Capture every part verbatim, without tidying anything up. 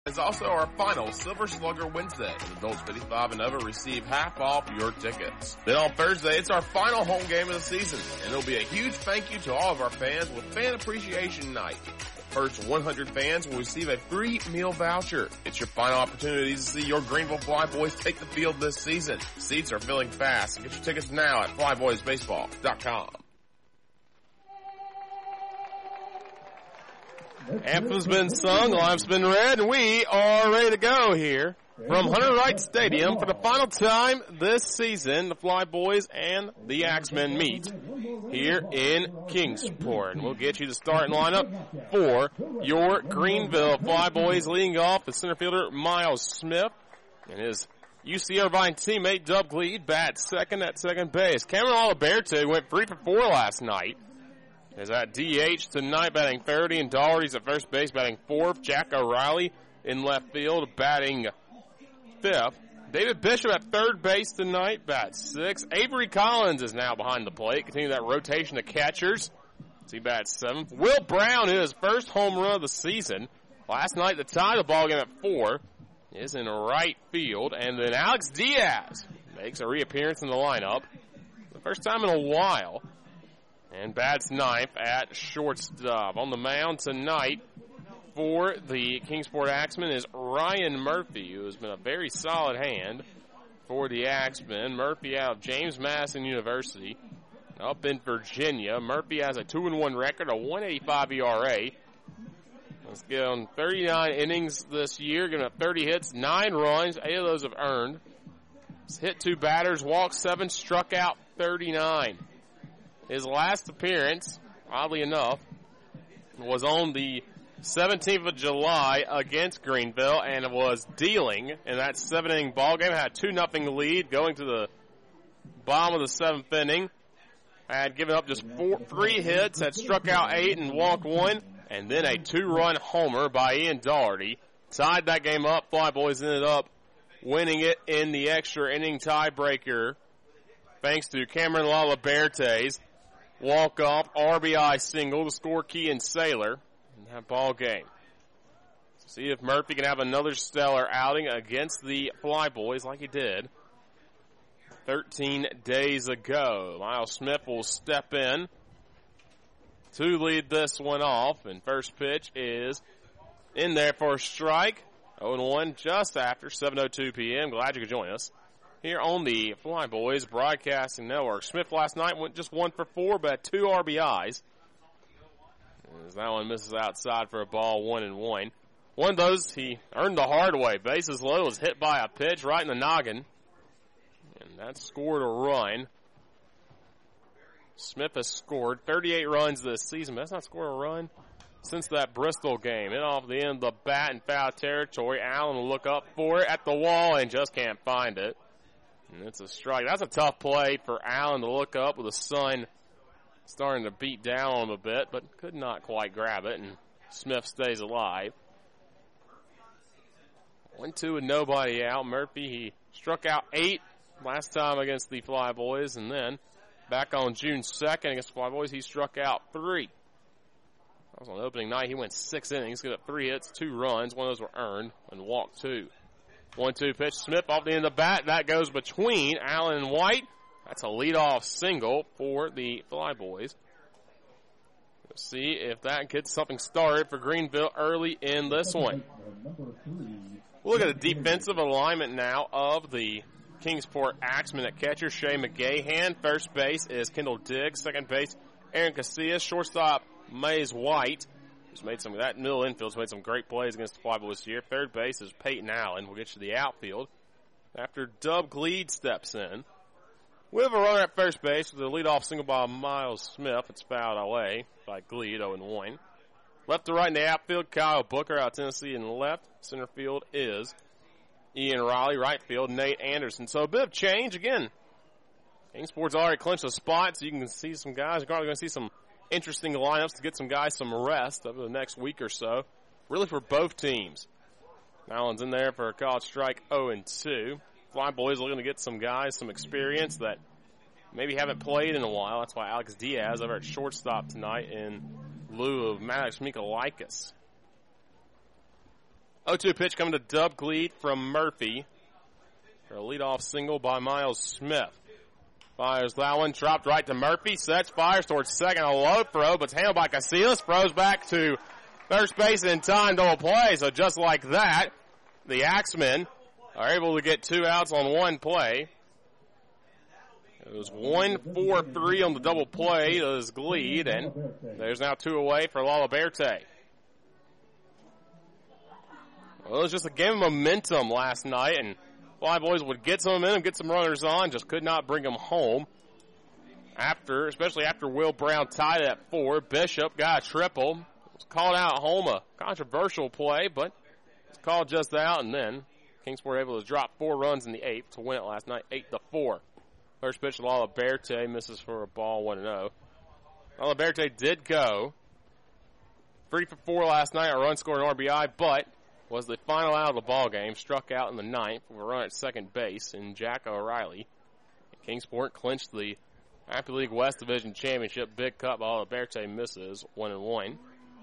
is also our final Silver Slugger Wednesday. Adults fifty-five and over receive half off your tickets. Then on Thursday, it's our final home game of the season, and it'll be a huge thank you to all of our fans with Fan Appreciation Night. First one hundred fans will receive a free meal voucher. It's your final opportunity to see your Greenville Flyboys take the field this season. Seats are filling fast. Get your tickets now at flyboys baseball dot com. Anthem's been sung, line's been read, and we are ready to go here from Hunter Wright Stadium for the final time this season. The Flyboys and the Axemen meet here in Kingsport. And we'll get you the starting lineup for your Greenville Flyboys. Leading off the center fielder Miles Smith and his U C Irvine teammate Dub Gleed bats second at second base. Cameron Aliberte went three for four last night. Is at D H tonight, batting thirty, and Daugherty's at first base, batting fourth. Jack O'Reilly in left field, batting fifth. David Bishop at third base tonight, bats sixth. Avery Collins is now behind the plate, continue that rotation of catchers. He bats seventh. Will Brown, who his first home run of the season last night, the tie of the ball game at four, is in right field. And then Alex Diaz makes a reappearance in the lineup, the first time in a while, and bats ninth at shortstop. On the mound tonight for the Kingsport Axemen is Ryan Murphy, who has been a very solid hand for the Axemen. Murphy out of James Madison University up in Virginia. Murphy has a two and one record, a one eighty-five E R A. Let's get on thirty-nine innings this year, giving up thirty hits, nine runs, eight of those have earned. He's hit two batters, walked seven, struck out thirty-nine. His last appearance, oddly enough, was on the seventeenth of July against Greenville, and it was dealing in that seven-inning ballgame. Had a two nothing lead going to the bottom of the seventh inning. Had given up just four, three hits, had struck out eight and walked one, and then a two-run homer by Ian Daugherty. Tied that game up. Flyboys ended up winning it in the extra inning tiebreaker thanks to Cameron Laliberte's walk-off R B I single to score Kean Saylor in that ball game. See if Murphy can have another stellar outing against the Flyboys like he did thirteen days ago. Miles Smith will step in to lead this one off, and first pitch is in there for a strike. oh and one just after seven oh two p.m. Glad you could join us here on the Flyboys Broadcasting Network. Smith last night went just one for four, but had two R B Is. As that one misses outside for a ball, one and one. One of those he earned the hard way. Bases loaded, was hit by a pitch right in the noggin, and that scored a run. Smith has scored thirty-eight runs this season, but that's not scored a run since that Bristol game. Hit off the end of the bat in foul territory. Allen will look up for it at the wall and just can't find it. And it's a strike. That's a tough play for Allen to look up with the sun starting to beat down on him a bit, but could not quite grab it, and Smith stays alive. One, two, and nobody out. Murphy, he struck out eight last time against the Flyboys, and then back on June second against the Flyboys, he struck out three. That was on opening night. He went six innings, got up three hits, two runs. One of those were earned, and walked two. one two pitch. Smith off the end of the bat. That goes between Allen and White. That's a leadoff single for the Flyboys. We'll see if that gets something started for Greenville early in this one. We'll look at the defensive alignment now of the Kingsport Axemen at catcher. Shea McGahan. First base is Kendall Diggs. Second base, Aaron Casillas. Shortstop, Maze White, who's made some, that middle infield's made some great plays against the Flyboys this year. Third base is Peyton Allen. We'll get you to the outfield after Dub Gleed steps in. We have a runner at first base with a leadoff single by Miles Smith. It's fouled away by Gleed, oh and one. Left to right in the outfield, Kyle Booker out of Tennessee in the left. Center field is Ian Riley. Right field, Nate Anderson. So a bit of change again. Kingsport's already clinched a spot, so you can see some guys. You're probably going to see some interesting lineups to get some guys some rest over the next week or so. Really for both teams. Allen's in there for a college strike, oh and two. Flyboys are looking to get some guys some experience that maybe haven't played in a while. That's why Alex Diaz over at shortstop tonight in lieu of Maddox Mikolaitis. oh two pitch coming to Dub Gleed from Murphy. For a leadoff single by Miles Smith. Fires that one, dropped right to Murphy, sets, fires towards second, a low throw, but it's handled by Casillas, throws back to first base in time, double play, so just like that, the Axemen are able to get two outs on one play. It was one four three on the double play, is Gleed, and there's now two away for La Liberte. Well, it was just a game of momentum last night, and Fly Boys would get some momentum, get some runners on, just could not bring them home. After, especially after Will Brown tied at four, Bishop got a triple. It was called out at home, a controversial play, but it's called just out, and then Kingsport able to drop four runs in the eighth to win it last night, eight to four. First pitch to La Liberte, misses for a ball, one and oh. La Liberte did go three for four last night, a run scored, an R B I, but was the final out of the ball game, struck out in the ninth with a run at second base in Jack O'Reilly. Kingsport clinched the Happy League West Division Championship. Big Cup, La Liberte misses, one and one.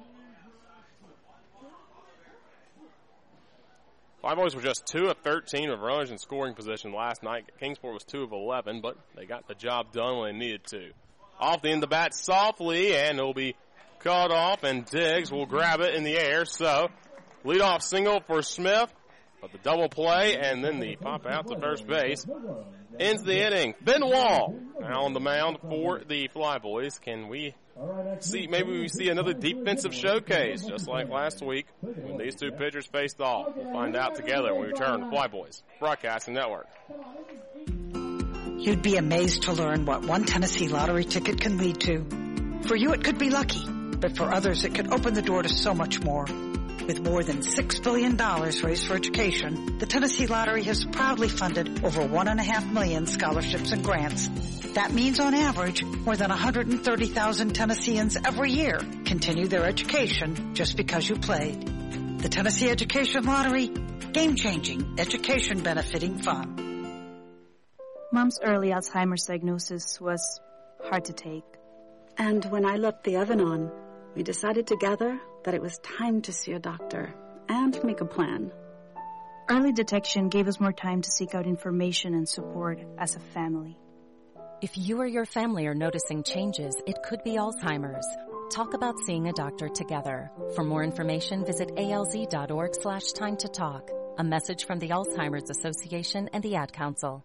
Five Boys were just two of thirteen with runners in scoring position last night. Kingsport was two of eleven, but they got the job done when they needed to. Off the end of the bat softly, and it'll be cut off, and Diggs will grab it in the air, so leadoff single for Smith, but the double play and then the pop out to first base ends the inning. Ben Wall now on the mound for the Fly Boys. Can we see, maybe we see another defensive showcase just like last week when these two pitchers faced off? We'll find out together when we return to Fly Boys Broadcasting Network. You'd be amazed to learn what one Tennessee lottery ticket can lead to. For you, it could be lucky, but for others, it could open the door to so much more. With more than six billion dollars raised for education, the Tennessee Lottery has proudly funded over one and a half million scholarships and grants. That means, on average, more than one hundred thirty thousand Tennesseans every year continue their education just because you played. The Tennessee Education Lottery, game-changing, education-benefiting fun. Mom's early Alzheimer's diagnosis was hard to take. And when I left the oven on, we decided together that it was time to see a doctor and make a plan. Early detection gave us more time to seek out information and support as a family. If you or your family are noticing changes, it could be Alzheimer's. Talk about seeing a doctor together. For more information, visit alz.org slash time to talk. A message from the Alzheimer's Association and the Ad Council.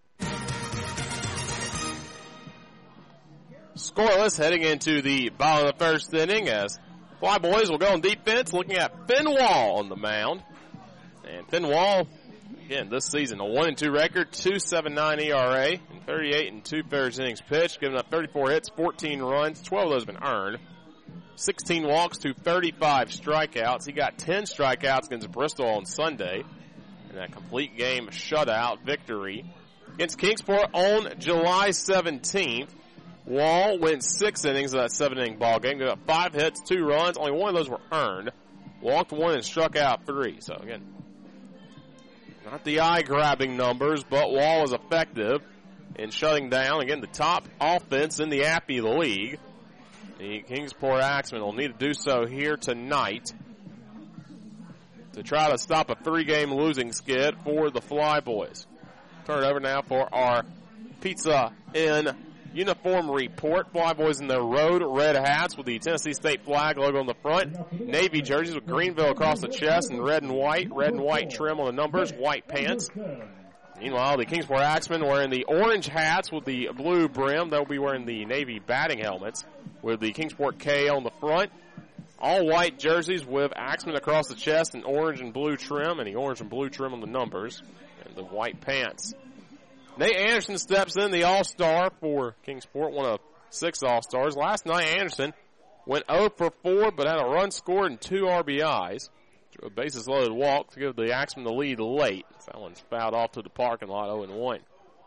Scoreless heading into the bottom of the first inning as Fly Boys will go on defense, looking at Finn Wall on the mound. And Finn Wall, again, this season, a one and two record, two point seven nine E R A, and thirty-eight and two-thirds innings pitched, giving up thirty-four hits, fourteen runs, twelve of those have been earned. sixteen walks to thirty-five strikeouts. He got ten strikeouts against Bristol on Sunday in that complete game shutout victory. Against Kingsport on July seventeenth, Wall went six innings of that seven-inning ball game. Got five hits, two runs. Only one of those were earned. Walked one and struck out three. So, again, not the eye-grabbing numbers, but Wall was effective in shutting down, again, the top offense in the Appy League. The Kingsport Axemen will need to do so here tonight to try to stop a three-game losing skid for the Fly Boys. Turn it over now for our Pizza in uniform report. Fly Boys in their road red hats with the Tennessee State flag logo on the front. Navy jerseys with Greenville across the chest and red and white. Red and white trim on the numbers. White pants. Meanwhile, the Kingsport Axemen wearing the orange hats with the blue brim. They'll be wearing the Navy batting helmets with the Kingsport K on the front. All white jerseys with Axemen across the chest and orange and blue trim, and the orange and blue trim on the numbers, and the white pants. Nate Anderson steps in, the All-Star for Kingsport, one of six All-Stars. Last night, Anderson went oh for four, but had a run scored and two R B Is. Drew a bases-loaded walk to give the Axemen the lead late. That one's fouled off to the parking lot, oh and one.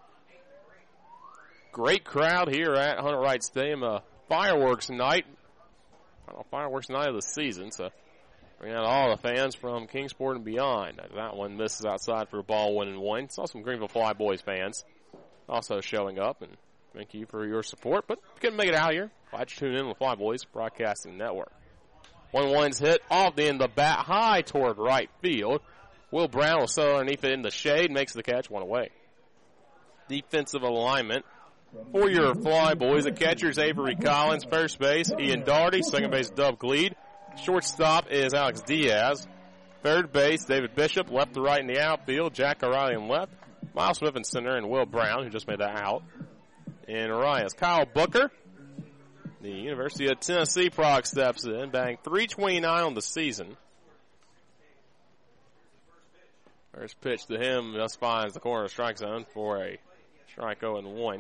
Great crowd here at Hunter Wright Stadium. Uh, fireworks night. Final fireworks night of the season, so bring out all the fans from Kingsport and beyond. That one misses outside for a ball, one and one. Saw some Greenville Fly Boys fans also showing up, and thank you for your support. But if you couldn't make it out here, glad you tuned in with Fly Boys Broadcasting Network. one one's hit off the end of the bat high toward right field. Will Brown will settle underneath it in the shade, makes the catch, one away. Defensive alignment for your Fly Boys. The catcher's Avery Collins. First base, Ian Daugherty. Second base, Dub Gleed. Shortstop is Alex Diaz. Third base, David Bishop. Left to right in the outfield, Jack O'Reilly in left. Miles Smith in center, and Will Brown, who just made that out, in right. As Kyle Booker, the University of Tennessee product, steps in, batting three twenty-nine on the season. First pitch to him just finds the corner of the strike zone for a strike oh and one.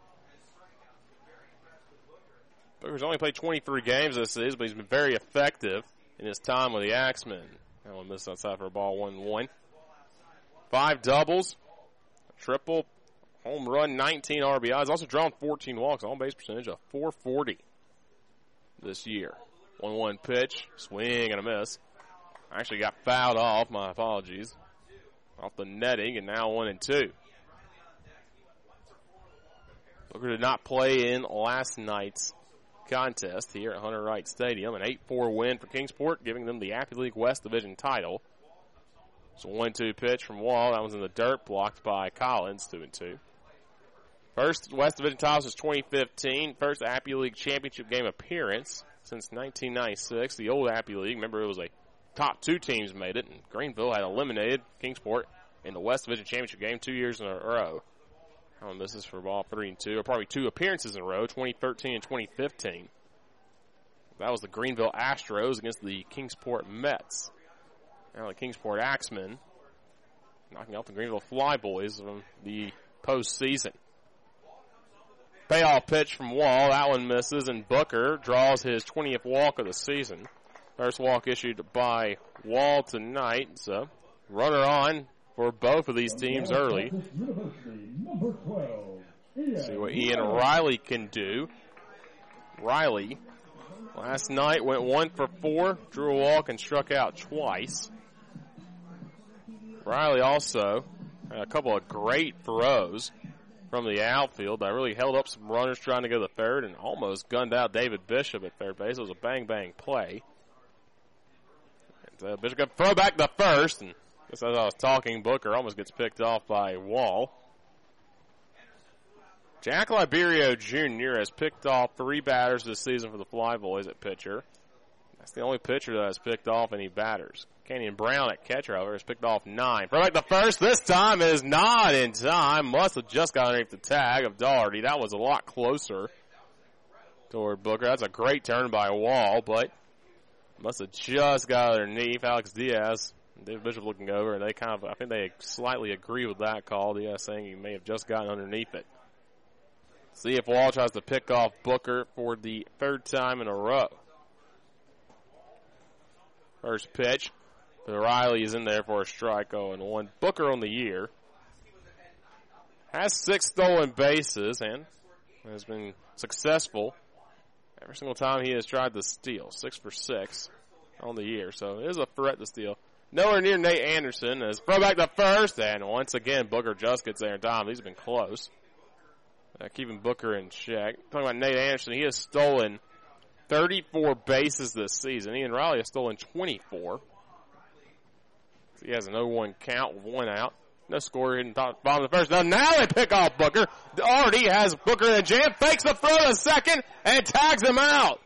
Booker's only played twenty-three games this season, but he's been very effective in his time with the Axemen. That one missed outside for a ball, one one. Five doubles, a triple, home run, nineteen R B Is. Also drawn fourteen walks, on base percentage of four forty this year. one one pitch, swing and a miss. Actually got fouled off, my apologies. Off the netting, and now one and two. Booker did not play in last night's contest here at Hunter Wright Stadium. An eight four win for Kingsport, giving them the Appy League West Division title. So one two pitch from Wall. That was in the dirt, blocked by Collins, two and two. First West Division title since twenty fifteen. First Appy League championship game appearance since nineteen ninety-six. The old Appy League, remember it was a top two teams made it, and Greenville had eliminated Kingsport in the West Division championship game two years in a row. Oh, this is for ball three and two, or probably two appearances in a row, twenty thirteen and twenty fifteen. That was the Greenville Astros against the Kingsport Mets. Now the Kingsport Axemen knocking out the Greenville Flyboys from the postseason. Payoff pitch from Wall. That one misses, and Booker draws his twentieth walk of the season. First walk issued by Wall tonight. So runner on for both of these teams early. See what Ian Riley can do. Riley last night went one for four, drew a walk and struck out twice. Riley also had a couple of great throws from the outfield that really held up some runners trying to go to third and almost gunned out David Bishop at third base. It was a bang-bang play. And, uh, Bishop got throw back to first, and just as I was talking, Booker almost gets picked off by Wall. Jack Liberio Junior has picked off three batters this season for the Flyboys at pitcher. That's the only pitcher that has picked off any batters. Kenyon Brown at catcher, however, has picked off nine. Throw back the first. This time is not in time. Must have just got underneath the tag of Daugherty. That was a lot closer toward Booker. That's a great turn by Wall, but must have just got underneath. Alex Diaz and David Bishop looking over, and they kind of, I think they slightly agree with that call. Diaz saying he may have just gotten underneath it. See if Wall tries to pick off Booker for the third time in a row. First pitch. Riley is in there for a strike oh and one. Booker on the year has six stolen bases and has been successful every single time he has tried to steal. Six for six on the year, so it is a threat to steal. Nowhere near Nate Anderson as throw back to first, and once again Booker just gets there in time. These have been close. Uh, keeping Booker in check. Talking about Nate Anderson, he has stolen thirty-four bases this season. Ian Riley has stolen twenty-four. He has an oh one count with one out. No score in the bottom of the first. Now, now they pick off Booker. Already has Booker in the jam. Fakes the throw to second and tags him out.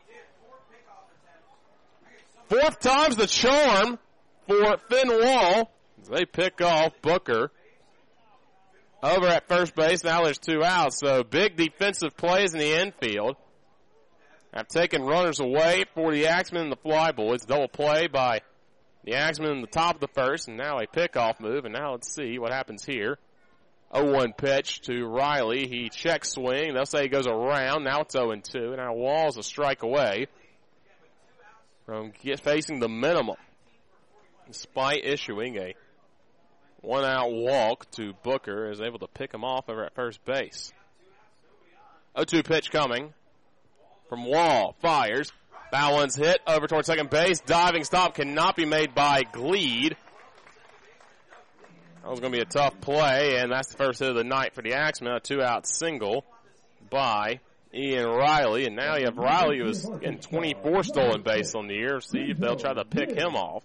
Fourth time's the charm for Finn Wall. They pick off Booker over at first base. Now there's two outs. So big defensive plays in the infield have taken runners away for the Axemen and the Flyboys. Double play by the Axemen in the top of the first, and now a pickoff move, and now let's see what happens here. oh one pitch to Riley. He checks swing. They'll say he goes around. Now it's oh and two, and now Wall's a strike away from get, facing the minimum, despite issuing a one-out walk to Booker, is able to pick him off over at first base. oh two pitch coming from Wall. Fires. That one's hit over towards second base. Diving stop cannot be made by Gleed. That was going to be a tough play, and that's the first hit of the night for the Axemen. A two-out single by Ian Riley. And now you have Riley, who was getting twenty-four stolen base on the year. See if they'll try to pick him off.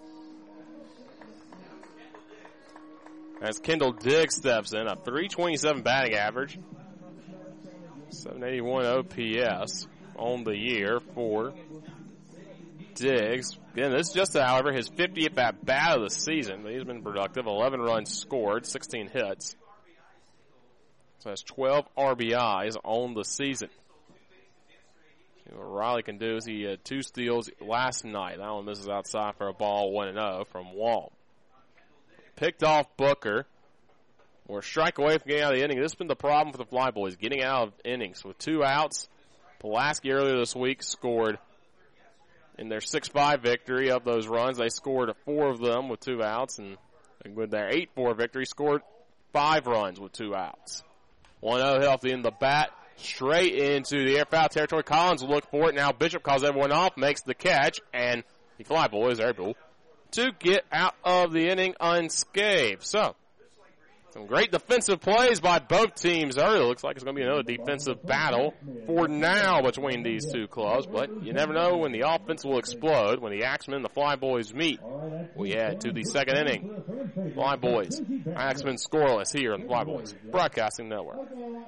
As Kendall Diggs steps in, a three twenty-seven batting average, seven eighty-one O P S on the year for Diggs. Again, this is just, however, his fiftieth at bat of the season. He's been productive. eleven runs scored, sixteen hits. So that's twelve R B Is on the season. See what Riley can do is he had two steals last night. That one misses outside for a ball, one and oh from Wall. Picked off Booker. We're a strike away from getting out of the inning. This has been the problem for the Fly Boys, getting out of innings. With two outs, Pulaski earlier this week scored in their six five victory. Of those runs, they scored four of them with two outs, and with their eight four victory, scored five runs with two outs. one oh hit off the end of the bat, straight into the air foul territory. Collins will look for it. Now Bishop calls everyone off, makes the catch, and the Fly Boys are able to get out of the inning unscathed. So, some great defensive plays by both teams early. Looks like it's going to be another defensive battle for now between these two clubs, but you never know when the offense will explode. When the Axemen and the Fly Boys meet, we head to the second inning. Fly Boys, Axemen scoreless here on the Fly Boys Broadcasting Network.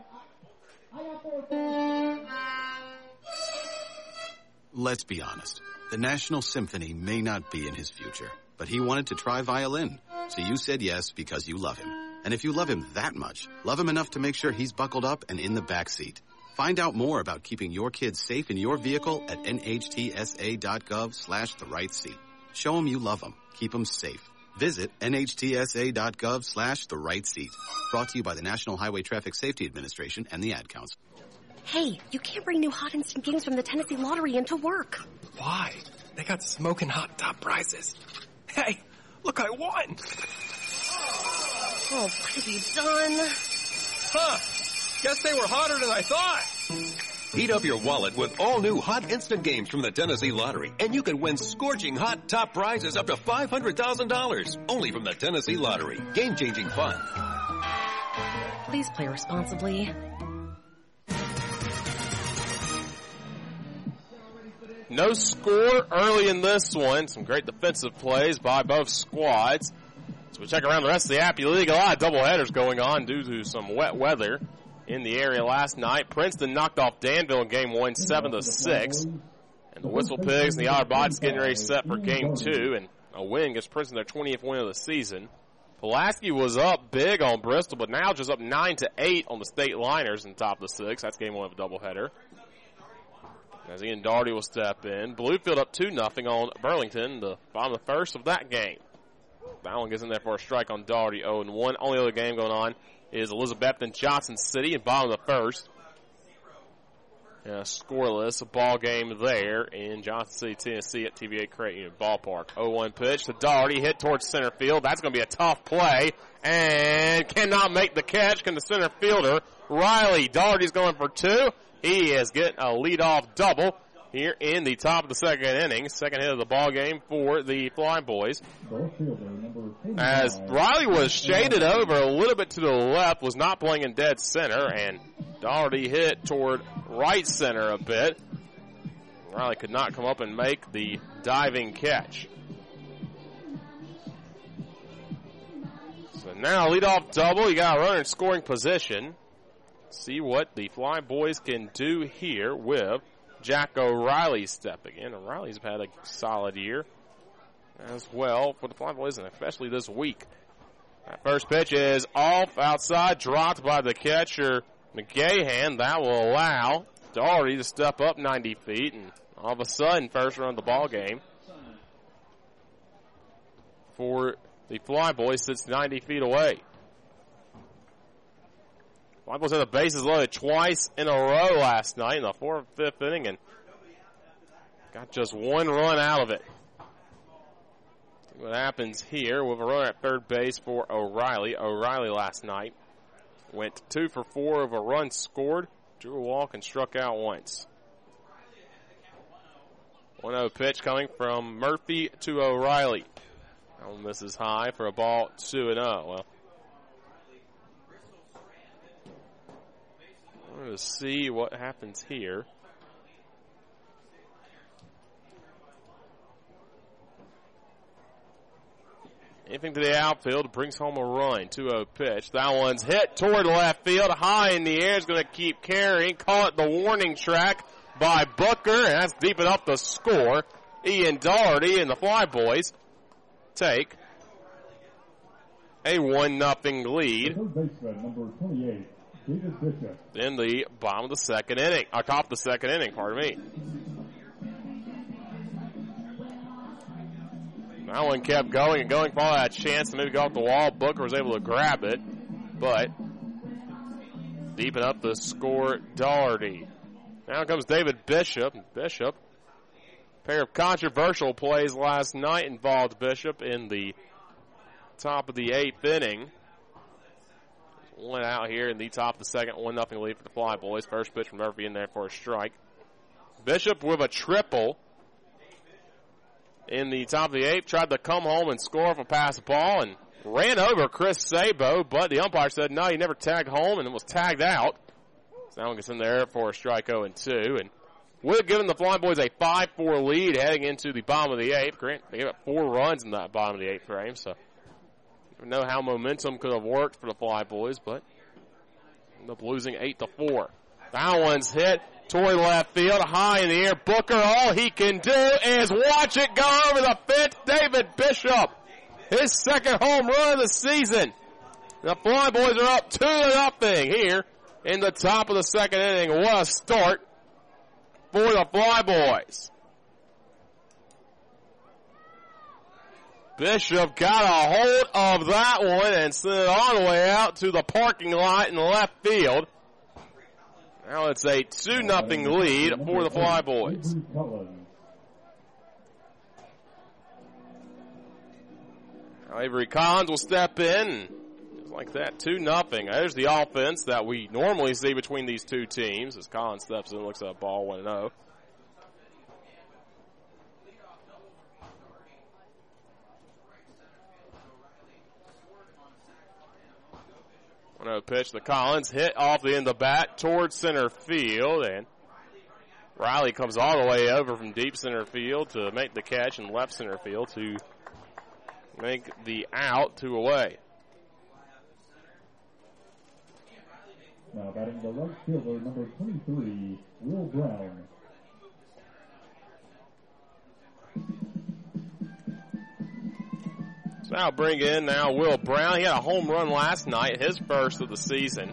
Let's be honest. The National Symphony may not be in his future, but he wanted to try violin. So you said yes because you love him. And if you love him that much, love him enough to make sure he's buckled up and in the back seat. Find out more about keeping your kids safe in your vehicle at nhtsa.gov slash the right seat. Show him you love him. Keep him safe. Visit nhtsa.gov slash the right seat. Brought to you by the National Highway Traffic Safety Administration and the Ad Council. Hey, you can't bring new hot instant games from the Tennessee Lottery into work. Why? They got smoking hot top prizes. Hey, look, I won. Oh, what have you done? Huh. Guess they were hotter than I thought. Heat up your wallet with all new hot instant games from the Tennessee Lottery, and you can win scorching hot top prizes up to five hundred thousand dollars. Only from the Tennessee Lottery. Game-changing fun. Please play responsibly. No score early in this one. Some great defensive plays by both squads. As we check around the rest of the Appy League, a lot of doubleheaders going on due to some wet weather in the area last night. Princeton knocked off Danville in game one, seven to six. And the Whistle Pigs and the Otter Bots getting ready set for game two. And a win gives Princeton their twentieth win of the season. Pulaski was up big on Bristol, but now just up nine to eight on the State Liners in top of the six. That's game one of a doubleheader. As Ian Daugherty will step in. Bluefield up two nothing on Burlington, the bottom of the first of that game. That one gets in there for a strike on Daugherty, oh and one. Only other game going on is Elizabeth and Johnson City in bottom of the first. Yeah, scoreless, a ball game there in Johnson City, Tennessee at T V A Credit Union Ballpark. oh one pitch to Daugherty, hit towards center field. That's going to be a tough play, and cannot make the catch. Can the center fielder, Riley. Daugherty's going for two. He is getting a leadoff double here in the top of the second inning. Second hit of the ball game for the Fly Boys. As Riley was shaded over a little bit to the left, was not playing in dead center, and Daugherty hit toward right center a bit. Riley could not come up and make the diving catch. So now leadoff double. You got a runner in scoring position. See what the Fly Boys can do here with Jack O'Reilly stepping in. O'Reilly's had a solid year as well for the Fly Boys, and especially this week. That first pitch is off outside, dropped by the catcher, McGahan. That will allow Daugherty to step up ninety feet, and all of a sudden, first run of the ball game for the Fly Boys sits ninety feet away. Fly Boys had the bases loaded twice in a row last night in the fourth and fifth inning, and got just one run out of it. See what happens here with a runner at third base for O'Reilly. O'Reilly last night went two for four of a run scored, drew a walk, and struck out once. one oh pitch coming from Murphy to O'Reilly. That one misses high for a ball two and oh. Well, We're going to see what happens here. Anything to the outfield brings home a run. two oh pitch. That one's hit toward left field. High in the air. Is going to keep carrying. Call it the warning track by Booker. And that's deep enough to score. Ian Doherty and the Flyboys take a one nothing lead. Number twenty-eight, David Bishop. In the bottom of the second inning. Or top of the second inning, pardon me. That one kept going and going. Probably had a chance to maybe go off the wall. Booker was able to grab it. But deep enough to score Doherty. Now comes David Bishop. Bishop. A pair of controversial plays last night involved Bishop in the top of the eighth inning. Went out here in the top of the second. one nothing lead for the Flyboys. First pitch from Murphy in there for a strike. Bishop with a triple. In the top of the eighth, tried to come home and score off a pass ball and ran over Chris Sabo, but the umpire said no, he never tagged home and was tagged out. So now one gets in there for a strike oh and two. And would have given the Flyboys a five four lead heading into the bottom of the eighth. Grant, they gave up four runs in that bottom of the eighth frame, so I don't know how momentum could have worked for the Flyboys, but ended up losing eight to four. That one's hit toward left field, high in the air. Booker, all he can do is watch it go over the fence. David Bishop, his second home run of the season. The Flyboys are up two to nothing here in the top of the second inning. What a start for the Flyboys. Bishop got a hold of that one and sent it all the way out to the parking lot in left field. Now it's a two nothing lead for the Flyboys. Now Avery Collins will step in. Just like that, two nothing. There's the offense that we normally see between these two teams as Collins steps in and looks at a ball one oh. one oh pitch to Collins, hit off the end of the bat towards center field, and Riley comes all the way over from deep center field to make the catch in left center field to make the out, two away. Now batting the right fielder, number twenty-three, Will Brown. So I'll bring in now Will Brown. He had a home run last night, his first of the season.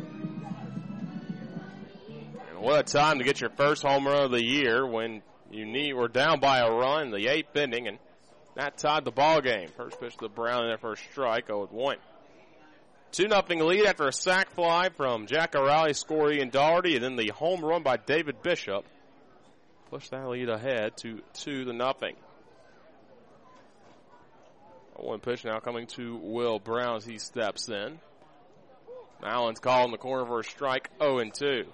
And what a time to get your first home run of the year when you need we're down by a run in the eighth inning, and that tied the ball game. First pitch to Brown in there for a strike, oh one. two nothing lead after a sac fly from Jack O'Reilly, score Ian Doherty, and then the home run by David Bishop pushed that lead ahead to two to nothing. One pitch now coming to Will Brown as he steps in. Allen's called in the corner for a strike, oh and two.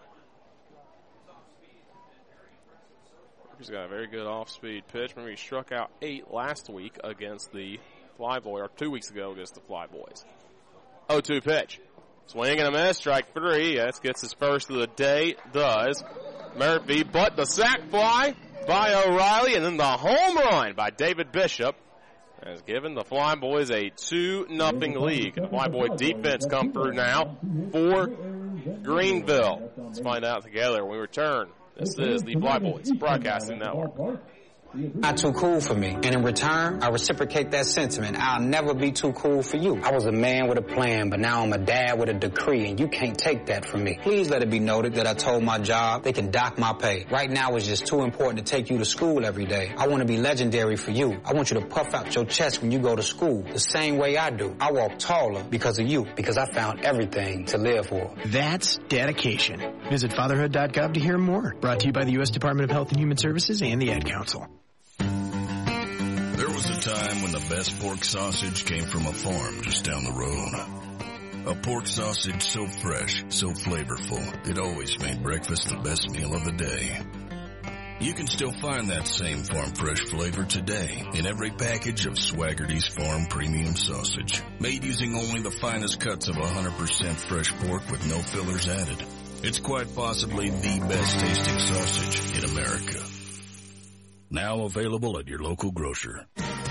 He's got a very good off-speed pitch. Remember, he struck out eight last week against the Flyboys, or two weeks ago against the Flyboys. oh two pitch. Swing and a miss, strike three. Yes, gets his first of the day, does Murphy. But the sac fly by O'Reilly, and then the home run by David Bishop has given the Flyboys a two nothing lead. The Flyboy defense come through now for Greenville. Let's find out together when we return. This is the Flyboys Broadcasting Network. Not too cool for me. And in return, I reciprocate that sentiment. I'll never be too cool for you. I was a man with a plan, but now I'm a dad with a decree, and you can't take that from me. Please let it be noted that I told my job they can dock my pay. Right now it's just too important to take you to school every day. I want to be legendary for you. I want you to puff out your chest when you go to school, the same way I do. I walk taller because of you, because I found everything to live for. That's dedication. Visit fatherhood dot gov to hear more. Brought to you by the U S Department of Health and Human Services and the Ad Council. There was a time when the best pork sausage came from a farm just down the road. A pork sausage so fresh, so flavorful, it always made breakfast the best meal of the day. You can still find that same farm fresh flavor today in every package of Swaggerty's Farm Premium Sausage, made using only the finest cuts of one hundred percent fresh pork with no fillers added. It's quite possibly the best tasting sausage in America. Now available at your local grocer.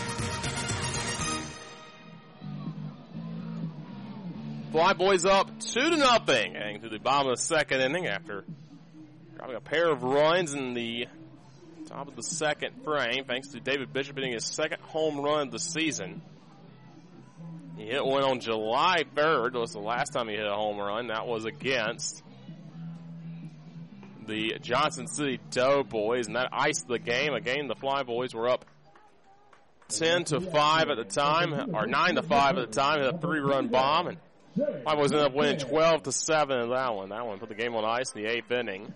Flyboys up two to nothing, heading to the bottom of the second inning after driving a pair of runs in the top of the second frame, thanks to David Bishop hitting his second home run of the season. He hit one on July third. That was the last time he hit a home run. That was against the Johnson City Doughboys, and that iced the game. A game the Flyboys were up ten to five at the time, or nine to five at the time. Hit a three-run bomb, and Flyboys ended up winning twelve to seven in that one. That one put the game on ice in the eighth inning.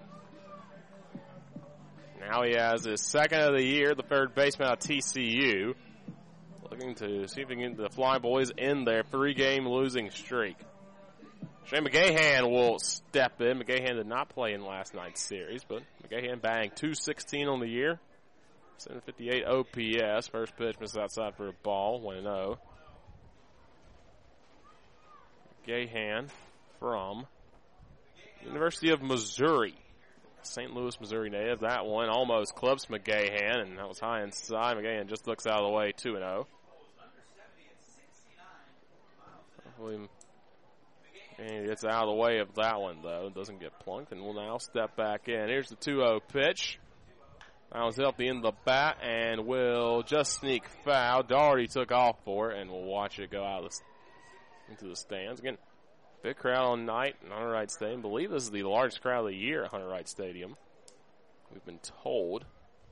Now he has his second of the year, the third baseman out of T C U. Looking to see if he can get the Flyboys in their three-game losing streak. Shane McGahan will step in. McGahan did not play in last night's series, but McGahan batting two sixteen on the year. seven fifty-eight O P S. First pitch misses outside for a ball, one and oh. McGahan from University of Missouri. Saint Louis, Missouri native. That one almost clips McGahan, and that was high inside. McGahan just looks out of the way, two and oh. Hopefully he gets out of the way of that one, though. Doesn't get plunked, and will now step back in. Here's the two oh pitch. That was up the end of the bat, and will just sneak foul. Doherty took off for it, and we'll watch it go out of the, into the stands. Again, big crowd on night in Hunter Wright Stadium. I believe this is the largest crowd of the year at Hunter Wright Stadium, we've been told.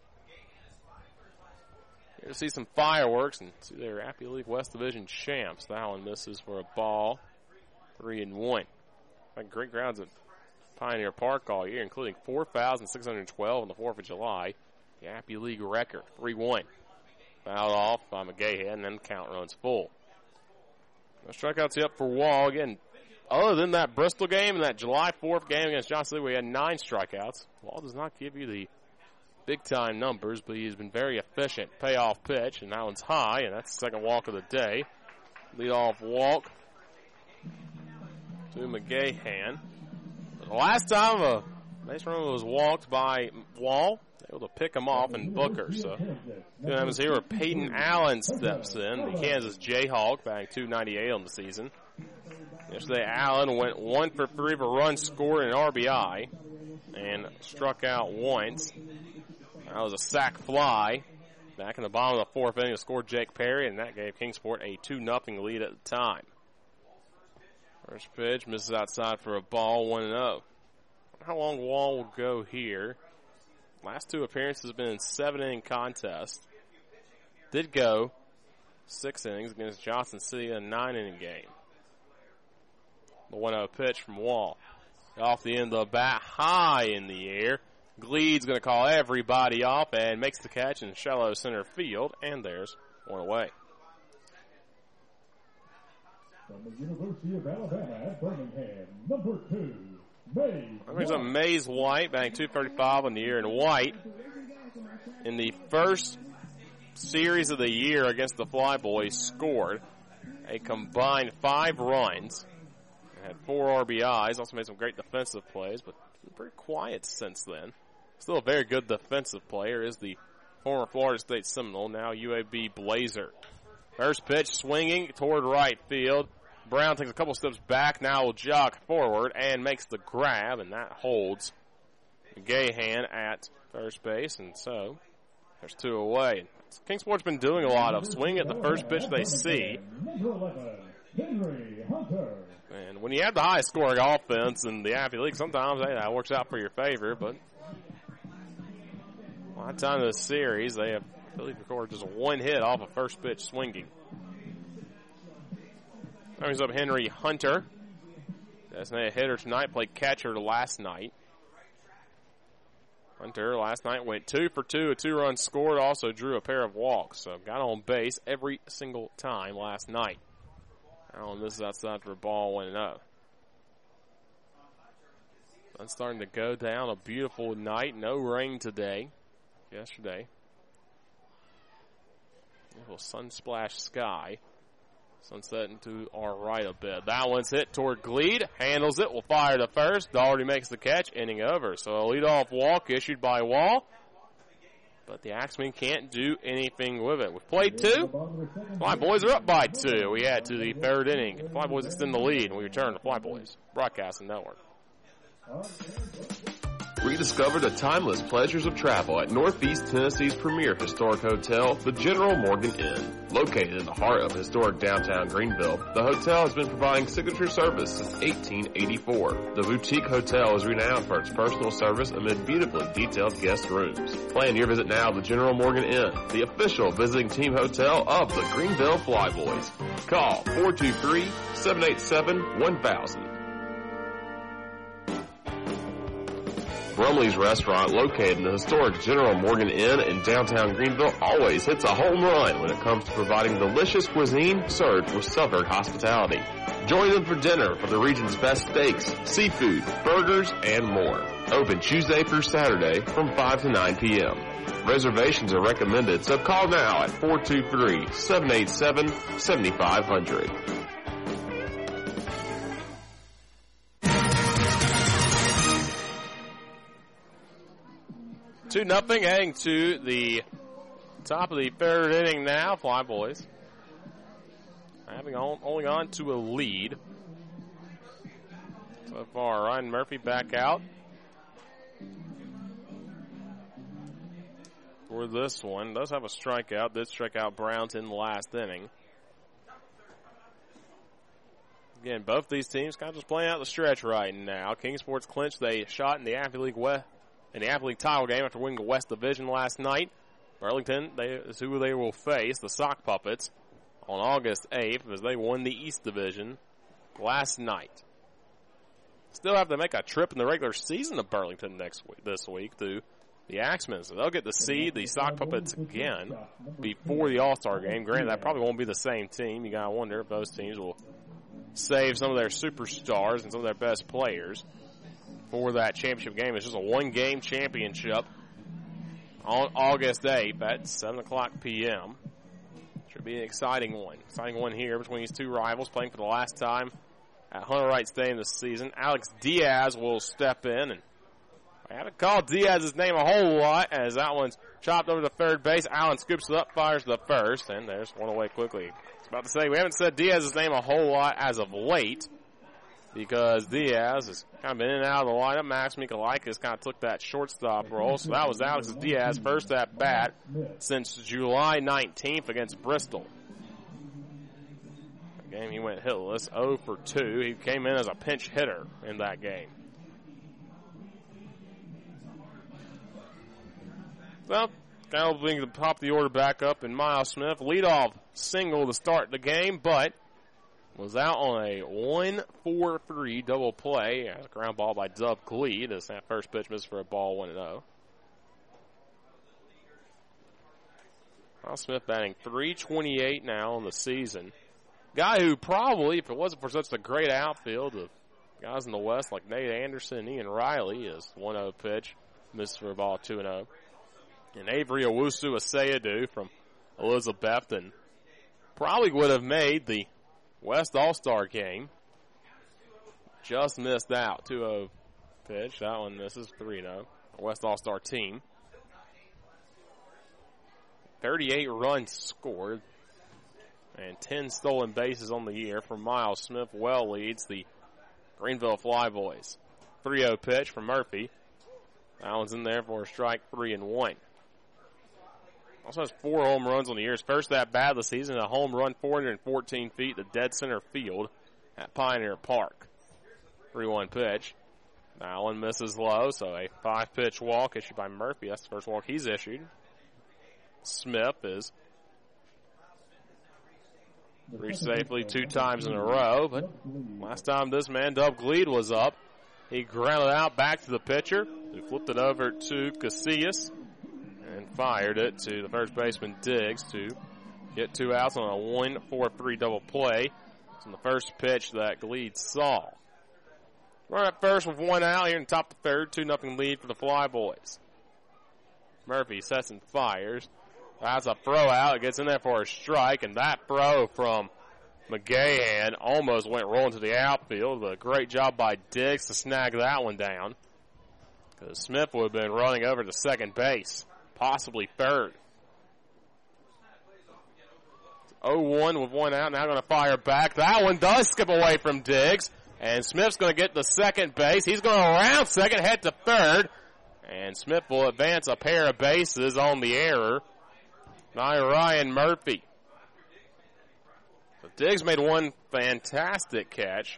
Here to see some fireworks and see their Appy League West Division champs. That one misses for a ball. Three and one. Like great crowds at Pioneer Park all year, including four thousand six hundred twelve on the fourth of July. The Appy League record, three one. Fouled off by McGahan, and then the count runs full. No strikeouts up for Wall. Again, other than that Bristol game and that July fourth game against Johnson City, we had nine strikeouts. Wall does not give you the big-time numbers, but he's been very efficient. Payoff pitch, and that one's high, and that's the second walk of the day. Lead-off walk to McGahan. The last time a base runner was walked by Wall, able to pick him off and Booker. So two happens here where Peyton Allen steps in, the Kansas Jayhawk, batting two ninety-eight on the season. Yesterday, Allen went one for three for runs scored and an R B I, and struck out once. That was a sac fly. Back in the bottom of the fourth inning, scored Jake Perry, and that gave Kingsport a two nothing lead at the time. First pitch misses outside for a ball, one and oh. How long Wall will go here? Last two appearances have been in seven-inning contests. Did go six innings against Johnson City in a nine-inning game. The one oh pitch from Wall. Off the end of the bat, high in the air. Gleed's going to call everybody off and makes the catch in shallow center field, and there's one away. From the University of Alabama at Birmingham, number two, Mays. That brings up Mays White, batting two thirty-five on the year, and White in the first series of the year against the Flyboys scored a combined five runs. Had four R B Is, also made some great defensive plays, but pretty quiet since then. Still a very good defensive player is the former Florida State Seminole, now U A B Blazer. First pitch swinging toward right field. Brown takes a couple steps back, now will jog forward and makes the grab, and that holds Gahan at first base, and so there's two away. Kingsport's been doing a lot of swing at the first pitch they see. And when you have the highest scoring offense in the Appy League, sometimes hey, that works out for your favor, but a lot of time in the series, they have I believe recorded just one hit off a of first pitch swinging. Brings up Henry Hunter. Designated hitter tonight, played catcher last night. Hunter last night went two for two, a two-run scored, also drew a pair of walks. So got on base every single time last night. Allen misses outside for a ball, one and oh. Sun's starting to go down. A beautiful night. No rain today. Yesterday. A little sun-splashed sky. Sunsetting to our right a bit. That one's hit toward Gleed. Handles it. Will fire to first. Daugherty makes the catch. Inning over. So a leadoff walk issued by Wall. But the Axemen can't do anything with it. We've played two. Fly Boys are up by two. We add to the third inning. Fly Boys extend the lead, and we return to Fly Boys Broadcasting Network. Rediscover the timeless pleasures of travel at Northeast Tennessee's premier historic hotel, the General Morgan Inn. Located in the heart of historic downtown Greenville, the hotel has been providing signature service since eighteen eighty-four. The boutique hotel is renowned for its personal service amid beautifully detailed guest rooms. Plan your visit now to the General Morgan Inn, the official visiting team hotel of the Greenville Flyboys. Call four two three, seven eight seven, one thousand. Brumley's Restaurant, located in the historic General Morgan Inn in downtown Greenville, always hits a home run when it comes to providing delicious cuisine served with Southern hospitality. Join them for dinner for the region's best steaks, seafood, burgers, and more. Open Tuesday through Saturday from five to nine p.m. Reservations are recommended, so call now at four two three, seven eight seven, seven five zero zero. Two nothing, heading to the top of the third inning now. Fly Boys having on, only on to a lead so far. Ryan Murphy back out for this one. Does have a strikeout. Did strike out Browns in the last inning. Again, both these teams kind of just playing out the stretch right now. Kingsport's clinched a shot in the Athlete League West. In the Athlete League title game after winning the West Division last night. Burlington they, is who they will face, the Sock Puppets, on August eighth as they won the East Division last night. Still have to make a trip in the regular season to Burlington next week, this week to the Axemen. So they'll get to see the Sock Puppets again before the All-Star game. Granted, that probably won't be the same team. You got to wonder if those teams will save some of their superstars and some of their best players for that championship game. It's just a one-game championship on August eighth at seven o'clock p.m. Should be an exciting one. Exciting one here between these two rivals playing for the last time at Hunter Wright Stadium this season. Alex Diaz will step in, and I haven't called Diaz's name a whole lot as that one's chopped over to third base. Allen scoops it up, fires the first, and there's one away quickly. I was about to say, we haven't said Diaz's name a whole lot as of late, because Diaz has kind of been in and out of the lineup. Max Mikalaitis kind of took that shortstop role. So that was Alex Diaz first at bat since July nineteenth against Bristol. The game he went hitless, oh for two. He came in as a pinch hitter in that game. Well, kind of being to pop the order back up, and Miles Smith leadoff single to start the game, but was out on a one four three double play. A ground ball by Dub Gleed as that first pitch missed for a ball one and oh. Miles Smith batting three twenty-eight now in the season. Guy who probably, if it wasn't for such a great outfield of guys in the West like Nate Anderson, Ian Riley, is one oh pitch, missed for a ball two and oh. And Avery Owusu Asayadu from Elizabethton probably would have made the West All-Star game. Just missed out. two oh pitch. That one misses. three oh. West All-Star team. thirty-eight runs scored. And ten stolen bases on the year for Miles Smith. Well leads the Greenville Flyboys. three oh pitch from Murphy. That one's in there for a strike, three and one. Also has four home runs on the year. His first at bat of the season, a home run four hundred fourteen feet to dead center field at Pioneer Park. three one pitch. Allen misses low, so a five-pitch walk issued by Murphy. That's the first walk he's issued. Smith is reached safely two times in a row, but last time this man, Dub Gleed, was up, he grounded out back to the pitcher, who flipped it over to Casillas and fired it to the first baseman Diggs to get two outs on a one four three double play. It's on the first pitch that Gleed saw. Run at first with one out here in the top of the third, two nothing lead for the Flyboys. Murphy sets and fires. That's a throw out. It gets in there for a strike, and that throw from McGahan almost went rolling to the outfield. A great job by Diggs to snag that one down, because Smith would have been running over to second base, possibly third. oh one with one out, now going to fire back. That one does skip away from Diggs, and Smith's going to get to second base. He's going to round second, head to third, and Smith will advance a pair of bases on the error by Ryan Murphy. So Diggs made one fantastic catch,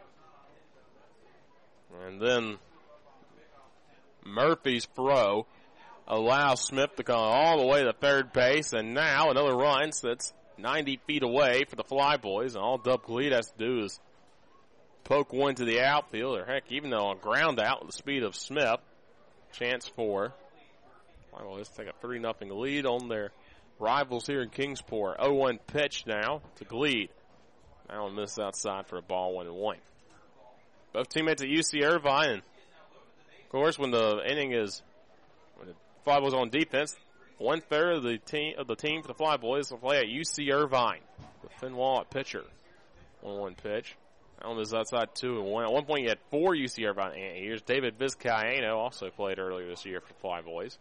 and then Murphy's throw allows Smith to come all the way to third base, and now another run sits ninety feet away for the Flyboys, and all Dub Gleed has to do is poke one to the outfield, or heck, even though on ground out with the speed of Smith, chance for Flyboys take a three nothing lead on their rivals here in Kingsport. oh one pitch now to Gleed. Now one missed outside for a ball, one and one. Both teammates at U C Irvine, and of course, when the inning is, when the Flyboys on defense, one third of the team of the team for the Flyboys will play at U C Irvine with Finn Wall at pitcher. one one pitch. Now this outside two and one. At one point, you had four U C Irvine Anteaters. David Vizcaino also played earlier this year for the Flyboys.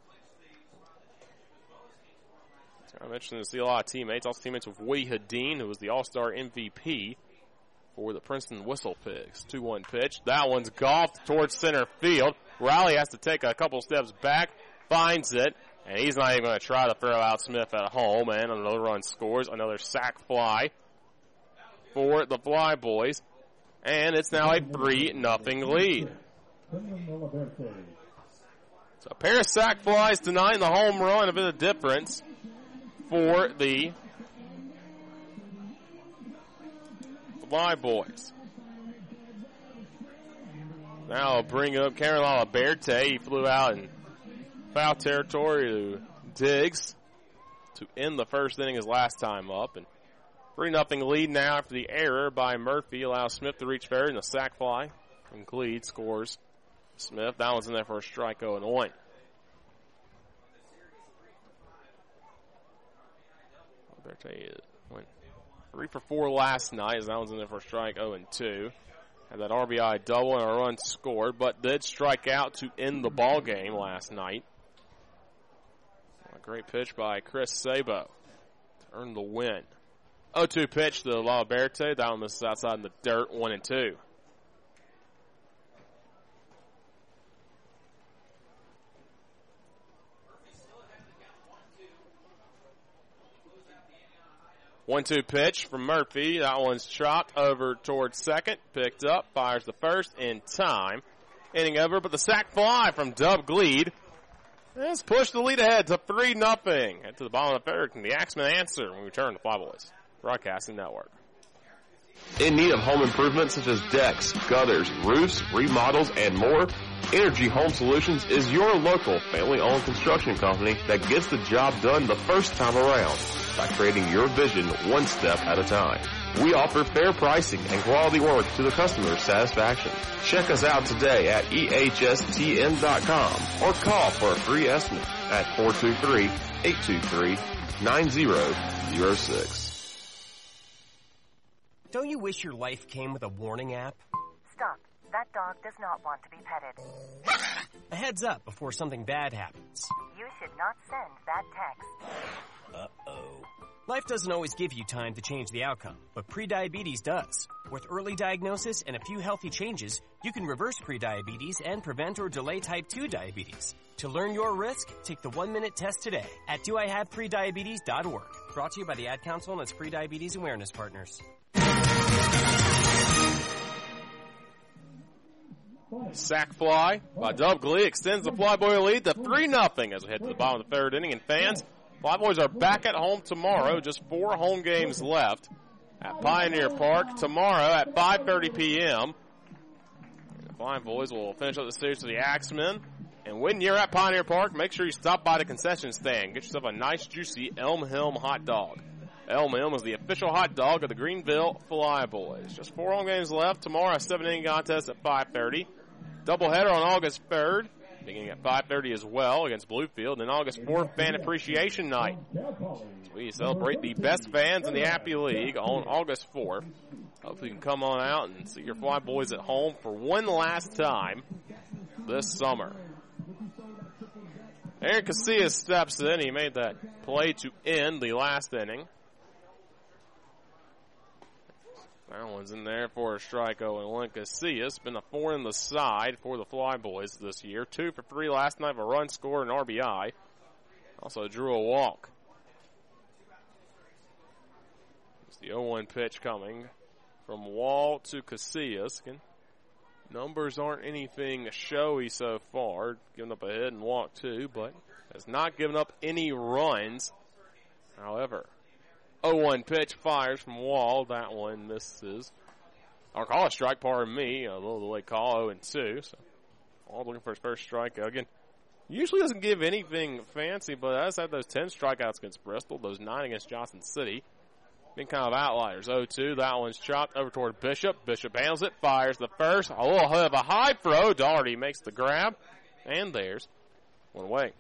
I'm interested to see a lot of teammates. Also teammates with Woody Hadeen, who was the All-Star M V P for the Princeton Whistle Pigs. two one pitch. That one's golfed towards center field. Riley has to take a couple steps back, finds it, and he's not even going to try to throw out Smith at home. And another run scores. Another sac fly for the Flyboys. And it's now a three nothing lead. So a pair of sac flies tonight, and the home run have been the difference for the Flyboys. Now I'll bring up Carolina Berte. He flew out in foul territory to Diggs to end the first inning his last time up. And three nothing lead now after the error by Murphy allows Smith to reach third, and a sac fly. And Gleed scores Smith. That one's in there for a strike, oh and one. Berte went three for four last night, as that one's in there for a strike, oh and two. Had that R B I double and a run scored, but did strike out to end the ball game last night. A great pitch by Chris Sabo to earn the win. oh two pitch to La Berte. That one misses outside in the dirt, one and two. one two pitch from Murphy. That one's chopped over towards second. Picked up. Fires the first in time. Inning over, but the sac fly from Dub Gleed has pushed the lead ahead to three nothing. Head to the bottom of the third, and the Axemen answer when we return to Flyboys Broadcasting Network. In need of home improvements such as decks, gutters, roofs, remodels, and more? Energy Home Solutions is your local family-owned construction company that gets the job done the first time around by creating your vision one step at a time. We offer fair pricing and quality work to the customer's satisfaction. Check us out today at E H S T M dot com or call for a free estimate at four two three, eight two three, nine zero zero six. Don't you wish your life came with a warning app? Stop. That dog does not want to be petted. A heads up before something bad happens. You should not send that text. Uh-oh. Life doesn't always give you time to change the outcome, but prediabetes does. With early diagnosis and a few healthy changes, you can reverse prediabetes and prevent or delay type two diabetes. To learn your risk, take the one-minute test today at do I have prediabetes dot org. Brought to you by the Ad Council and its prediabetes awareness partners. Sac fly by Dub Gleed extends the Flyboy lead to three nothing as we head to the bottom of the third inning. And fans, Flyboys are back at home tomorrow. Just four home games left at Pioneer Park tomorrow at five thirty p.m. The Flyboys will finish up the series for the Axemen. And when you're at Pioneer Park, make sure you stop by the concession stand. Get yourself a nice, juicy Elm Helm hot dog. Elm Helm is the official hot dog of the Greenville Flyboys. Just four home games left. Tomorrow, a seven-inning contest at five thirty. Doubleheader on August third. beginning at five thirty as well against Bluefield. And August fourth, Fan Appreciation Night. We celebrate the best fans in the Appy League on August fourth. Hopefully you can come on out and see your Fly Boys at home for one last time this summer. Aaron Casillas steps in. He made that play to end the last inning. That one's in there for a strike. Owen Lynn Casillas. Been a four in the side for the Fly Boys this year. Two for three last night, a run score and R B I. Also drew a walk. It's the oh one pitch coming from Wall to Casillas. Numbers aren't anything showy so far. Giving up a hit and walk two, but has not given up any runs. However, oh one pitch fires from Wall. That one misses. I'll call a strike, pardon me. A little delay call, oh and two. So, Wall looking for his first strikeout. Again, usually doesn't give anything fancy, but has had those ten strikeouts against Bristol, those nine against Johnson City. Been kind of outliers. oh two, that one's chopped over toward Bishop. Bishop handles it, fires the first. A little bit of a high throw. Doherty makes the grab, and there's one away.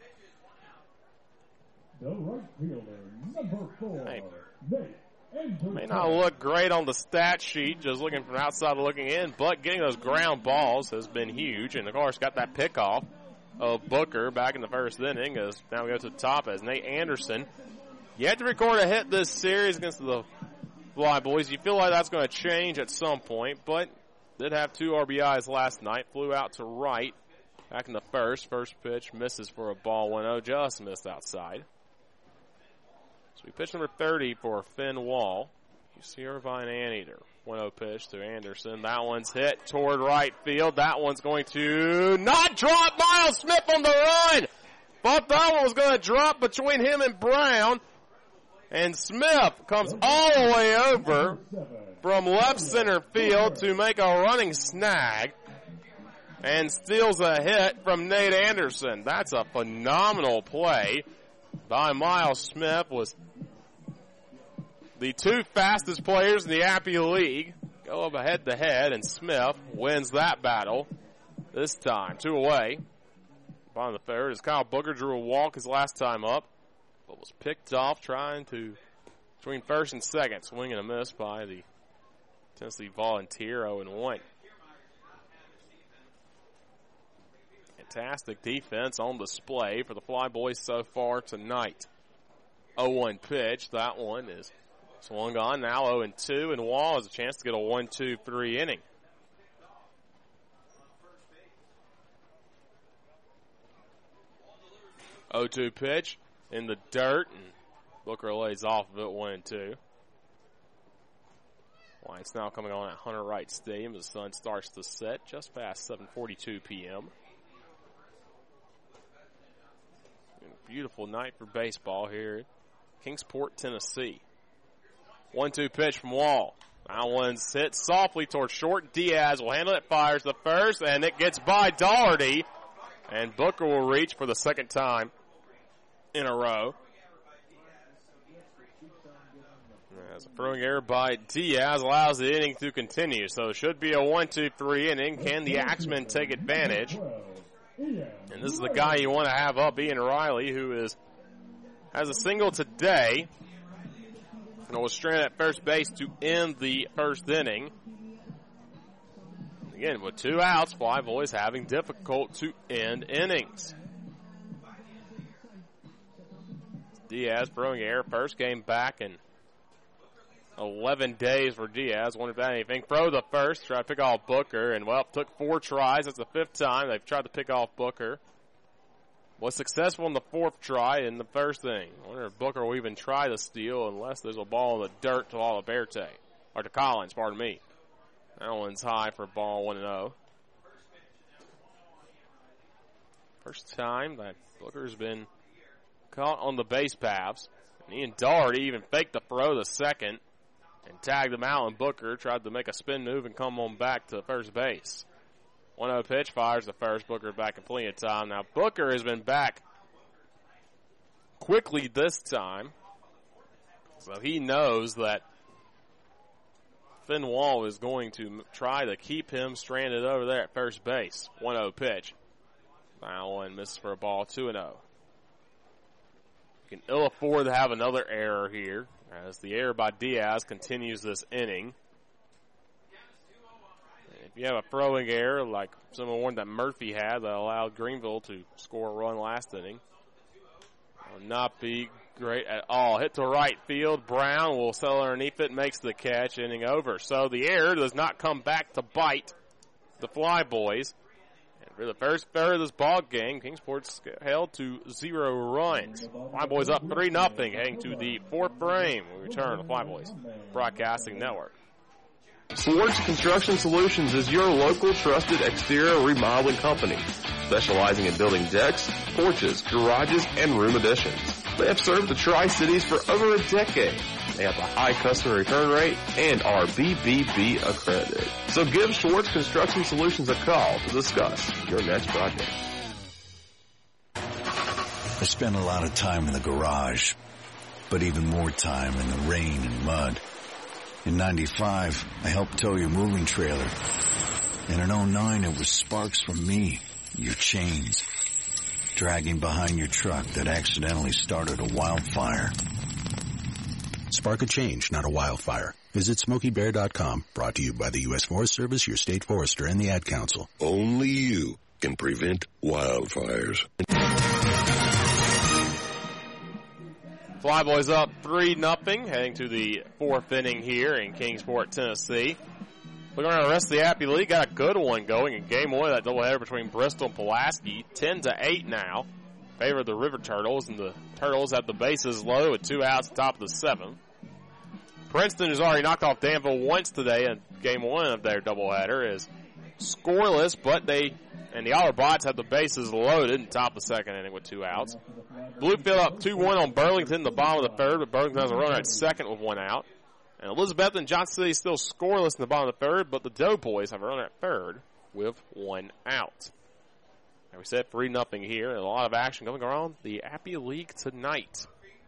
The right fielder, number four, hey. Nate May not look great on the stat sheet, just looking from outside looking in, but getting those ground balls has been huge. And, of course, got that pickoff of Booker back in the first inning. As now we go to the top as Nate Anderson. You had to record a hit this series against the Fly Boys. You feel like that's going to change at some point, but did have two R B Is last night. Flew out to right back in the first. First pitch misses for a ball one oh, just missed outside. So we pitch number thirty for Finn Wall. You see Irvine Anteater. one oh pitch to Anderson. That one's hit toward right field. That one's going to not drop. Miles Smith on the run. Thought that one was going to drop between him and Brown. And Smith comes all the way over from left center field to make a running snag and steals a hit from Nate Anderson. That's a phenomenal play by Miles Smith. Was the two fastest players in the Appy League go up head to head, and Smith wins that battle this time. Two away. Bottom of the third as Kyle Booker drew a walk his last time up, but was picked off trying to, between first and second, swing and a miss by the Tennessee Volunteer, oh and one. Fantastic defense on display for the Fly Boys so far tonight. oh one pitch, that one is swung on, now oh and two, and Wall has a chance to get a one two three inning. oh two pitch in the dirt, and Booker lays off of it, one and two. Lights now coming on at Hunter Wright Stadium as the sun starts to set just past seven forty-two p.m. Beautiful night for baseball here at Kingsport, Tennessee. one two pitch from Wall. That one's hit softly towards short. Diaz will handle it, fires the first, and it gets by Doherty. And Booker will reach for the second time in a row. As a throwing error by Diaz allows the inning to continue. So it should be a one two three inning. Can the Axemen take advantage? And this is the guy you want to have up, Ian Riley, who is has a single today. And was stranded at first base to end the first inning. Again, with two outs, Fly Boys having difficult to end innings. Diaz throwing error, first game back in eleven days for Diaz. Wonder if that anything. Throw the first, try to pick off Booker, and well, took four tries. That's the fifth time they've tried to pick off Booker. Was successful in the fourth try in the first inning. Wonder if Booker will even try to steal unless there's a ball in the dirt to Oliverte, or to Collins, pardon me. That one's high for ball one and oh. First time that Booker's been caught on the base paths. And Ian Doherty even faked the throw to second and tagged him out, and Booker tried to make a spin move and come on back to first base. one oh pitch, fires the first. Booker back in plenty of time. Now Booker has been back quickly this time, so he knows that Finn Wall is going to try to keep him stranded over there at first base. one oh pitch. That one misses for a ball, two and oh. Can ill afford to have another error here, as the error by Diaz continues this inning. If you have a throwing error like some of the one that Murphy had that allowed Greenville to score a run last inning, will not be great at all. Hit to right field. Brown will settle underneath it, makes the catch, inning over. So the error does not come back to bite the Flyboys. And for the first third of this ball game, Kingsport's held to zero runs. Flyboys up three nothing, heading to the fourth frame. We return to Flyboys Broadcasting Network. Swartz Construction Solutions is your local trusted exterior remodeling company, specializing in building decks, porches, garages, and room additions. They have served the Tri-Cities for over a decade. They have a high customer return rate and are B B B accredited. So give Schwartz Construction Solutions a call to discuss your next project. I spent a lot of time in the garage, but even more time in the rain and mud. In ninety-five, I helped tow your moving trailer. And in oh nine, it was sparks from me, your chains, dragging behind your truck that accidentally started a wildfire. Spark a change, not a wildfire. Visit Smokey Bear dot com, brought to you by the U S Forest Service, your state forester, and the Ad Council. Only you can prevent wildfires. Flyboys up three nothing, heading to the fourth inning here in Kingsport, Tennessee. Looking around the rest of the Appy League, got a good one going in game one of that doubleheader between Bristol and Pulaski. ten to eight now. Favor of the River Turtles, and the Turtles have the bases low with two outs at the top of the seventh. Princeton has already knocked off Danville once today in game one of their doubleheader, is scoreless, but they and the Otterbots have the bases loaded in the top of the second inning with two outs. Bluefield up two one on Burlington, the bottom of the third, but Burlington has a runner at second with one out. And Elizabeth and Johnson City still scoreless in the bottom of the third, but the Doughboys have a runner at third with one out. And we said three nothing here, and a lot of action going around the Appy League tonight.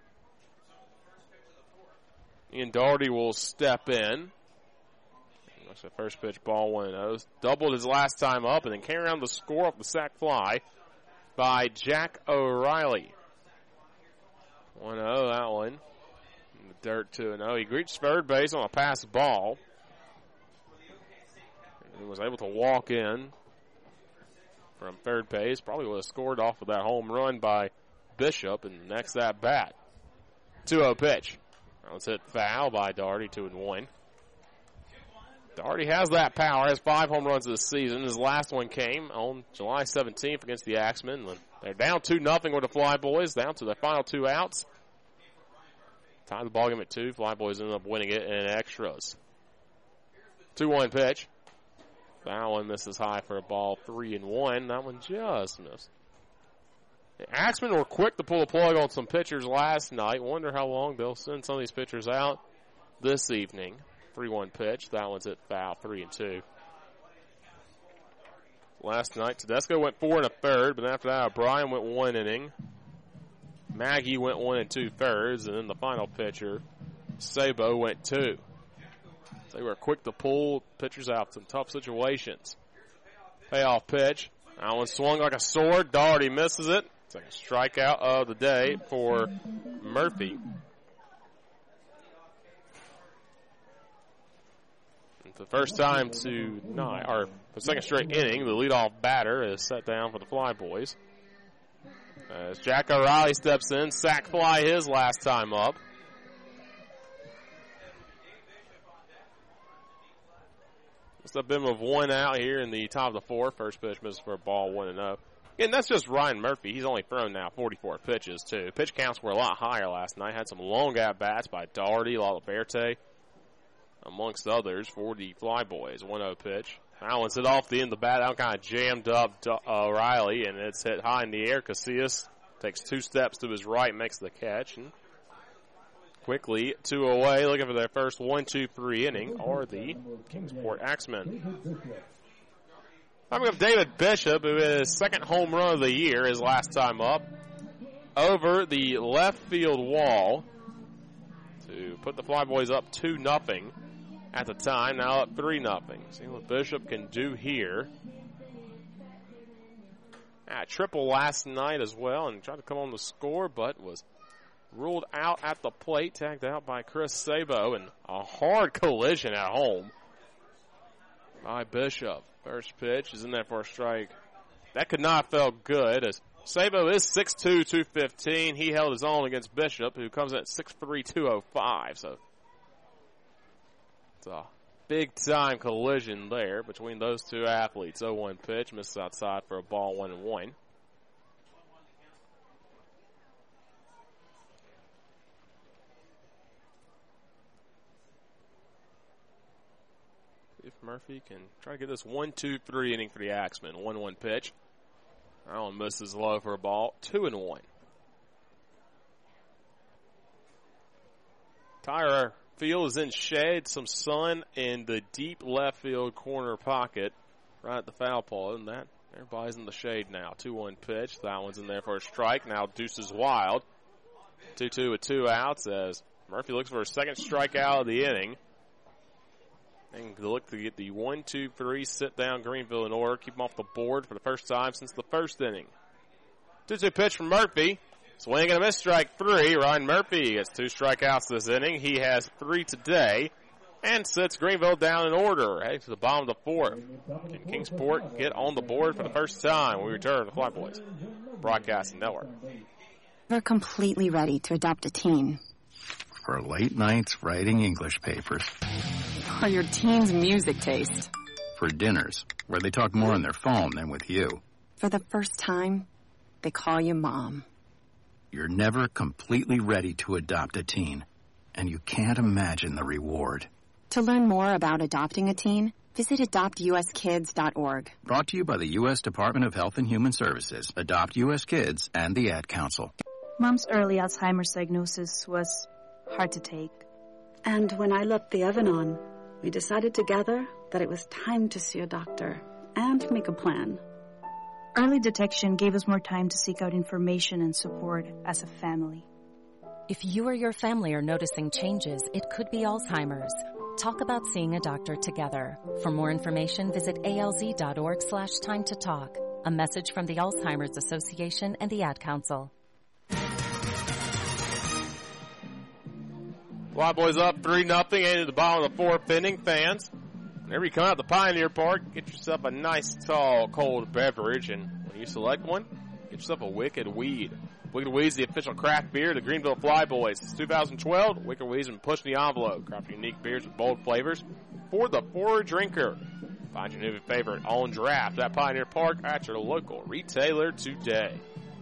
Ian Doherty will step in. That's the first pitch, ball one oh. Doubled his last time up, and then carry around the score off the sac fly by Jack O'Reilly. one oh, that one. In the dirt, two oh. He reached third base on a pass ball. And was able to walk in from third base. Probably would have scored off of that home run by Bishop, and next at bat. two oh pitch. That was hit foul by Doherty, two and one. Doherty has that power, has five home runs this season. His last one came on July seventeenth against the Axemen. They're down two nothing with the Flyboys, down to their final two outs. Tied the ball game at two. Flyboys ended up winning it in extras. two one pitch. That one misses high for a ball, three and one. That one just missed. The Axemen were quick to pull the plug on some pitchers last night. Wonder how long they'll send some of these pitchers out this evening. three one pitch. That one's at foul, three and two. Last night, Tedesco went four and a third, but after that, O'Brien went one inning. Maggie went one and two thirds, and then the final pitcher, Sabo, went two. So they were quick to pull pitchers out in tough situations. Payoff pitch. That one swung like a sword. Doherty misses it. Second strikeout of the day for Murphy. It's the first time to nine, or the second straight inning, the leadoff batter is set down for the Flyboys. As Jack O'Reilly steps in, sac fly his last time up. It's a bit of one out here in the top of the fourth. First pitch misses for a ball, one and oh. And that's just Ryan Murphy. He's only thrown now forty-four pitches, too. Pitch counts were a lot higher last night. Had some long at-bats by Doherty, Lalaberte, amongst others, for the Flyboys. one oh pitch. That one's hit off the end of the bat. That one kind of jammed up O'Reilly, and it's hit high in the air. Casillas takes two steps to his right, makes the catch, and quickly two away, looking for their first one, two, three inning, are the Kingsport Axemen. I'm going to David Bishop, who hit his second home run of the year, his last time up, over the left field wall to put the Flyboys up two nothing at the time, now up three nothing. See what Bishop can do here. a triple last night as well and tried to come on the score, but was ruled out at the plate, tagged out by Chris Sabo, and a hard collision at home by Bishop. First pitch is in there for a strike. That could not have felt good, as Sabo is six two, two fifteen. He held his own against Bishop, who comes in at six three, two oh five. So it's a big-time collision there between those two athletes. oh one pitch, misses outside for a ball, one and one. If Murphy can try to get this one two three inning for the Axemen. one one pitch. That one misses low for a ball. two and one. Tyra Field is in shade. Some sun in the deep left field corner pocket right at the foul pole. And that, everybody's in the shade now. two one pitch. That one's in there for a strike. Now deuces wild. two two with two outs as Murphy looks for a second strikeout of the inning. And look to get the one two three sit down Greenville in order. Keep them off the board for the first time since the first inning. two two pitch from Murphy. Swing and a miss, strike three. Ryan Murphy gets two strikeouts this inning. He has three today and sits Greenville down in order. Heading to the bottom of the fourth. Can Kingsport get on the board for the first time when we return to the Fly Boys Broadcasting Network? We're completely ready to adopt a teen. For late nights writing English papers. Or your teen's music taste. For dinners, where they talk more on their phone than with you. For the first time, they call you Mom. You're never completely ready to adopt a teen, and you can't imagine the reward. To learn more about adopting a teen, visit adopt u s kids dot org. Brought to you by the U S Department of Health and Human Services, Adopt U S Kids, and the Ad Council. Mom's early Alzheimer's diagnosis was hard to take. And when I left the Evan-On, we decided together that it was time to see a doctor and make a plan. Early detection gave us more time to seek out information and support as a family. If you or your family are noticing changes, it could be Alzheimer's. Talk about seeing a doctor together. For more information, visit A L Z dot org slash time to talk. A message from the Alzheimer's Association and the Ad Council. Fly Boys up three nothing into the bottom of the fourth inning. Fans, whenever you come out to Pioneer Park, get yourself a nice, tall, cold beverage. And when you select one, get yourself a Wicked Weed. Wicked Weed is the official craft beer of the Greenville Fly Boys. Since two thousand twelve, Wicked Weed's been pushing the envelope. Craft unique beers with bold flavors for the forward drinker. Find your new favorite on draft at Pioneer Park at your local retailer today.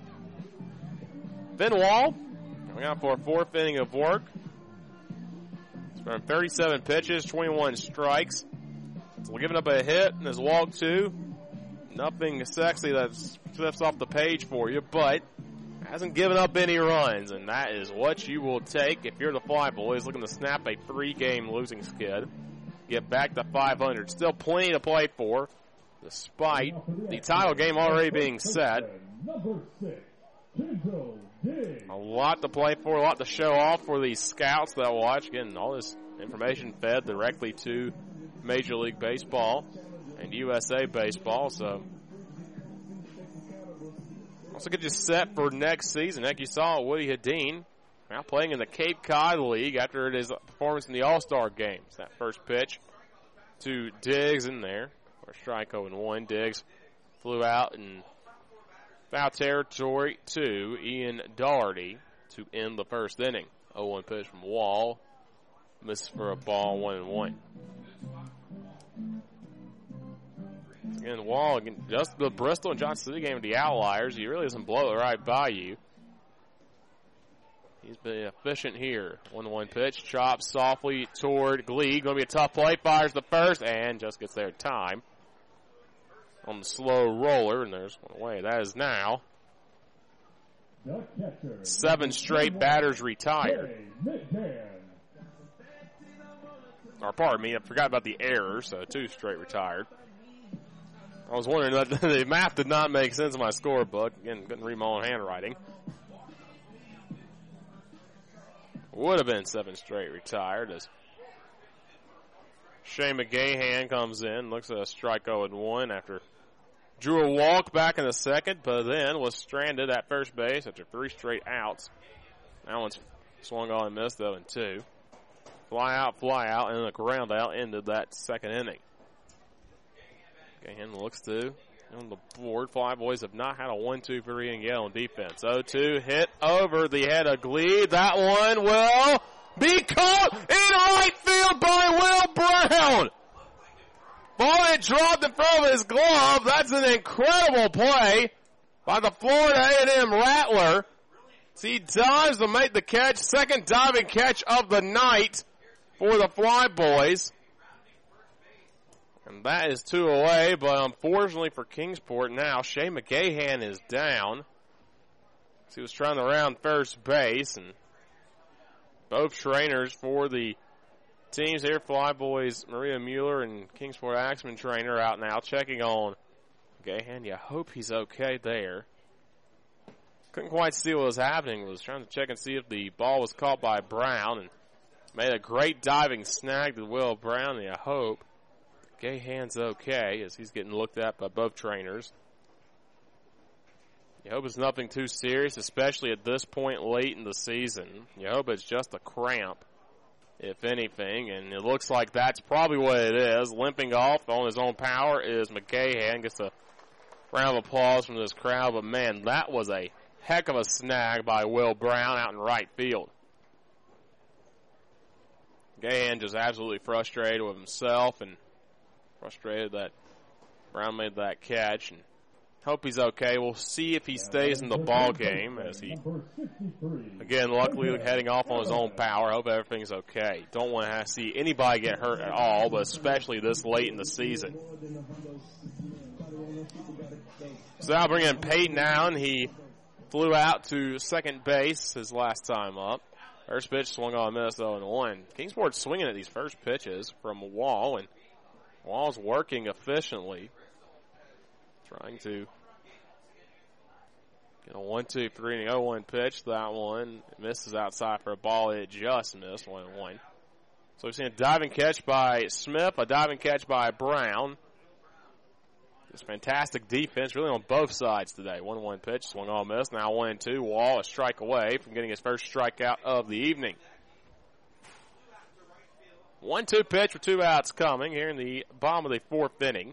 Ben Wall coming out for a fourth inning of work. From thirty-seven pitches, twenty-one strikes. So giving up a hit and his walk two. Nothing sexy that slips off the page for you, but hasn't given up any runs, and that is what you will take if you're the Fly Boys looking to snap a three-game losing skid. Get back to five hundred. Still plenty to play for, despite the title game already being set. A lot to play for, a lot to show off for these scouts that watch. Getting all this information fed directly to Major League Baseball and U S A Baseball. So also get you set for next season. Like you saw Woody Hedin now playing in the Cape Cod League after his performance in the All-Star Games. That first pitch to Diggs in there, or strike oh and one. Diggs flew out and foul territory to Ian Doherty to end the first inning. oh one pitch from Wall. Misses for a ball, one and one. Again, Wall, again, just the Bristol and Johnson City game of the outliers. He really doesn't blow it right by you. He's been efficient here. one one pitch, chops softly toward Glee. Going to be a tough play. Fires the first and just gets there in time on the slow roller, and there's one away. That is now seven straight batters retired. Or pardon me, I forgot about the error, so two straight retired. I was wondering, that the math did not make sense in my scorebook. Again, couldn't read my own handwriting. Would have been seven straight retired as Shane McGahan comes in, looks at a strike oh and one after drew a walk back in the second, but then was stranded at first base after three straight outs. That one's swung on and missed, though, in two. Fly out, fly out, and a ground out ended that second inning. Gahan looks to on the board. Fly Boys have not had a one two three inning yell in defense. oh two hit over the head of Gleed. That one will be caught in right field by Will Brown. Ball had dropped in front of his glove. That's an incredible play by the Florida A and M Rattler. He dives to make the catch. Second diving catch of the night for the Fly Boys. And that is two away, but unfortunately for Kingsport now, Shea McGahan is down. He was trying to round first base, and both trainers for the teams here, Fly Boys, Maria Mueller and Kingsport Axman trainer out now checking on McGahan. You hope he's okay there. Couldn't quite see what was happening. Was trying to check and see if the ball was caught by Brown, and made a great diving snag to Will Brown, and you hope Gahan's okay as he's getting looked at by both trainers. You hope it's nothing too serious, especially at this point late in the season. You hope it's just a cramp, if anything, and it looks like that's probably what it is. Limping off on his own power is McGahan. Gets a round of applause from this crowd, but man, that was a heck of a snag by Will Brown out in right field. McGahan just absolutely frustrated with himself and frustrated that Brown made that catch, and hope he's okay. We'll see if he stays in the ball game as he, again, luckily heading off on his own power. Hope everything's okay. Don't want to see anybody get hurt at all, but especially this late in the season. So now bring in Peyton Allen. He flew out to second base his last time up. First pitch swung on, missed, oh and one. Kingsport swinging at these first pitches from Wall, and Wall's working efficiently, trying to get a one two three and oh one pitch. That one misses outside for a ball. It just missed, one and one. So we've seen a diving catch by Smith, a diving catch by Brown. Just fantastic defense, really on both sides today. one one pitch, swung on, missed. Now one and two. Wall a strike away from getting his first strikeout of the evening. one two pitch with two outs coming here in the bottom of the fourth inning.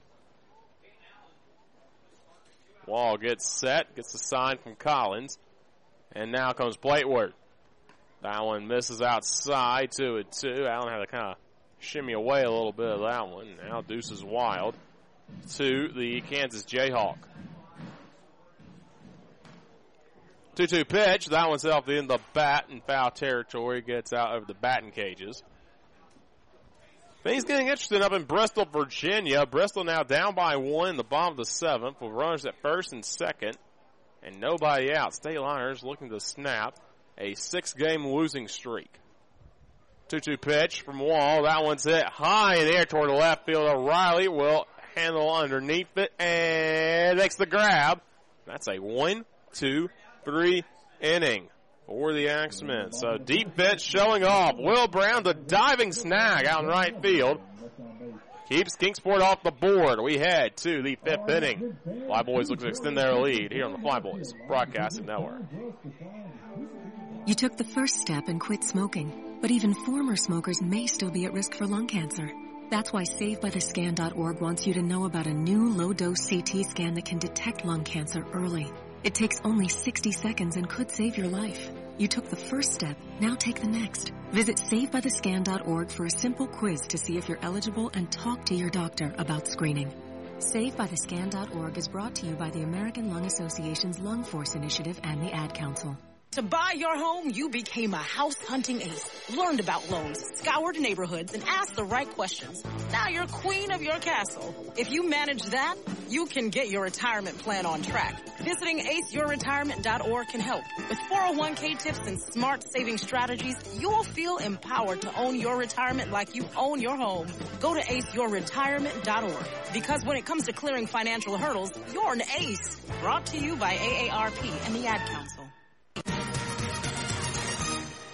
Wall gets set, gets the sign from Collins, and now comes plate work. That one misses outside, two and two. Allen had to kind of shimmy away a little bit of that one. Now deuces wild to the Kansas Jayhawk. two two pitch. That one's off the end of the bat in foul territory. Gets out over the batting cages. Things getting interesting up in Bristol, Virginia. Bristol now down by one in the bottom of the seventh with runners at first and second and nobody out. State Liners looking to snap a six-game losing streak. two two pitch from Wall. That one's hit high in the air toward the left field. O'Reilly will handle underneath it and makes the grab. That's a one, two, three inning for the Axemen. So deep pitch showing off. Will Brown, the diving snag out in right field, keeps Kingsport off the board. We head to the fifth inning. Fly Boys look to extend their lead here on the Fly Boys Broadcasting Network. You took the first step and quit smoking, but even former smokers may still be at risk for lung cancer. That's why Save By The Scan dot org wants you to know about a new low-dose C T scan that can detect lung cancer early. It takes only sixty seconds and could save your life. You took the first step, now take the next. Visit Save By The Scan dot org for a simple quiz to see if you're eligible and talk to your doctor about screening. Save By The Scan dot org is brought to you by the American Lung Association's Lung Force Initiative and the Ad Council. To buy your home, you became a house-hunting ace, learned about loans, scoured neighborhoods, and asked the right questions. Now you're queen of your castle. If you manage that, you can get your retirement plan on track. Visiting ace your retirement dot org can help. With four oh one k tips and smart saving strategies, you'll feel empowered to own your retirement like you own your home. Go to ace your retirement dot org, because when it comes to clearing financial hurdles, you're an ace. Brought to you by A A R P and the Ad Council.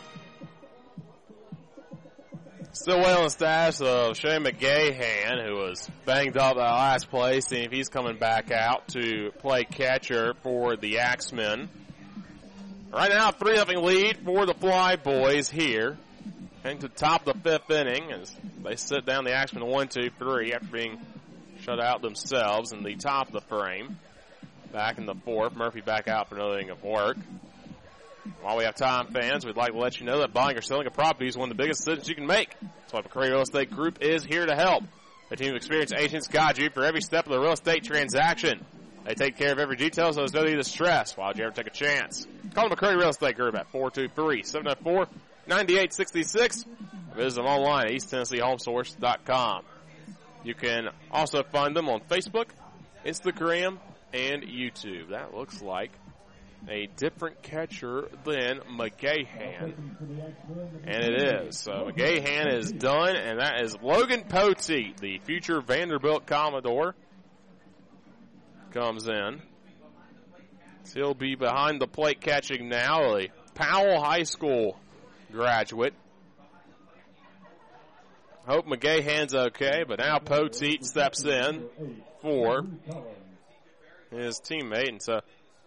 Still well in status of Shea McGahan, who was banged up at last play. Seeing if he's coming back out to play catcher for the Axemen. Right now, three nothing lead for the Fly Boys here. Heading to the top of the fifth inning as they sit down the Axemen one two three after being shut out themselves in the top of the frame. Back in the fourth, Murphy back out for another inning of work. While we have time, fans, we'd like to let you know that buying or selling a property is one of the biggest decisions you can make. That's why McCray Real Estate Group is here to help. A team of experienced agents guide you for every step of the real estate transaction. They take care of every detail, so there's no need to stress. Why would you ever take a chance? Call McCray Real Estate Group at four two three, seven oh four, nine eight six six. Visit them online at east tennessee home source dot com. You can also find them on Facebook, Instagram, and YouTube. That looks like a different catcher than McGahan. And it is. So McGahan is done, and that is Logan Poteet, the future Vanderbilt Commodore, comes in. He'll be behind the plate catching now, a Powell High School graduate. Hope McGahan's okay, but now Poteet steps in for his teammate, and so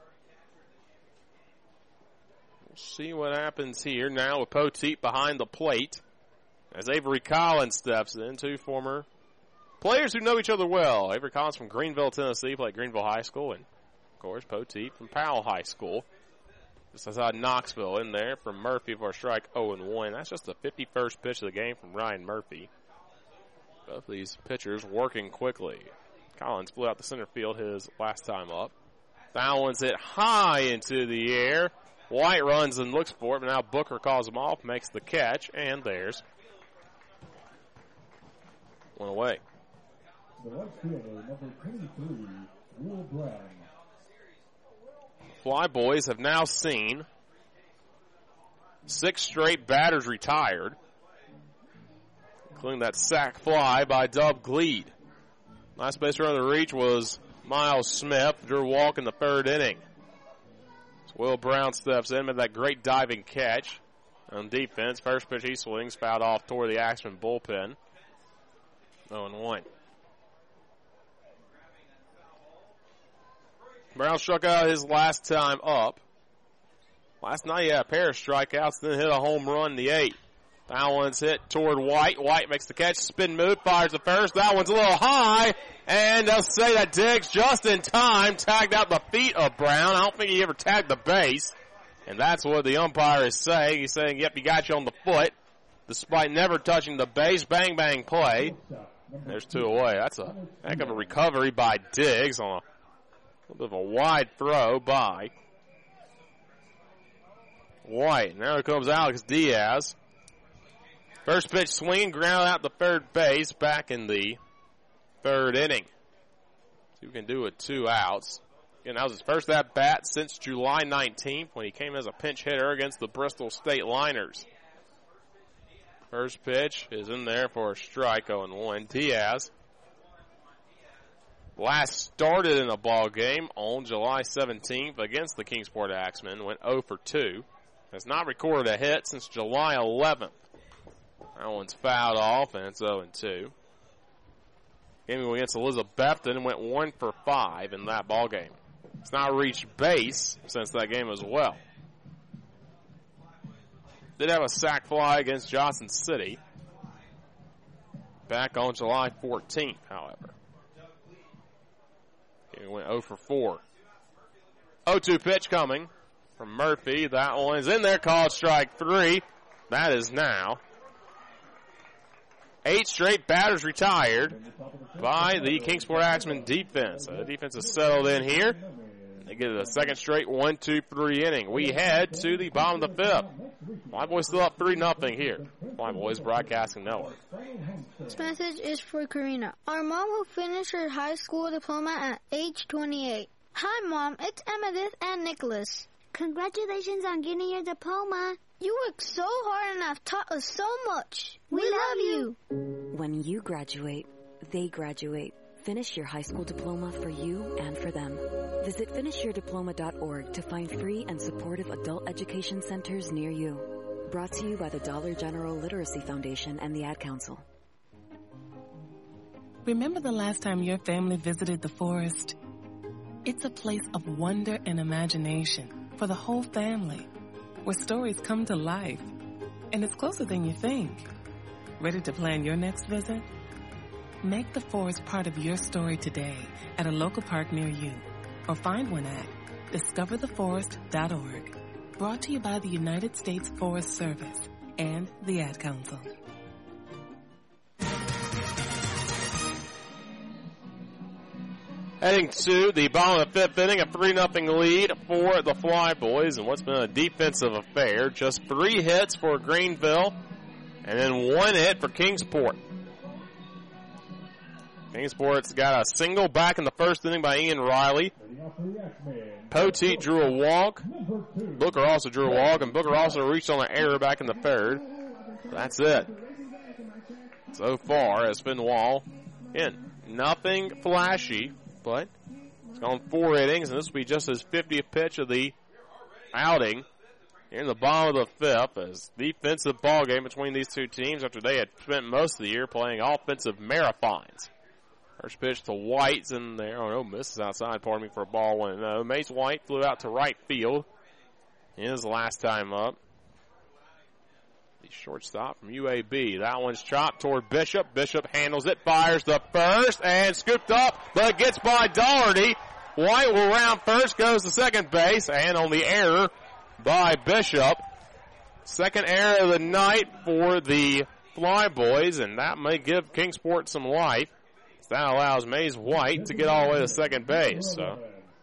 we'll see what happens here now with Poteet behind the plate as Avery Collins steps in, two former players who know each other well. Avery Collins from Greenville, Tennessee, played Greenville High School, and of course Poteet from Powell High School. Just outside Knoxville in there from Murphy for a strike oh and one. That's just the fifty-first pitch of the game from Ryan Murphy. Both of these pitchers working quickly. Collins blew out the center field his last time up. That one's hit high into the air. White runs and looks for it, but now Booker calls him off, makes the catch, and there's one away. The left fielder, number twenty-three, Will Brown. Fly Boys have now seen six straight batters retired, including that sac fly by Dub Gleed. Last base runner to reach was Miles Smith, drew a walk in the third inning. So Will Brown steps in, made that great diving catch on defense. First pitch he swings, fouled off toward the Axemen bullpen. oh and one. Brown struck out his last time up. Last night he had a pair of strikeouts, then hit a home run in the eighth. That one's hit toward White. White makes the catch, spin move, fires the first. That one's a little high, and they'll say that Diggs just in time tagged out the feet of Brown. I don't think he ever tagged the base, and that's what the umpire is saying. He's saying, yep, he got you on the foot, despite never touching the base. Bang, bang play. There's two away. That's a heck of a recovery by Diggs on a A little bit of a wide throw by White. Now here comes Alex Diaz. First pitch swing, ground out the third base, back in the third inning. See what we can do with two outs. Again, that was his first at-bat since July nineteenth when he came as a pinch hitter against the Bristol State Liners. First pitch is in there for a strike, oh and one. Diaz last started in a ball game on July seventeenth against the Kingsport Axemen. Went oh for two. Has not recorded a hit since July eleventh. That one's fouled off, and it's oh and two. Game against Elizabethton went one for five in that ball game. It's not reached base since that game as well. Did have a sac fly against Johnson City back on July fourteenth, however. He went oh for four. oh two pitch coming from Murphy. That one is in there, called strike three. That is now eight straight batters retired by the Kingsport Axemen defense. So the defense is settled in here. They get a second straight one two three inning. We head to the bottom of the fifth. Fly Boys still up three nothing here. Fly Boys Broadcasting Network. This message is for Karina, our mom who finished her high school diploma at age twenty-eight. Hi, Mom. It's Emmettith and Nicholas. Congratulations on getting your diploma. You worked so hard and have taught us so much. We, we love you. When you graduate, they graduate. Finish your high school diploma for you and for them. Visit finish your diploma dot org to find free and supportive adult education centers near you. Brought to you by the Dollar General Literacy Foundation and the Ad Council. Remember the last time your family visited the forest? It's a place of wonder and imagination for the whole family, where stories come to life. And it's closer than you think. Ready to plan your next visit? Make the forest part of your story today at a local park near you, or find one at discover the forest dot org. Brought to you by the United States Forest Service and the Ad Council. Heading to the bottom of the fifth inning, a three nothing lead for the Flyboys, and what's been a defensive affair. Just three hits for Greenville, and then one hit for Kingsport. Kingsport's got a single back in the first inning by Ian Riley. Poteet drew a walk. Booker also drew a walk, and Booker also reached on an error back in the third. That's it. So far, as Finn Wall, again, nothing flashy, but it's gone four innings, and this will be just his fiftieth pitch of the outing. Here in the bottom of the fifth, as defensive ball game between these two teams after they had spent most of the year playing offensive marathons. First pitch to White's in there. Oh, no, misses outside, pardon me, for a ball one. No, Mace White flew out to right field. His last time up. The shortstop from U A B. That one's chopped toward Bishop. Bishop handles it, fires the first, and scooped up, but gets by Doherty. White will round first, goes to second base, and on the error by Bishop. Second error of the night for the Flyboys, and that may give Kingsport some life. That allows Maze White to get all the way to second base. So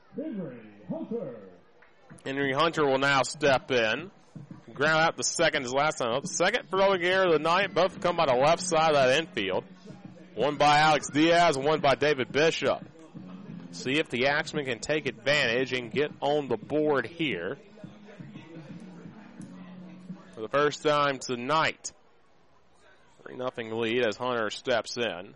Henry Hunter will now step in. Ground out the second his last time up. Second throwing error of the night. Both come by the left side of that infield. One by Alex Diaz and one by David Bishop. See if the Axemen can take advantage and get on the board here. For the first time tonight. three nothing lead as Hunter steps in.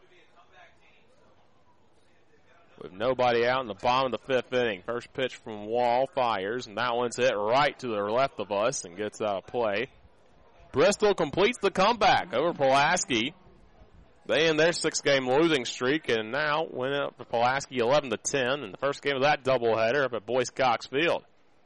With nobody out in the bottom of the fifth inning. First pitch from Wall fires, and that one's hit right to the left of us and gets out of play. Bristol completes the comeback over Pulaski. They end their six-game losing streak and now win up for Pulaski eleven to ten in the first game of that doubleheader up at Boyce Cox Field.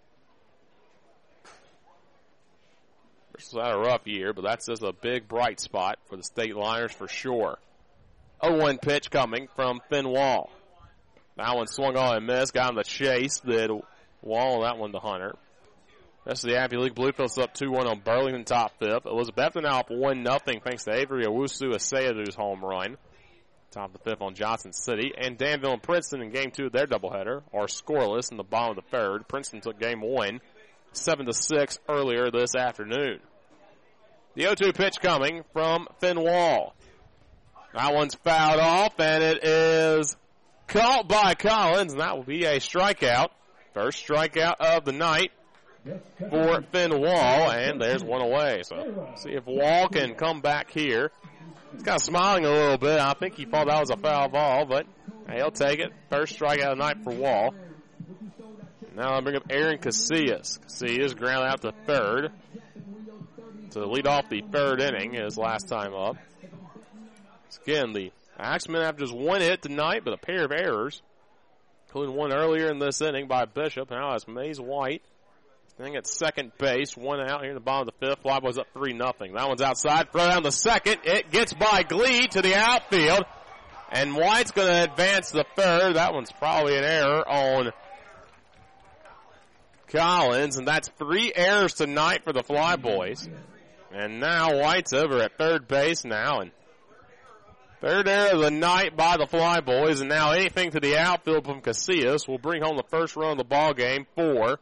Bristol's had a rough year, but that's just a big bright spot for the State Liners for sure. oh one pitch coming from Finn Wall. That one swung on and missed. Got him the chase. Did Wall. That one to Hunter. Rest of the Ivy League Bluefields up two one on Burlington top fifth. Elizabethton now up one nothing thanks to Avery Owusu-Aseadu's home run. Top of the fifth on Johnson City. And Danville and Princeton in game two of their doubleheader are scoreless in the bottom of the third. Princeton took game one, seven to six earlier this afternoon. The oh two pitch coming from Finn Wall. That one's fouled off, and it is caught by Collins, and that will be a strikeout. First strikeout of the night for Finn Wall, and there's one away. So see if Wall can come back here. He's kind of smiling a little bit. I think he thought that was a foul ball, but hey, he'll take it. First strikeout of the night for Wall. Now I'll bring up Aaron Casillas. Casillas ground out to third to lead off the third inning, his last time up. Again, the Axemen have just one hit tonight, but a pair of errors, including one earlier in this inning by Bishop. Now it's Maze White standing at second base. One out here in the bottom of the fifth. Flyboys up three nothing. That one's outside. Throw down the second. It gets by Glee to the outfield. And White's going to advance the third. That one's probably an error on Collins. And that's three errors tonight for the Flyboys. And now White's over at third base now. And third error of the night by the Flyboys, and now anything to the outfield from Casillas will bring home the first run of the ball game for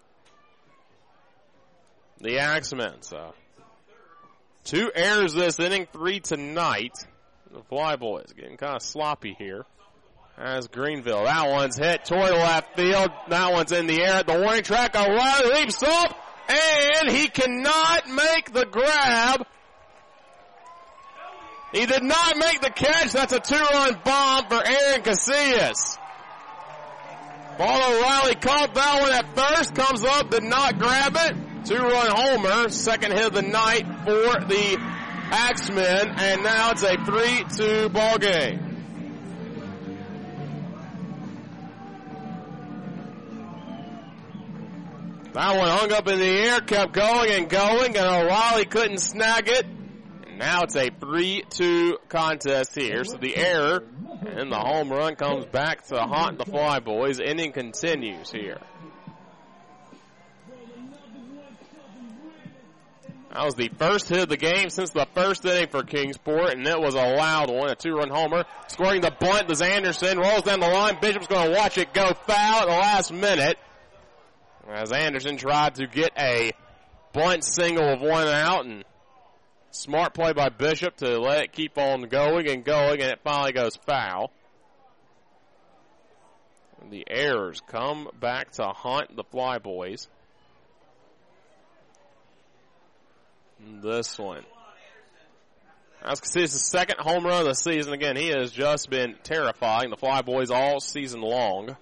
the Axemen. So, two errors this inning, three tonight. The Flyboys getting kind of sloppy here. As Greenville, that one's hit toward the left field. That one's in the air at the warning track. O'Reilly leaps up, and he cannot make the grab. He did not make the catch. That's a two-run bomb for Aaron Casillas. Paul O'Reilly caught that one at first, comes up, did not grab it. Two-run homer, second hit of the night for the Axemen, and now it's a three two ball game. That one hung up in the air, kept going and going, and O'Reilly couldn't snag it. And now it's a three two contest here. So the error and the home run comes back to haunt the Flyboys. Inning continues here. That was the first hit of the game since the first inning for Kingsport, and it was a loud one, a two-run homer. Scoring the bunt is Anderson, rolls down the line. Bishop's going to watch it go foul at the last minute, as Anderson tried to get a bunt single of one out, and smart play by Bishop to let it keep on going and going, and it finally goes foul. And the errors come back to haunt the Flyboys. This one. As you can see, it's the second home run of the season. Again, he has just been terrifying the Flyboys all season long.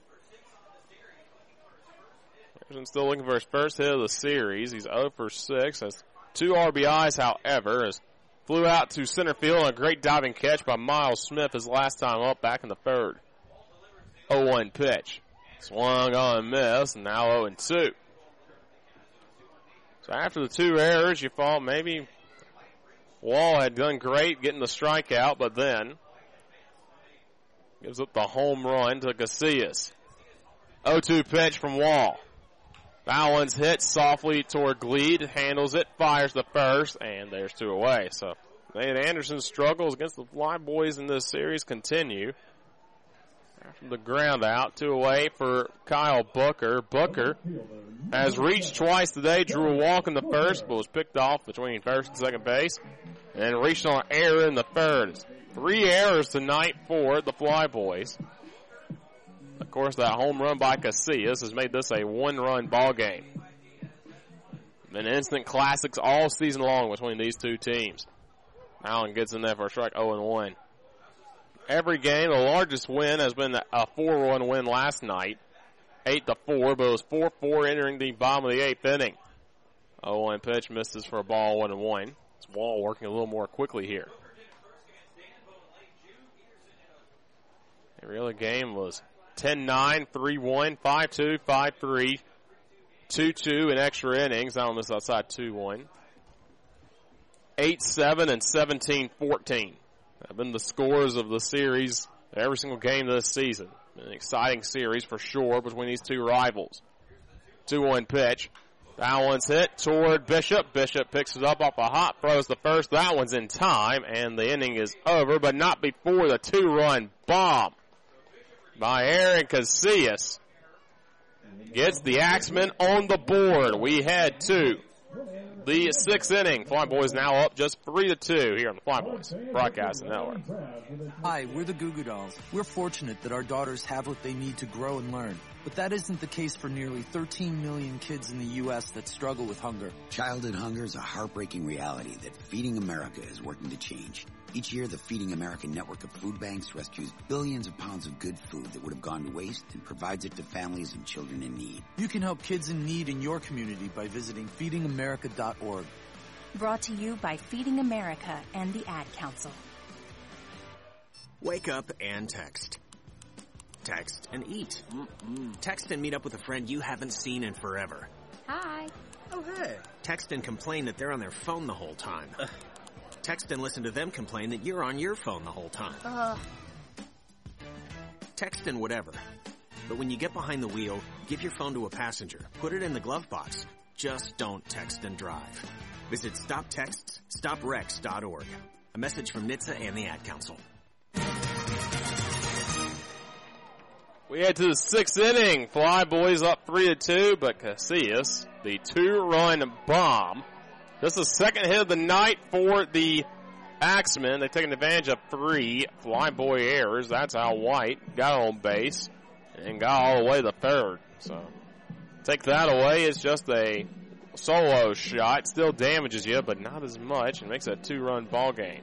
Anderson still looking for his first hit of the series. He's oh for six. Has two R B Is, however, as flew out to center field and a great diving catch by Miles Smith his last time up back in the third. oh one pitch. Swung on and missed, and now oh and two. So after the two errors, you thought maybe Wall had done great getting the strikeout, but then gives up the home run to Casillas. oh two pitch from Wall. That one's hit softly toward Gleed, handles it, fires the first, and there's two away. So Nate Anderson's struggles against the Flyboys in this series continue. After the ground out, two away for Kyle Booker. Booker has reached twice today, drew a walk in the first, but was picked off between first and second base, and reached on an error in the third. Three errors tonight for the Flyboys. Of course, that home run by Casillas has made this a one-run ball game. Been instant classics all season long between these two teams. Allen gets in there for a strike, oh and one. Every game, the largest win has been a four one win last night, eight to four, but it was four four entering the bottom of the eighth inning. oh one pitch misses for a ball, one and one. It's Wall working a little more quickly here. Every other game was ten nine, three one, five two, five three, two two in extra innings. I almost outside two one. eight seven and seventeen fourteen. Have been the scores of the series every single game this season. An exciting series for sure between these two rivals. two one pitch. That one's hit toward Bishop. Bishop picks it up off a hop, throws the first. That one's in time, and the inning is over, but not before the two-run bomb by Aaron Casillas gets the Axemen on the board. We head to the sixth inning. Flyboys now up just three to two here on the Flyboys Broadcasting Network. Hi, we're the Goo Goo Dolls. We're fortunate that our daughters have what they need to grow and learn. But that isn't the case for nearly thirteen million kids in the U S that struggle with hunger. Childhood hunger is a heartbreaking reality that Feeding America is working to change. Each year, the Feeding America network of food banks rescues billions of pounds of good food that would have gone to waste and provides it to families and children in need. You can help kids in need in your community by visiting feeding america dot org. Brought to you by Feeding America and the Ad Council. Wake up and text. Text and eat. Mm-mm. Text and meet up with a friend you haven't seen in forever. Hi. Oh, hey. Text and complain that they're on their phone the whole time. Ugh. Text and listen to them complain that you're on your phone the whole time. Uh. Text and whatever. But when you get behind the wheel, give your phone to a passenger. Put it in the glove box. Just don't text and drive. Visit stop texts stop wrecks dot org. A message from N H T S A and the Ad Council. We head to the sixth inning. Flyboys up three to two, but Casillas, the two-run bomb. This is the second hit of the night for the Axemen. They've taken advantage of three Flyboy errors. That's how White got on base and got all the way to the third. So take that away. It's just a solo shot. Still damages you, but not as much. It makes it a two-run ball game.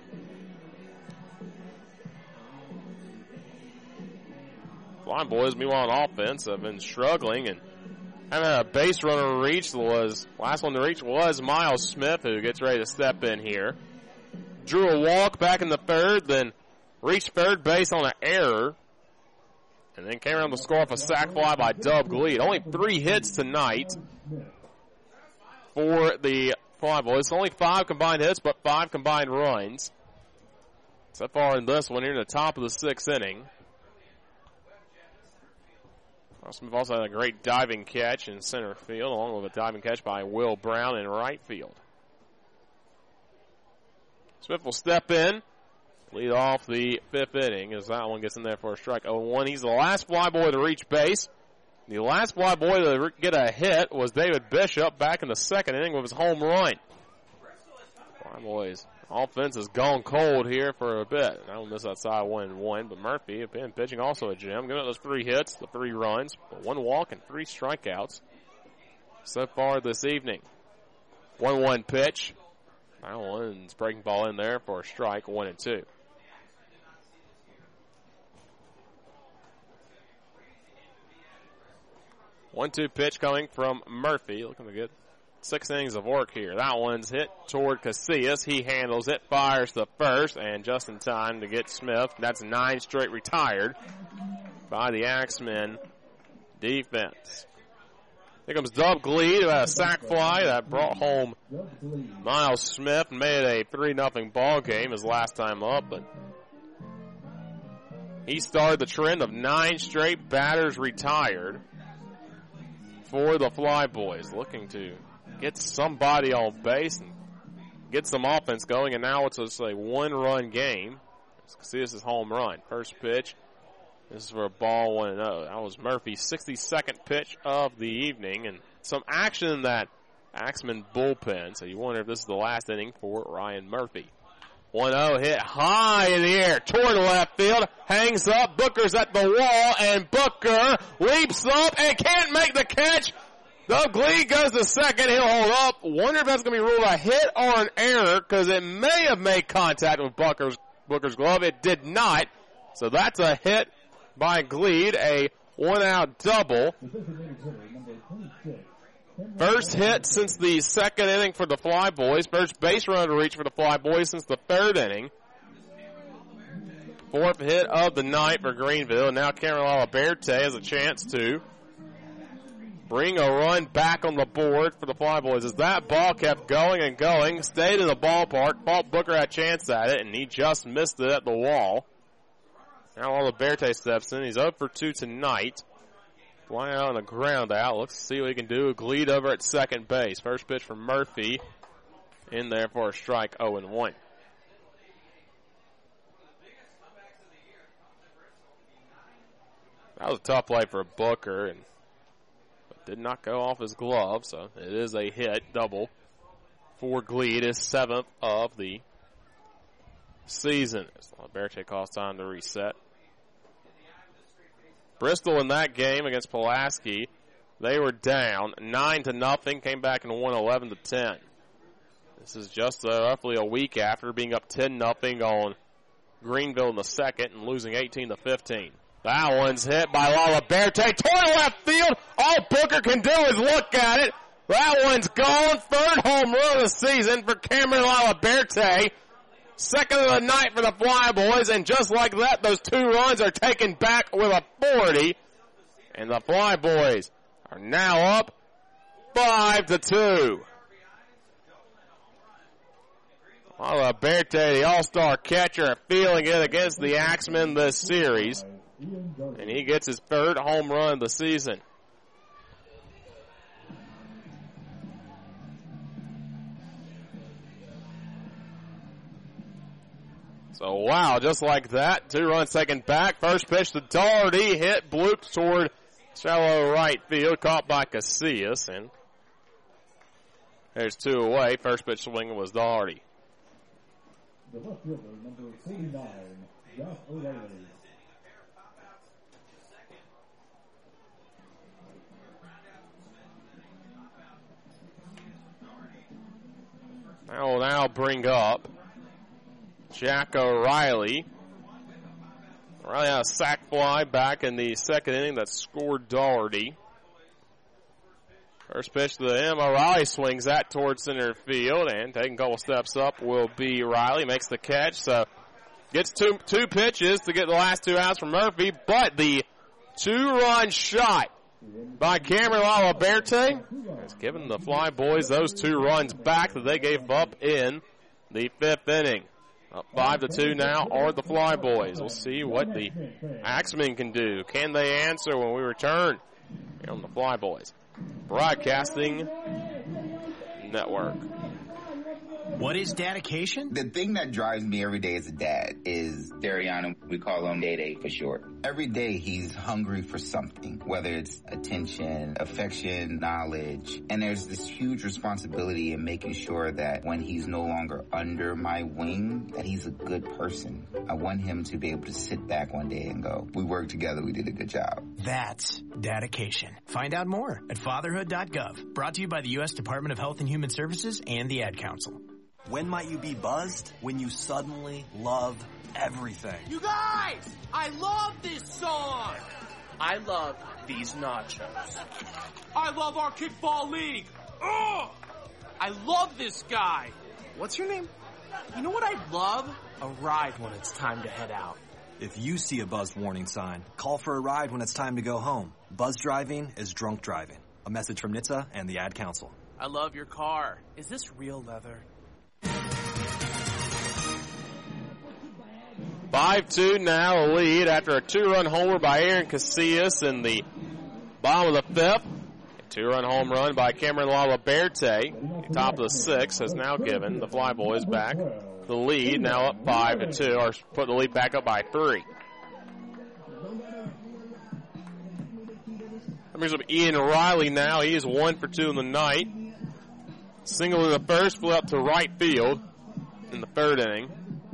Flyboys, meanwhile, on offense, have been struggling and having a base runner reach was, last one to reach was Miles Smith, who gets ready to step in here. Drew a walk back in the third, then reached third base on an error. And then came around to score off a sac fly by Dub Gleed. Only three hits tonight for the Fly Boys. Only five combined hits, but five combined runs. So far in this one, here in the top of the sixth inning. Smith also had a great diving catch in center field, along with a diving catch by Will Brown in right field. Smith will step in, lead off the fifth inning as that one gets in there for a strike. oh one. He's the last fly boy to reach base. The last fly boy to get a hit was David Bishop back in the second inning with his home run. Fly boys. Offense has gone cold here for a bit. Now we'll miss outside one and one, but Murphy, been pitching also a gem, giving up those three hits, the three runs, one walk and three strikeouts so far this evening. one one pitch. That one's breaking ball in there for a strike, one and two. one two pitch coming from Murphy, looking to get six innings of work here. That one's hit toward Casillas. He handles it, fires the first, and just in time to get Smith. That's nine straight retired by the Axemen defense. Here comes Dub Gleed, who had a sac fly that brought home Miles Smith and made it a three nothing ball game his last time up, but he started the trend of nine straight batters retired for the Fly Boys, looking to get somebody on base and get some offense going, and now it's just a one-run game. See, this is home run. First pitch. This is for a ball one and oh. That was Murphy's sixty-second pitch of the evening, and some action in that Axeman bullpen, so you wonder if this is the last inning for Ryan Murphy. one oh hit high in the air toward left field, hangs up, Booker's at the wall, and Booker leaps up and can't make the catch. Dub Gleed goes to second. He'll hold up. Wonder if that's going to be ruled a hit or an error, because it may have made contact with Booker's, Booker's glove. It did not. So that's a hit by Gleed, a one-out double. First hit since the second inning for the Fly Boys. First base runner to reach for the Fly Boys since the third inning. Fourth hit of the night for Greenville. Now Cameron Aliberte has a chance to bring a run back on the board for the Fly Boys as that ball kept going and going, stayed in the ballpark. Paul Booker had a chance at it, and he just missed it at the wall. Now Aliberte steps in. He's oh for two tonight. Fly out on the ground out. Let's see what he can do. Gleed over at second base. First pitch from Murphy in there for a strike, oh and one. That was a tough play for Booker, and did not go off his glove, so it is a hit, double for Gleed, his seventh of the season. Aliberte calls time to reset. Bristol in that game against Pulaski, they were down nine to nothing, came back and won eleven to ten. This is just uh, roughly a week after being up ten nothing on Greenville in the second and losing eighteen to fifteen. That one's hit by Aliberte toward left field. All Booker can do is look at it. That one's gone. Third home run of the season for Cameron Aliberte. Second of the night for the Fly Boys, and just like that, those two runs are taken back with authority. And the Fly Boys are now up five to two. Aliberte, the all-star catcher, feeling it against the Axemen this series. And he gets his third home run of the season. So, wow, just like that, two runs taken back. First pitch to Doherty, hit, blooped toward shallow right field, caught by Casillas, and there's two away. First pitch swing was Doherty. The left fielder, number forty-nine, Josh O'Reilly. I will now bring up Jack O'Reilly. O'Reilly had a sac fly back in the second inning that scored Doherty. First pitch to him, O'Reilly swings that towards center field, and taking a couple steps up will be Riley. Makes the catch, so gets two two pitches to get the last two outs from Murphy, but the Two-run shot by Cameron Laliberte. Has given the Fly Boys those two runs back that they gave up in the fifth inning. Up five to two now are the Fly Boys. We'll see what the Axemen can do. Can they answer when we return here on the Fly Boys Broadcasting Network? What is dedication? The thing that drives me every day as a dad is Dariano. We call him Day Day for short. Every day he's hungry for something, whether it's attention, affection, knowledge. And there's this huge responsibility in making sure that when he's no longer under my wing, that he's a good person. I want him to be able to sit back one day and go, we worked together, we did a good job. That's dedication. Find out more at fatherhood dot gov. Brought to you by the U S Department of Health and Human Services and the Ad Council. When might you be buzzed? When you suddenly love everything. You guys, I love this song. I love these nachos. I love our kickball league. Ugh! I love this guy. What's your name? You know what I'd love? A ride when it's time to head out. If you see a buzzed warning sign, call for a ride when it's time to go home. Buzz driving is drunk driving. A message from N H T S A and the Ad Council. I love your car. Is this real leather? five two now, a lead after a two-run homer by Aaron Casillas in the bottom of the fifth. A two-run home run by Cameron Laliberte. Top of the sixth has now given the Fly Boys back the lead, now up five to two, or put the lead back up by three. That brings up Ian Riley now. He is one for two in the night. Single in the first, flew up to right field in the third inning.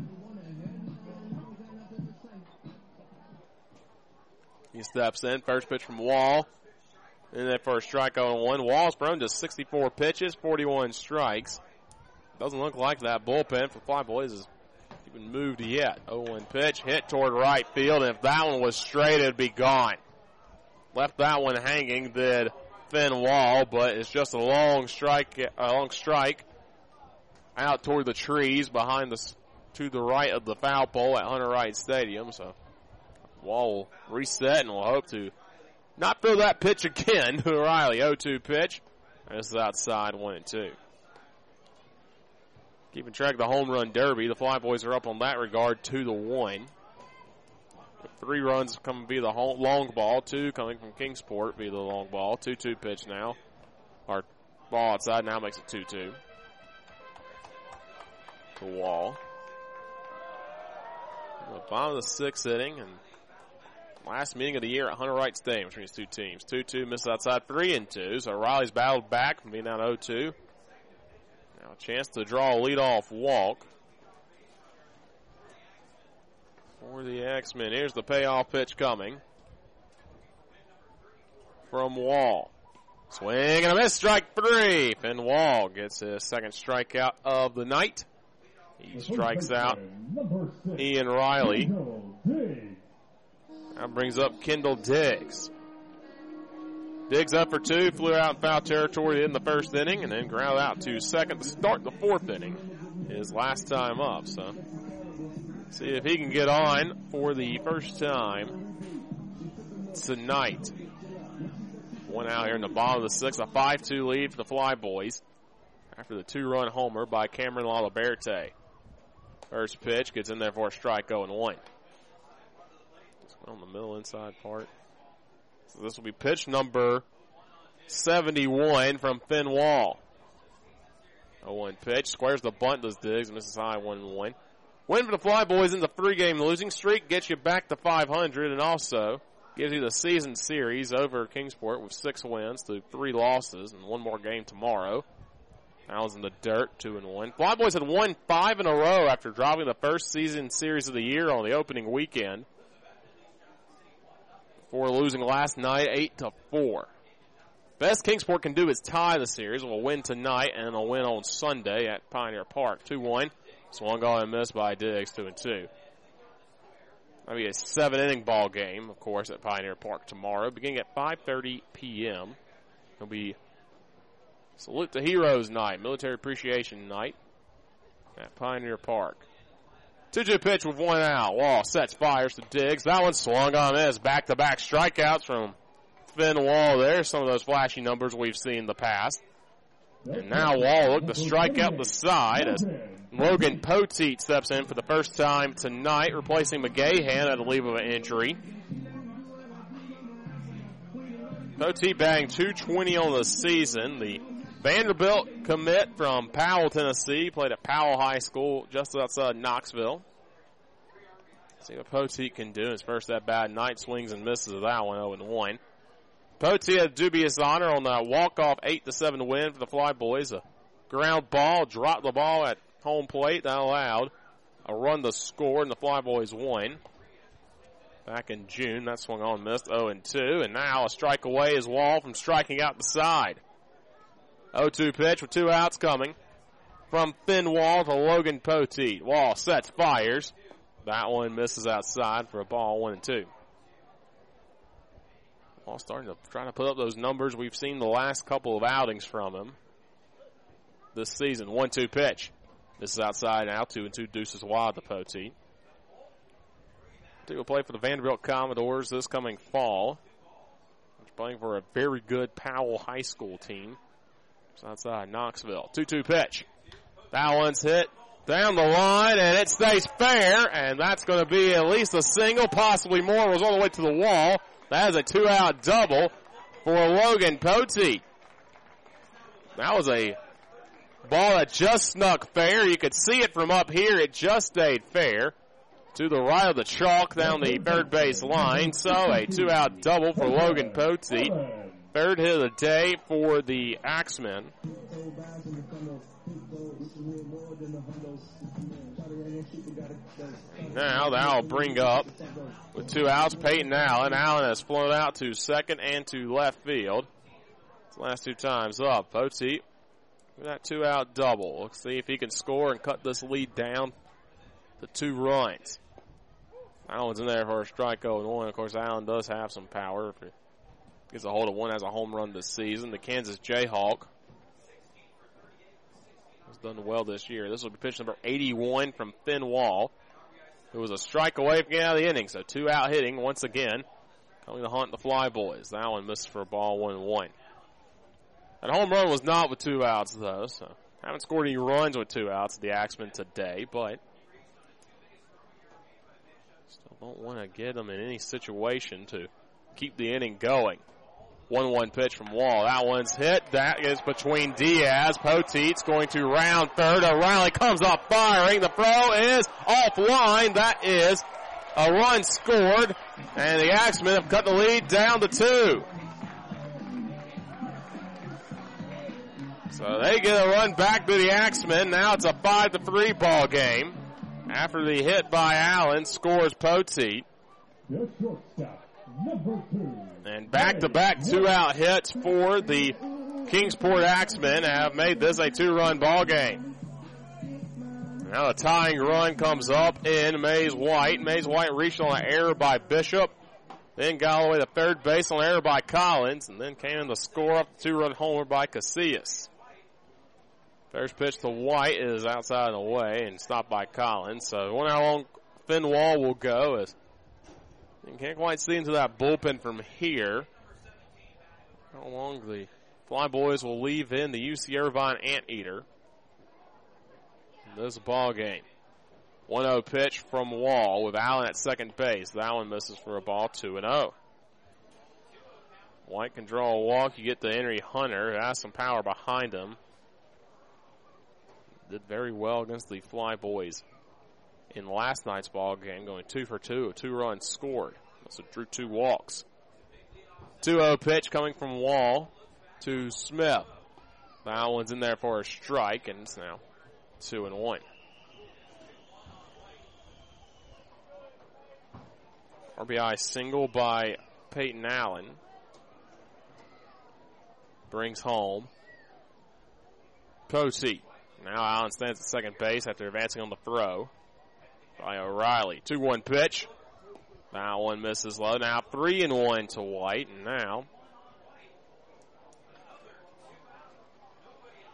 He steps in. First pitch from Wall. And then for a strikeout on one. Wall's thrown to sixty-four pitches, forty-one strikes. Doesn't look like that bullpen for Fly Boys has even moved yet. oh one pitch, hit toward right field. And if that one was straight, it would be gone. Left that one hanging, did Finn Wall, but it's just a long strike, a long strike out toward the trees behind the, to the right of the foul pole at Hunter Wright Stadium. So Wall will reset and will hope to not throw that pitch again to Riley. oh two pitch. This is outside, one and two. Keeping track of the home run derby. The Fly Boys are up on that regard, two to one. With three runs coming via the long ball, two coming from Kingsport via the long ball. two two pitch now. Our ball outside now makes it two two. The Wall. The bottom of the sixth inning and last meeting of the year at Hunter Wright Stadium between these two teams. two two misses outside, three and two. So Riley's battled back from being down oh two. Now a chance to draw a leadoff walk for the X-Men. Here's the payoff pitch coming from Wall. Swing and a miss, strike three. Finn Wall gets his second strikeout of the night. He strikes out Ian Riley. That brings up Kendall Diggs. Diggs up for two, flew out in foul territory in the first inning, and then grounded out to second to start the fourth inning. His last time up, so see if he can get on for the first time tonight. One out here in the bottom of the sixth, a five two lead for the Fly Boys after the two-run homer by Cameron Laliberte. First pitch gets in there for a strike, oh and one. On the middle inside part. So this will be pitch number seventy-one from Finn Wall. oh one pitch. Squares the bunt, does Diggs. Misses high, one and one. Win for the Fly Boys in the three-game losing streak. Gets you back to five hundred and also gives you the season series over Kingsport with six wins to three losses and one more game tomorrow. Al's in the dirt, two and one. Fly Boys had won five in a row after dropping the first season series of the year on the opening weekend. Before losing last night, eight to four. Best Kingsport can do is tie the series. We'll win tonight and a win on Sunday at Pioneer Park. two one. Swung on and missed by Diggs, two and two. That'll be a seven-inning ball game, of course, at Pioneer Park tomorrow, beginning at five thirty p.m. It'll be Salute the Heroes Night, Military Appreciation Night at Pioneer Park. two two pitch with one out. Wall sets, fires to Diggs. That one swung on this. Back-to-back strikeouts from Finn Wall there. Some of those flashy numbers we've seen in the past. And now Wall look to strike out the side as Logan Poteet steps in for the first time tonight, replacing McGahan at a leave of an injury. Poteet batting two twenty on the season. The Vanderbilt commit from Powell, Tennessee, played at Powell High School just outside Knoxville. See what Poteet can do. His first at bat night, swings and misses of that one, oh and one. Poteet had dubious honor on that walk-off eight to seven win for the Fly Boys. A ground ball, dropped the ball at home plate. That allowed a run to score, and the Fly Boys won. Back in June, that swung on, missed, oh and two. And now a strike away is Wall from striking out the side. oh two pitch with two outs coming from Finn Wall to Logan Poteet. Wall sets, fires. That one misses outside for a ball, one and two. Wall starting to try to put up those numbers we've seen the last couple of outings from him this season. one two pitch. This is outside now, two and two deuces wide to Poteet. He will play for the Vanderbilt Commodores this coming fall. He's playing for a very good Powell High School team. It's outside Knoxville. two two pitch. That one's hit down the line, and it stays fair, and that's going to be at least a single, possibly more. It was all the way to the wall. That is a two-out double for Logan Poteet. That was a ball that just snuck fair. You could see it from up here. It just stayed fair. To the right of the chalk down the third base line. So a two-out double for Logan Poteet. Third hit of the day for the Axemen. Now that'll bring up with two outs Peyton Allen. Allen has flown out to second and to left field. His last two times up. Poteet with that two-out double. Let's see if he can score and cut this lead down to two runs. Allen's in there for a strike oh and one. Of course, Allen does have some power. If he gets a hold of one, has a home run this season. The Kansas Jayhawk has done well this year. This will be pitch number eighty-one from Finn Wall, who was a strike away from getting out of the inning. So two out hitting once again, coming to haunt the Fly Boys. That one missed for a ball, one and one. That home run was not with two outs, though, so haven't scored any runs with two outs, the Axemen today, but still don't want to get them in any situation to keep the inning going. one one pitch from Wall. That one's hit. That is between Diaz. Poteet's going to round third. O'Reilly comes up firing. The throw is offline. That is a run scored, and the Axemen have cut the lead down to two. So they get a run back to the Axemen. Now it's a five to three ball game. After the hit by Allen, scores Poteet. And back-to-back two-out hits for the Kingsport Axemen have made this a two-run ball game. Now a tying run comes up in Mays White. Mays White reached on an error by Bishop. Then got all the way to third base on an error by Collins. And then came in to score up the two-run homer by Casillas. First pitch to White is outside and away and stopped by Collins. So one out long Finn Wall will go as you can't quite see into that bullpen from here. How long the Fly Boys will leave in the U C Irvine Anteater. This is a ball game. one oh pitch from Wall with Allen at second base. That one misses for a ball, two and oh. White can draw a walk. You get the Henry Hunter, who has some power behind him. Did very well against the Fly Boys in last night's ball game, going two for two, a two runs scored. Also drew two walks. two oh pitch coming from Wall to Smith. That one's in there for a strike, and it's now two and one. R B I single by Peyton Allen brings home Poteet. Now Allen stands at second base after advancing on the throw by O'Reilly. two one pitch. That one misses low. Now three and one to White. And now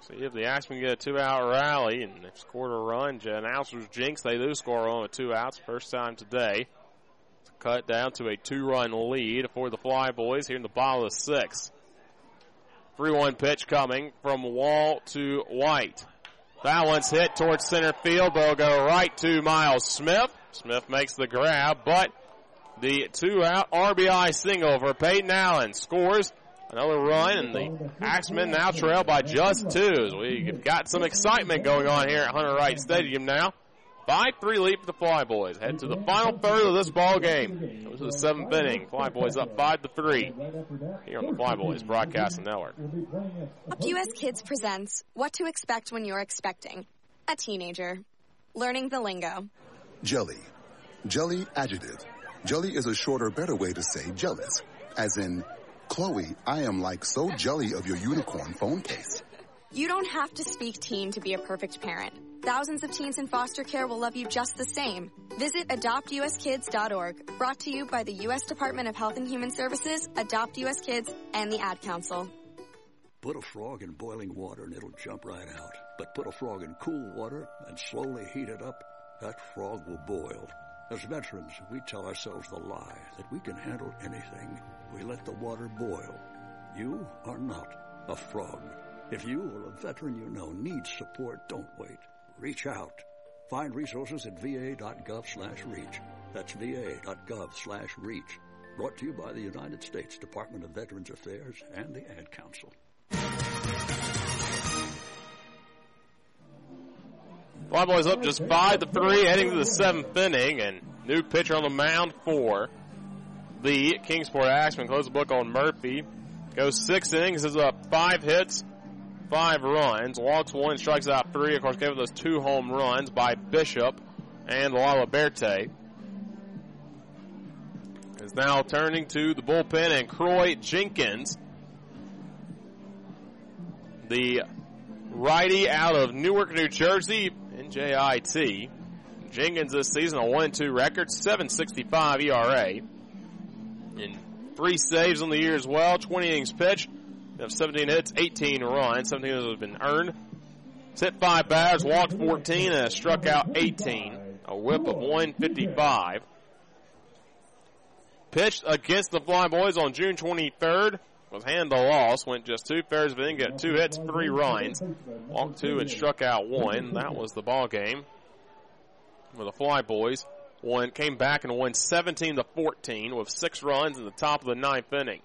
See if the Axemen get a two-out rally and they've scored a run. Announcers jinx, they do score on with two outs, first time today. It's cut down to a two-run lead for the Fly Boys here in the bottom of the sixth. three one pitch coming from Wall to White. That one's hit towards center field. They'll go right to Miles Smith. Smith makes the grab, but the two-out R B I single for Peyton Allen scores another run, and the Axemen now trail by just two. As we've got some excitement going on here at Hunter Wright Stadium now. five three lead for the Fly Boys. Head to the final third of this ball game. Goes to the seventh inning. Fly Boys up five to three here on the Fly Boys Broadcasting Network. U S Kids presents What to Expect When You're Expecting a Teenager. Learning the lingo. Jelly. Jelly adjective. Jelly is a shorter, better way to say jealous. As in, Chloe, I am like so jelly of your unicorn phone case. You don't have to speak teen to be a perfect parent. Thousands of teens in foster care will love you just the same. Visit adopt u s kids dot org. Brought to you by the U S Department of Health and Human Services, Adopt U S Kids, and the Ad Council. Put a frog in boiling water and it'll jump right out. But put a frog in cool water and slowly heat it up, that frog will boil. As veterans, we tell ourselves the lie that we can handle anything. We let the water boil. You are not a frog. If you or a veteran you know needs support, don't wait. Reach out. Find resources at va.gov slash reach. That's va.gov slash reach. Brought to you by the United States Department of Veterans Affairs and the Ad Council. Fly Boys up just five to three, heading to the seventh inning, and new pitcher on the mound for the Kingsport Axemen. Close the book on Murphy. Goes six innings, is up five hits, five runs, walks one, strikes out three. Of course, gave those two home runs by Bishop and Lala Berte. Is now turning to the bullpen, and Croy Jenkins, the righty out of Newark, New Jersey, N J I T. Jenkins this season a one and two record, seven sixty-five E R A. And three saves on the year as well, twenty innings pitched. They have seventeen hits, eighteen runs. seventeen of those have been earned. It's hit five batters, walked fourteen, and has struck out eighteen. A whip of one fifty-five. Pitched against the Fly Boys on June twenty-third. Was hand to loss, went just two thirds of an inning, got two hits, three runs, walked two and struck out one. That was the ball game. Where the Fly Boys won, came back and won seventeen to fourteen with six runs in the top of the ninth inning.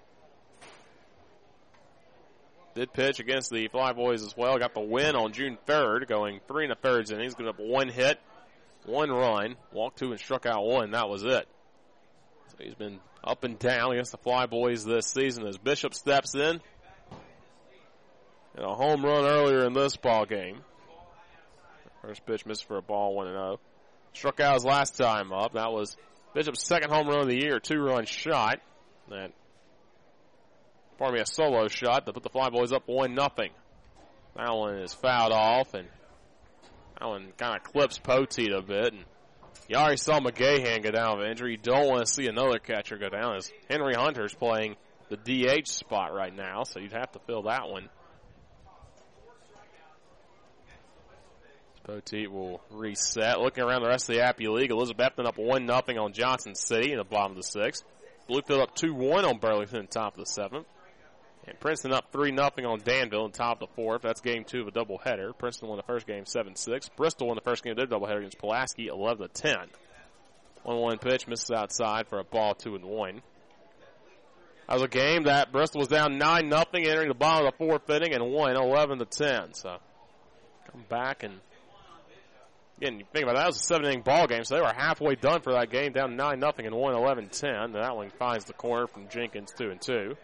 Did pitch against the Fly Boys as well. Got the win on June third, going three and a third innings, giving up one hit, one run, walked two and struck out one. That was it. So he's been up and down against the Fly Boys this season as Bishop steps in. And a home run earlier in this ball game. First pitch missed for a ball, one and oh. Struck out his last time up. That was Bishop's second home run of the year, two-run shot. That, pardon me, a solo shot to put the Fly Boys up one nothing. That one is fouled off, and that one kind of clips Poteet a bit. And you already saw McGahan go down with injury. You don't want to see another catcher go down, as Henry Hunter's playing the D H spot right now, so you'd have to fill that one. Poteet will reset. Looking around the rest of the Appy League, Elizabethton up one nothing on Johnson City in the bottom of the sixth. Bluefield up two one on Burlington in the top of the seventh. And Princeton up three nothing on Danville in the top of the fourth. That's game two of a doubleheader. Princeton won the first game seven six. Bristol won the first game of their doubleheader against Pulaski eleven to ten. one one pitch, misses outside for a ball, two and one. That was a game that Bristol was down nine nothing entering the bottom of the fourth inning and won eleven to ten. So come back and again, you think about it, that was a seven-inning ball game, so they were halfway done for that game, down nine nothing and won eleven ten. That one finds the corner from Jenkins, two and two.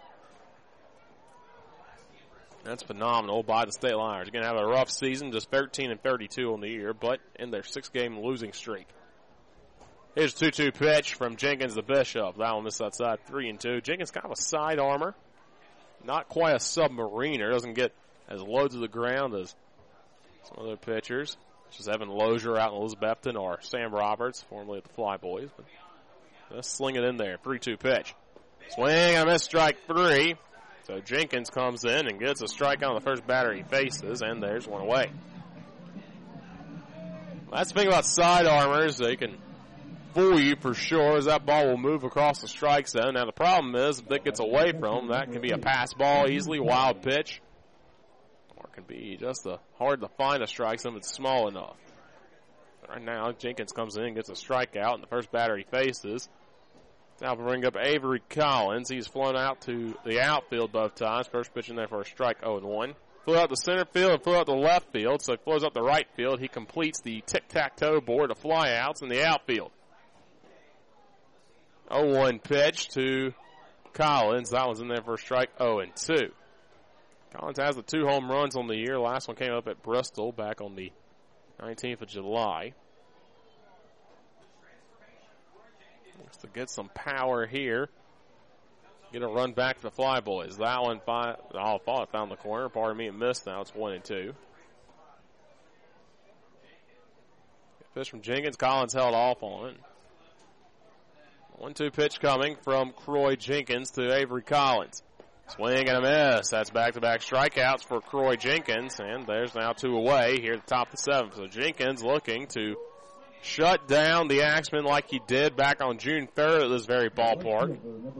That's phenomenal by the State Liners. Again, have a rough season, just thirteen and thirty-two on the year, but in their six-game losing streak. Here's a two two pitch from Jenkins to Bishop. That one missed outside, three and two. Jenkins kind of a side armor, not quite a submariner. Doesn't get as low to the ground as some other pitchers, such as Evan Lozier out in Elizabethton or Sam Roberts, formerly at the Fly Boys. But let's sling it in there. three two pitch. Swing and a miss, strike three. So Jenkins comes in and gets a strikeout on the first batter he faces, and there's one away. That's the thing about side armors. They can fool you for sure as that ball will move across the strike zone. Now the problem is if it gets away from them, that can be a pass ball easily, wild pitch, or it can be just a hard to find a strike zone if it's small enough. But right now, Jenkins comes in and gets a strikeout, and the first batter he faces. Now we'll bring up Avery Collins. He's flown out to the outfield both times. First pitch in there for a strike, oh and one. Flew out the center field and flew out the left field. So he flows up the right field. He completes the tic-tac-toe board of flyouts in the outfield. oh one pitch to Collins. That one's in there for a strike, oh and two. Collins has the two home runs on the year. Last one came up at Bristol back on the nineteenth of July. To get some power here. Get a run back for the Fly Boys. That one, five, oh, I thought it found the corner. Pardon me, it missed. Now it's one and two. Pitch from Jenkins. Collins held off on it. one two pitch coming from Croy Jenkins to Avery Collins. Swing and a miss. That's back-to-back strikeouts for Croy Jenkins. And there's now two away here at the top of the seventh. So Jenkins looking to shut down the Axemen like he did back on June third at this very ballpark.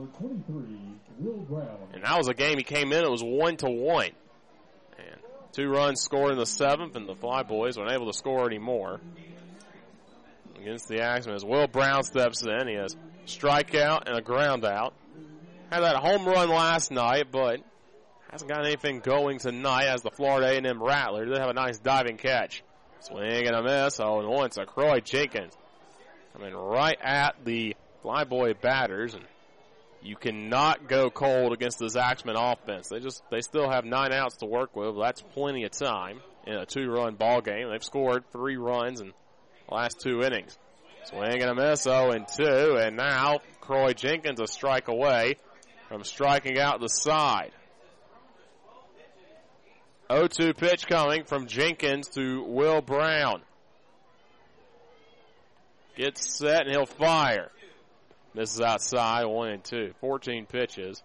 And that was a game he came in, it was one to one. And two runs scored in the seventh, and the Fly Boys weren't able to score anymore against the Axemen as Will Brown steps in. He has strikeout and a ground out. Had that home run last night, but hasn't got anything going tonight as the Florida A and M Rattler did have a nice diving catch. Swing and a miss, oh and one. So Croy Jenkins coming right at the Flyboy batters, and you cannot go cold against this Axemen offense. They just they still have nine outs to work with. That's plenty of time in a two-run ball game. They've scored three runs in the last two innings. Swing and a miss, oh and two, and now Croy Jenkins a strike away from striking out the side. oh two pitch coming from Jenkins to Will Brown. Gets set and he'll fire. Misses outside, one and two. fourteen pitches.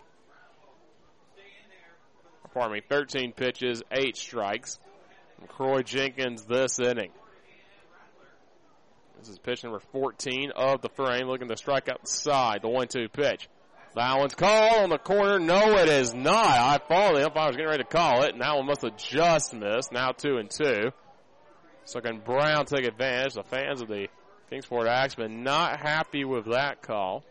Pardon me, thirteen pitches, eight strikes from Croy Jenkins this inning. This is pitch number fourteen of the frame, looking to strike out the side. The one two pitch. That one's called on the corner. No, it is not. I followed the umpire. I was getting ready to call it, and that one must have just missed. Now two and two. So can Brown take advantage? The fans of the Kingsport Axemen not happy with that call.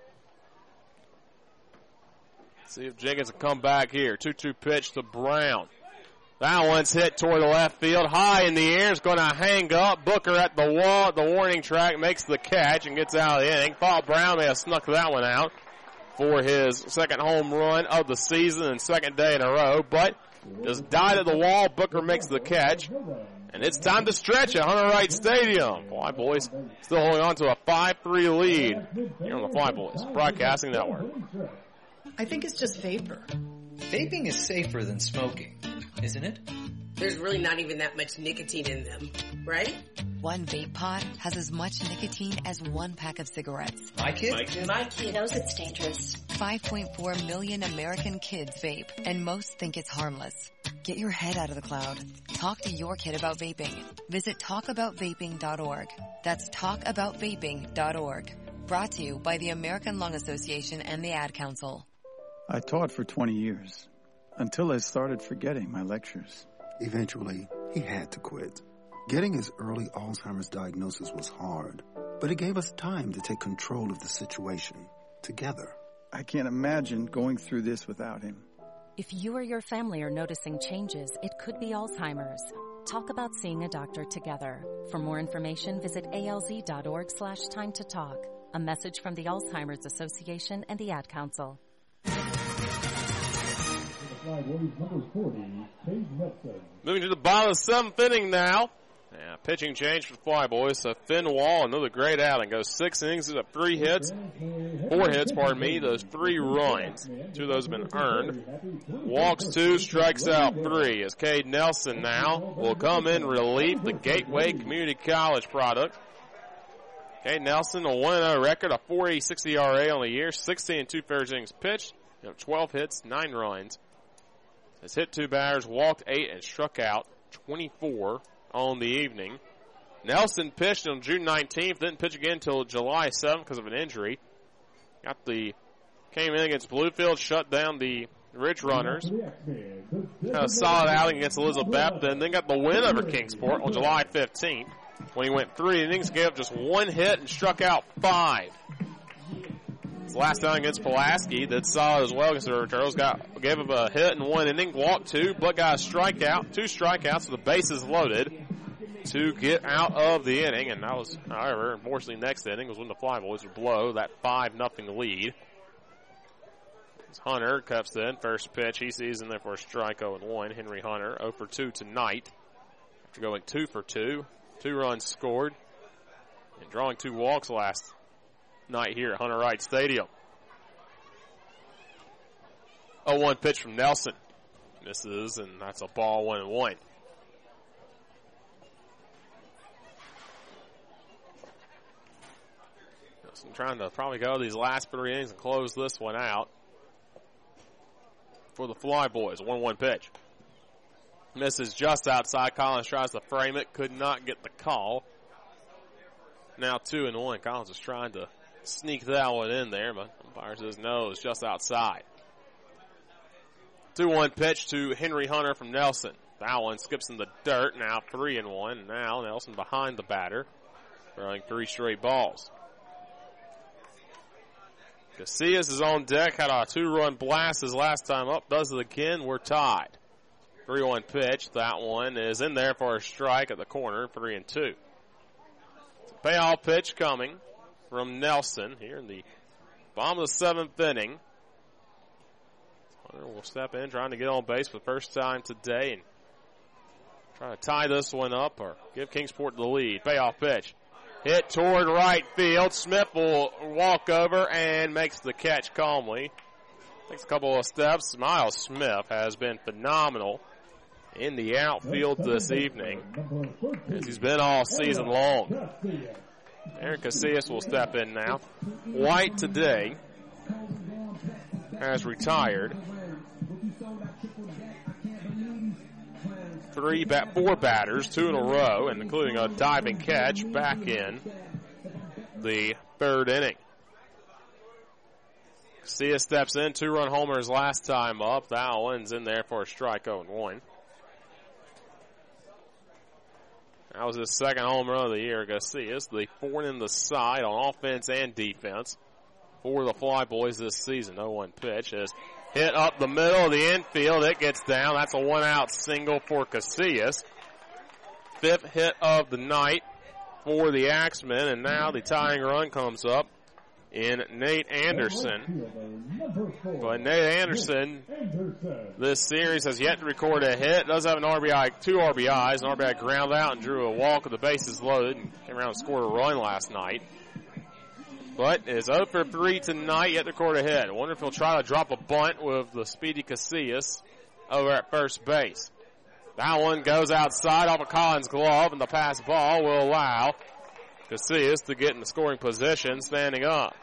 Let's see if Jenkins can come back here. two two pitch to Brown. That one's hit toward the left field. High in the air. It's going to hang up. Booker at the wall at the warning track makes the catch and gets out of the inning. Thought Brown may have snuck that one out for his second home run of the season and second day in a row, but just died at the wall. Booker makes the catch, and it's time to stretch at Hunter Wright Stadium. Fly Boys still holding on to a five three lead here on the Fly Boys Broadcasting Network. I think it's just vapor. Vaping is safer than smoking, isn't it? There's really not even that much nicotine in them, right? One vape pod has as much nicotine as one pack of cigarettes. My kid? My kid, My kid knows it's dangerous. five point four million American kids vape, and most think it's harmless. Get your head out of the cloud. Talk to your kid about vaping. Visit talk about vaping dot org. That's talk about vaping dot org. Brought to you by the American Lung Association and the Ad Council. I taught for twenty years, until I started forgetting my lectures. Eventually, he had to quit. Getting his early Alzheimer's diagnosis was hard, but it gave us time to take control of the situation together. I can't imagine going through this without him. If you or your family are noticing changes, it could be Alzheimer's. Talk about seeing a doctor together. For more information, visit A L Z dot org slash time to talk. A message from the Alzheimer's Association and the Ad Council. Moving to the bottom of the seventh inning now. Yeah, pitching change for the Fly Boys. So Finn Wall, another great outing. Goes six innings, is up three hits, four hits, pardon me. Those three runs. Two of those have been earned. Walks two, strikes out three. As Cade Nelson now will come in relief, the Gateway Community College product. Cade Nelson, a one and oh record, a four eighty-six E R A on the year, sixteen and two-thirds innings pitched, You know, twelve hits, nine runs. Has hit two batters, walked eight, and struck out twenty-four on the evening. Nelson pitched on June nineteenth, didn't pitch again until July seventh because of an injury. Got the, came in against Bluefield, shut down the Ridge Runners. Had a solid outing against Elizabeth, and then got the win over Kingsport on July fifteenth when he went three innings, gave up just one hit, and struck out five. His last outing against Pulaski did solid as well against the River Turtles. Got, gave up a hit in one inning, walked two, but got a strikeout, two strikeouts with the bases loaded to get out of the inning. And that was, however, unfortunately, next inning was when the Flyboys would blow that five nothing lead. As Hunter cuts in, first pitch, he sees in there for a strike, oh and one. Henry Hunter, oh for two tonight. After going two for two, two runs scored, and drawing two walks last night here at Hunter Wright Stadium. oh one pitch from Nelson. Misses, and that's a ball, one and one. Nelson trying to probably go these last three innings and close this one out for the Flyboys. one one pitch. Misses just outside. Collins tries to frame it. Could not get the call. Now two and one. Collins is trying to sneak that one in there, but umpire says no, it's just outside. two one pitch to Henry Hunter from Nelson. That one skips in the dirt. Now three and one. Now Nelson behind the batter, throwing three straight balls. Casillas is on deck. Had a two-run blast his last time up. Does it again. We're tied. three one pitch. That one is in there for a strike at the corner. Three and two. Payoff pitch coming from Nelson here in the bottom of the seventh inning. Hunter will step in, trying to get on base for the first time today and try to tie this one up or give Kingsport the lead. Payoff pitch. Hit toward right field. Smith will walk over and makes the catch calmly. Takes a couple of steps. Miles Smith has been phenomenal in the outfield this evening, as he's been all season long. Aaron Casillas will step in now. White today has retired. Three, bat, four batters, two in a row, and including a diving catch back in the third inning. Casillas steps in, two-run homer his last time up. That one's in there for a strike, oh and one. That was his second home run of the year. Casillas, the thorn in the side on offense and defense for the Flyboys this season. oh one pitch is hit up the middle of the infield. It gets down. That's a one-out single for Casillas. Fifth hit of the night for the Axemen, and now the tying run comes up in Nate Anderson. But Nate Anderson, this series has yet to record a hit. Does have an R B I, two R B Is, an R B I ground out and drew a walk with the bases loaded and came around and scored a run last night. But is oh for three tonight, yet to record a hit. I wonder if he'll try to drop a bunt with the speedy Casillas over at first base. That one goes outside off of Collins' glove, and the pass ball will allow Casillas to get in the scoring position standing up.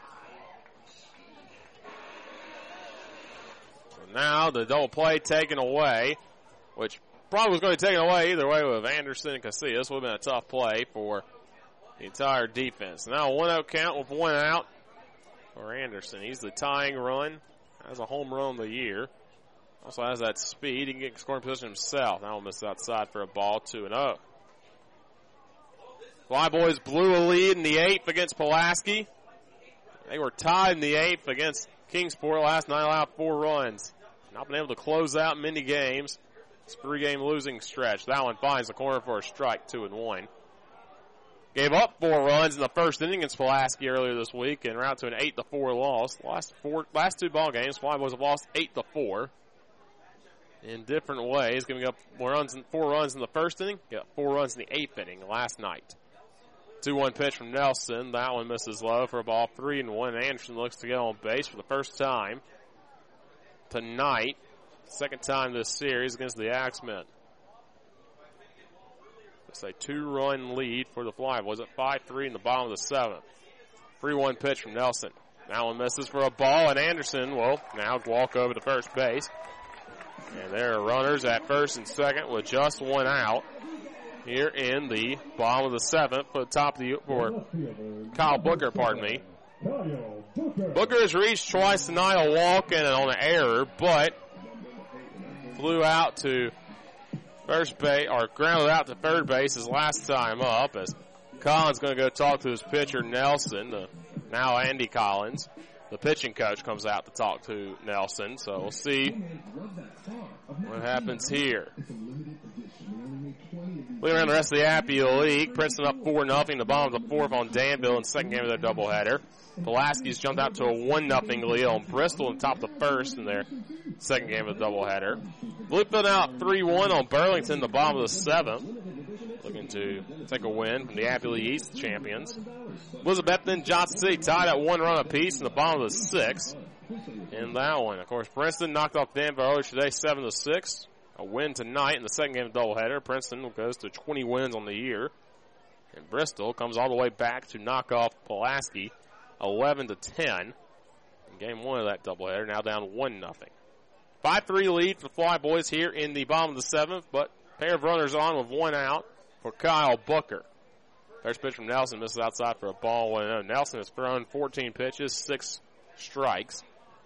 So now the double play taken away, which probably was going to be taken away either way with Anderson and Casillas. Would have been a tough play for the entire defense. Now a one-out count with one out for Anderson. He's the tying run. Has a home run of the year. Also has that speed. He can get in scoring position himself. Now we'll miss outside for a ball, two and oh. Flyboys blew a lead in the eighth against Pulaski. They were tied in the eighth against Kingsport last night, allowed four runs. Not been able to close out many games. It's a three-game losing stretch. That one finds the corner for a strike, two and one. Gave up four runs in the first inning against Pulaski earlier this week and route to an eight to four loss. Last four, last two ball games, Flyboys have lost eight to four in different ways. Giving up four runs, in, four runs in the first inning, got four runs in the eighth inning last night. two one pitch from Nelson. That one misses low for a ball, three and one. Anderson looks to get on base for the first time tonight. Second time this series against the Axemen. It's a two-run lead for the Flyboys at five three in the bottom of the seventh. three one pitch from Nelson. That one misses for a ball, and Anderson will now walk over to first base. And there are runners at first and second with just one out here in the bottom of the seventh for the top of the for Kyle Booker, pardon me. Booker has reached twice tonight, a walk and on an error, but flew out to first base, or grounded out to third base his last time up, as Collins going to go talk to his pitcher, Nelson, the, now Andy Collins. The pitching coach comes out to talk to Nelson, so we'll see what happens here. Looking around the rest of the Appy League, Princeton up four nothing. The bottom of the fourth on Danville in the second game of their doubleheader. Pulaski's jumped out to a one nothing lead on Bristol on top of the first in their second game of the doubleheader. Bluefield out three one on Burlington, the bottom of the seventh. Looking to take a win from the Appy League East champions. Elizabethton and Johnson City tied at one run apiece in the bottom of the sixth. In that one, of course, Princeton knocked off Danville earlier today, seven to six. A win tonight in the second game of the doubleheader. Princeton goes to twenty wins on the year. And Bristol comes all the way back to knock off Pulaski, eleven to ten. In game one of that doubleheader, now down one nothing. five three lead for the Fly Boys here in the bottom of the seventh, but pair of runners on with one out for Kyle Booker. First pitch from Nelson misses outside for a ball, one oh. Nelson has thrown fourteen pitches, six strikes.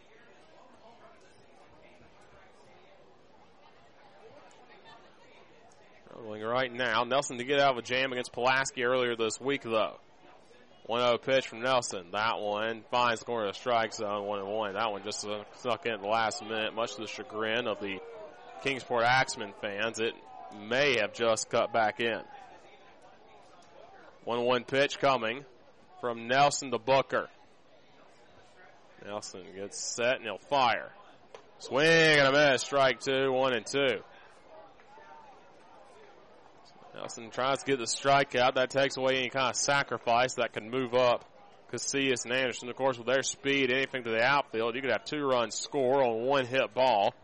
Rolling right now. Nelson to get out of a jam against Pulaski earlier this week, though. one oh pitch from Nelson. That one finds the corner of the strike zone, one and one. That one just uh, snuck in at the last minute, much to the chagrin of the Kingsport Axemen fans. It may have just cut back in. one one pitch coming from Nelson to Booker. Nelson gets set and he'll fire. Swing and a miss. Strike two, one and two. Nelson tries to get the strikeout. That takes away any kind of sacrifice that can move up Casillas and Anderson. Of course, with their speed, anything to the outfield, you could have two runs score on one hit ball.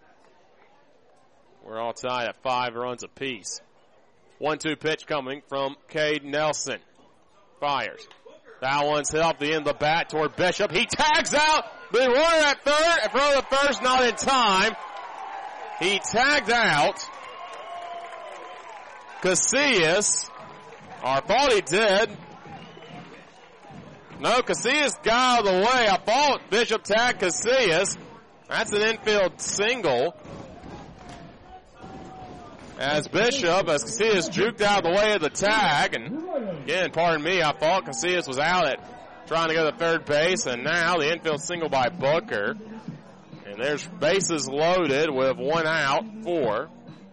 We're all tied at five runs apiece. one two pitch coming from Cade Nelson. Fires. That one's hit off the end of the bat toward Bishop. He tags out the runner at third. In front of the first, not in time. He tagged out Casillas. Or thought he did. No, Casillas got out of the way. I thought Bishop tagged Casillas. That's an infield single. As Bishop, as Casillas juked out of the way of the tag. And again, pardon me, I thought Casillas was out at trying to go to third base. And now the infield single by Booker. And there's bases loaded with one out for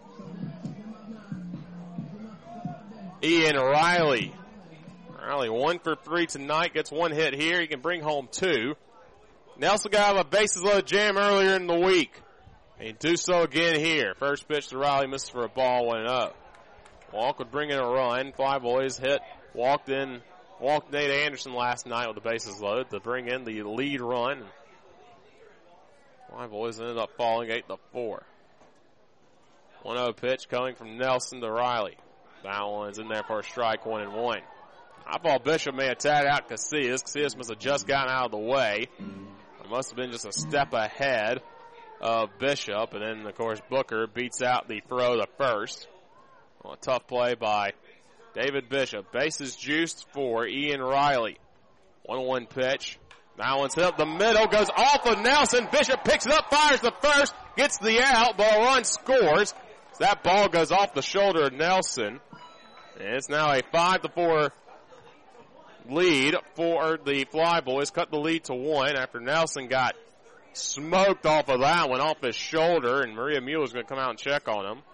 Ian Riley. Riley one for three tonight, gets one hit here. He can bring home two. Nelson got out of a bases loaded jam earlier in the week. He do so again here. First pitch to Riley, misses for a ball, one up. Walk would bring in a run. Fly Boys hit, walked in, walked Nate Anderson last night with the bases loaded to bring in the lead run. Fly Boys ended up falling eight to four. one oh pitch coming from Nelson to Riley. That one's in there for a strike, one and one. I thought Bishop may have tagged out Casillas. Casillas must have just gotten out of the way. It must have been just a step ahead of Bishop. And then, of course, Booker beats out the throw to first. Well, a tough play by David Bishop. Bases juiced for Ian Riley. one one pitch. That one's hit up the middle, goes off of Nelson. Bishop picks it up, fires the first, gets the out, but a run scores. That ball goes off the shoulder of Nelson. And it's now a five to four lead for the Fly Boys. Cut the lead to one after Nelson got smoked off of that one, off his shoulder, and Maria Mueller's going to come out and check on him.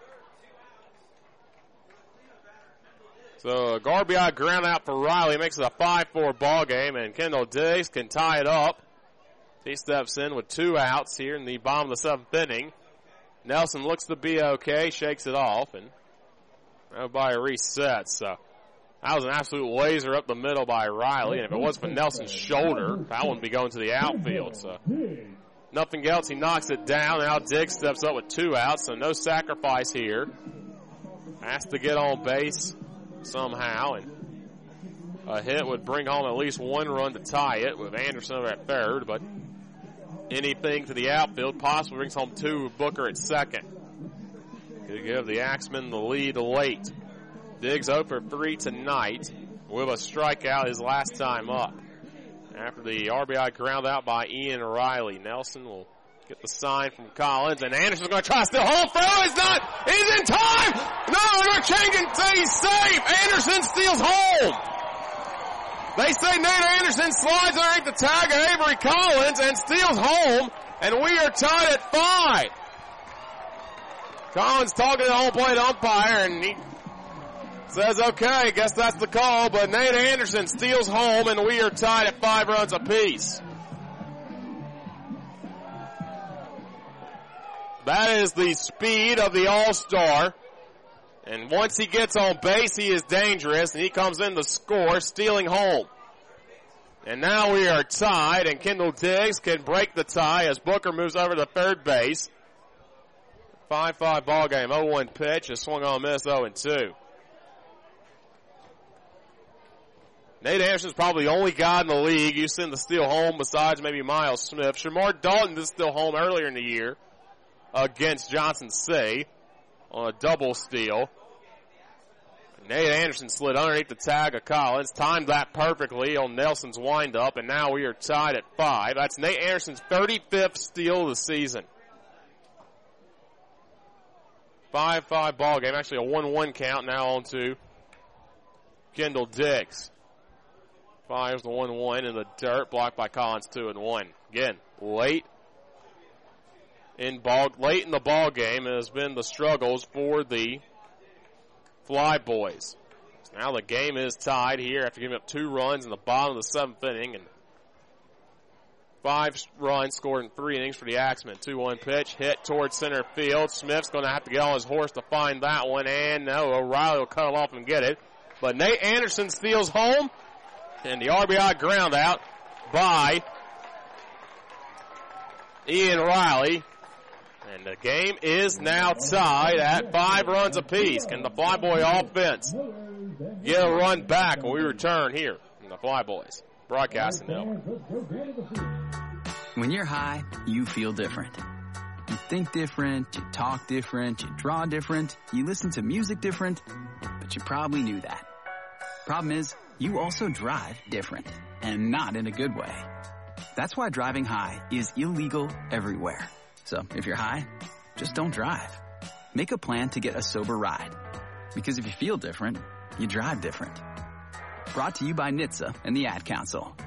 So Garbiot ground out for Riley, makes it a five four ball game, and Kendall Diggs can tie it up. He steps in with two outs here in the bottom of the seventh inning. Nelson looks to be okay, shakes it off, and everybody resets. So that was an absolute laser up the middle by Riley, and if it wasn't for Nelson's shoulder, that wouldn't be going to the outfield. So nothing else, he knocks it down. Now Diggs steps up with two outs, so no sacrifice here. Has to get on base somehow, and A hit would bring home at least one run to tie it with Anderson over at third, but anything to the outfield possibly brings home two with Booker at second. Could give the Axemen the lead late. Diggs oh for three tonight with a strikeout his last time up. After the R B I ground out by Ian Riley, Nelson will get the sign from Collins, and Anderson's going to try to steal home. Throw is not. He's in time. No, they're changing things. Safe. Anderson steals home. They say Nate Anderson slides underneath the tag of Avery Collins and steals home, and we are tied at five. Collins talking to the home plate umpire, and he says, okay, I guess that's the call, but Nate Anderson steals home, and we are tied at five runs apiece. That is the speed of the All-Star. And once he gets on base, he is dangerous, and he comes in to score, stealing home. And now we are tied, and Kendall Diggs can break the tie as Booker moves over to third base. five five ball game, oh one pitch, a swung on miss, oh and two. Nate Anderson's probably the only guy in the league you send to steal home besides maybe Miles Smith. Shamar Dalton did steal home earlier in the year against Johnson C on a double steal. Nate Anderson slid underneath the tag of Collins, timed that perfectly on Nelson's windup, and now we are tied at five. That's Nate Anderson's thirty-fifth steal of the season. five five ball game, actually a one one count now on to Kendall Diggs. Fires the one one in the dirt, blocked by Collins, two and one. Again, late in ball, late in the ball game has been the struggles for the Fly Boys. So now the game is tied here after giving up two runs in the bottom of the seventh inning, and five runs scored in three innings for the Axemen. two one pitch, hit towards center field. Smith's going to have to get on his horse to find that one, and no, O'Reilly will cut it off and get it. But Nate Anderson steals home, and the R B I ground out by Ian Riley. And the game is now tied at five runs apiece. Can the Flyboy offense get a run back when we return here from the Flyboys Broadcasting Network? When you're high, you feel different. You think different, you talk different, you draw different, you listen to music different, but you probably knew that. Problem is, you also drive different, and not in a good way. That's why driving high is illegal everywhere. So if you're high, just don't drive. Make a plan to get a sober ride. Because if you feel different, you drive different. Brought to you by N H T S A and the Ad Council.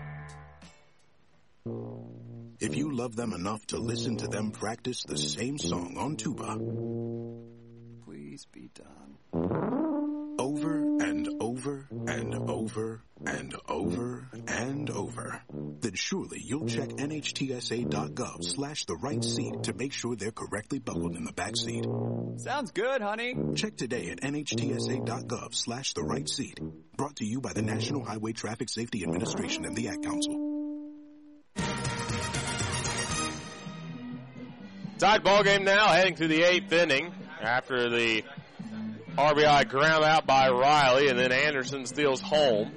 If you love them enough to listen to them practice the same song on tuba, please be done. Over and over and over and over and over, then surely you'll check N H T S A dot gov slash the right seat to make sure they're correctly buckled in the back seat. Sounds good, honey. Check today at N H T S A dot gov slash the right seat. Brought to you by the National Highway Traffic Safety Administration and the Ad Council. Tied ball game now, heading to the eighth inning after the R B I ground out by Riley, and then Anderson steals home.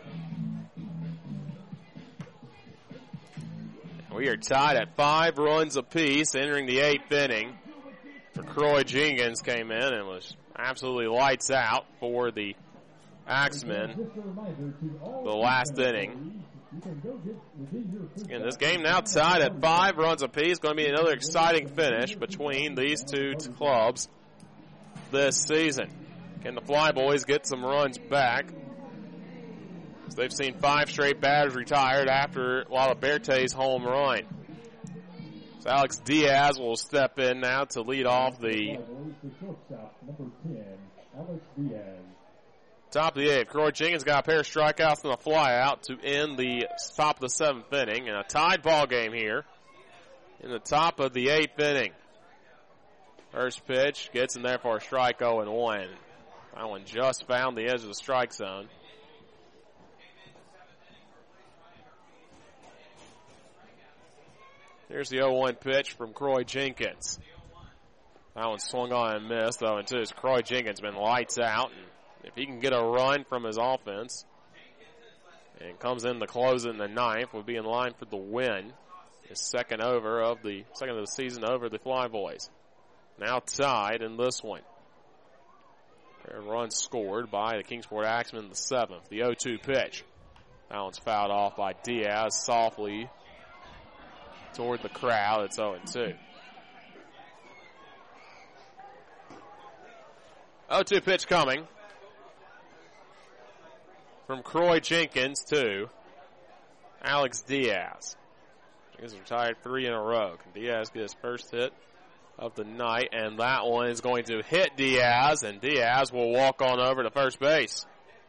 We are tied at five runs apiece entering the eighth inning. For Croy Jenkins came in and was absolutely lights out for the Axemen the last inning. Again, this game now tied at five runs apiece. Going to be another exciting finish between these two clubs this season. Can the Flyboys get some runs back? So they've seen five straight batters retired after Lalaberte's home run. So Alex Diaz will step in now to lead off the top of the eighth. Croy Jenkins got a pair of strikeouts and a flyout to end the top of the seventh inning. And a tied ball game here in the top of the eighth inning. First pitch gets in there for a strike, oh and one. That one just found the edge of the strike zone. Here's the oh one pitch from Croy Jenkins. That one swung on and missed, oh and two. So Croy Jenkins been lights out. And if he can get a run from his offense and comes in to close in the ninth, will be in line for the win. His second over of the second of the season over the Flyboys. Now tied in this one. A run scored by the Kingsport Axemen in the seventh. The oh two pitch. That one's fouled off by Diaz softly toward the crowd. It's oh two. oh two pitch coming from Croy Jenkins to Alex Diaz. He's retired three in a row. Can Diaz get his first hit of the night? And that one is going to hit Diaz, and Diaz will walk on over to first base.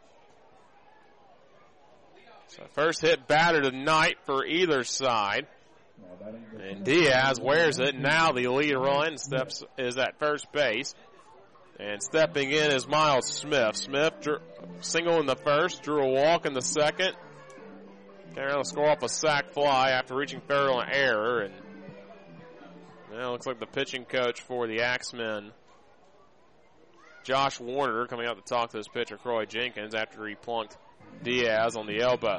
So first hit batter tonight for either side. And Diaz wears it. Now the lead run steps is at first base. And stepping in is Miles Smith. Smith drew, single in the first, drew a walk in the second. Came around to score off a sac fly after reaching third on an error. And now it looks like the pitching coach for the Axemen, Josh Warner, coming out to talk to this pitcher, Croy Jenkins, after he plunked Diaz on the elbow.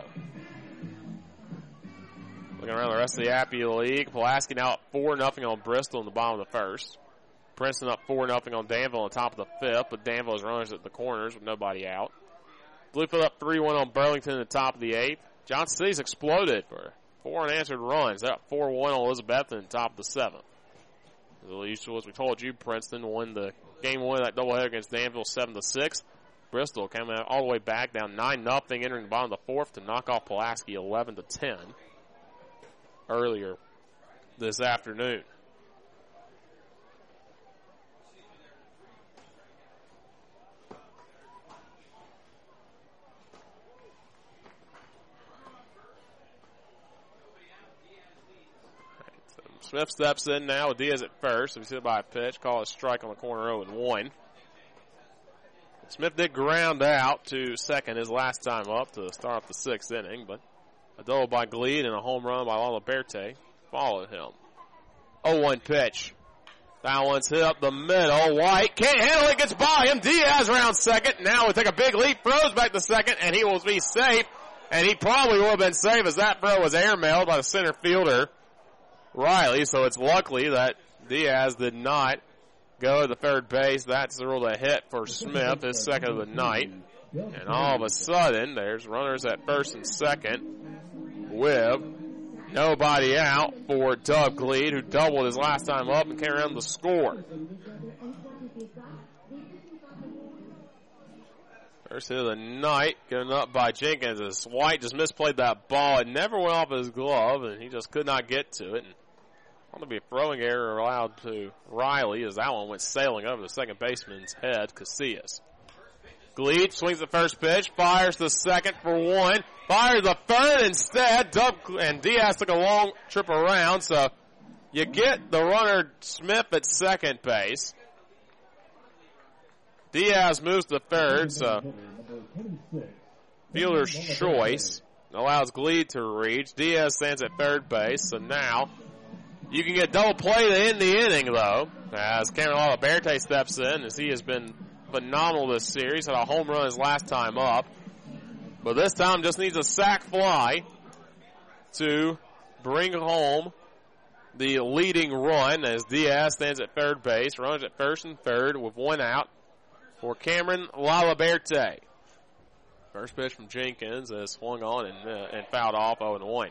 Looking around the rest of the Appy League, Pulaski now up four nothing on Bristol in the bottom of the first. Princeton up four nothing on Danville on the top of the fifth, but Danville's runners at the corners with nobody out. Bluefield up three one on Burlington in the top of the eighth. Johnson City's exploded for four unanswered runs. They're up four one on Elizabethton in the top of the seventh. As we told you, Princeton won the game one of that doubleheader against Danville seven to six. Bristol came out all the way back down nine nothing entering the bottom of the fourth to knock off Pulaski eleven to ten earlier this afternoon. Smith steps in now with Diaz at first. He's hit by a pitch. Call a strike on the corner oh one. Smith did ground out to second his last time up to start off the sixth inning, but a double by Gleed and a home run by Lala Berte followed him. oh one pitch. That one's hit up the middle. White can't handle it, gets by him. Diaz around second. Now will take a big leap, throws back to second, and he will be safe. And he probably would have been safe as that throw was airmailed by the center fielder, Riley. So it's lucky that Diaz did not go to the third base. That's ruled a hit for Smith, his second of the night. And all of a sudden, there's runners at first and second with nobody out for Doug Gleed, who doubled his last time up and came around to score. First hit of the night, given up by Jenkins as White just misplayed that ball. It never went off his glove, and he just could not get to it. And going to be a throwing error allowed to Riley as that one went sailing over the second baseman's head, Casillas. Gleed swings the first pitch, fires the second for one, fires the third instead. Doug and Diaz took a long trip around, so you get the runner Smith at second base. Diaz moves to third, so fielder's choice allows Gleed to reach. Diaz stands at third base, so now you can get double play to end the inning, though, as Cameron Lalaberte steps in, as he has been phenomenal this series. Had a home run his last time up, but this time just needs a sac fly to bring home the leading run as Diaz stands at third base, runs at first and third with one out for Cameron Lalaberte. First pitch from Jenkins is swung on and, uh, and fouled off oh one.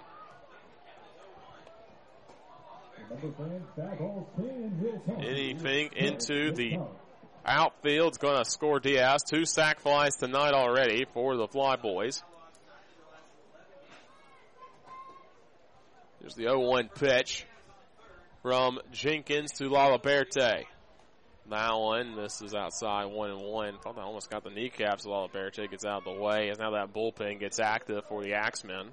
Anything into the outfield's going to score Diaz. Two sac flies tonight already for the Fly Boys. Here's the oh one pitch from Jenkins to Lalaberte. That one, this is outside one and one. Thought that almost got the kneecaps. Lalaberte gets out of the way as now that bullpen gets active for the Axemen.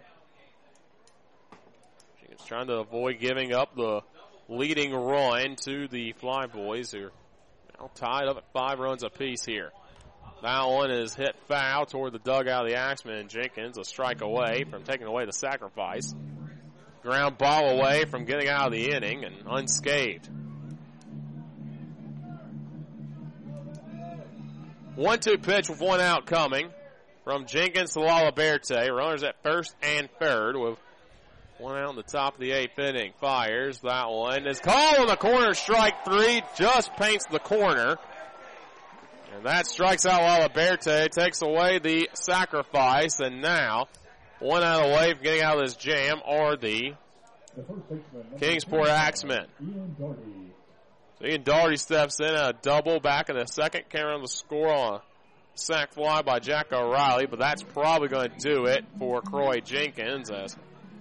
Jenkins trying to avoid giving up the leading run to the Fly Boys, who are now tied up at five runs apiece here. That one is hit foul toward the dugout of the Axemen. Jenkins a strike away from taking away the sacrifice. Ground ball away from getting out of the inning and unscathed. one two pitch with one out coming from Jenkins to Laliberte. Runners at first and third with one out in the top of the eighth inning. Fires. That one is called on the corner. Strike three. Just paints the corner. And that strikes out Laliberte. Takes away the sacrifice. And now, one out away from getting out of this jam are the Kingsport Axemen. So Ian Doherty steps in at a double back in the second. Can't run the score on a sac fly by Jack O'Reilly, but that's probably going to do it for Croy Jenkins as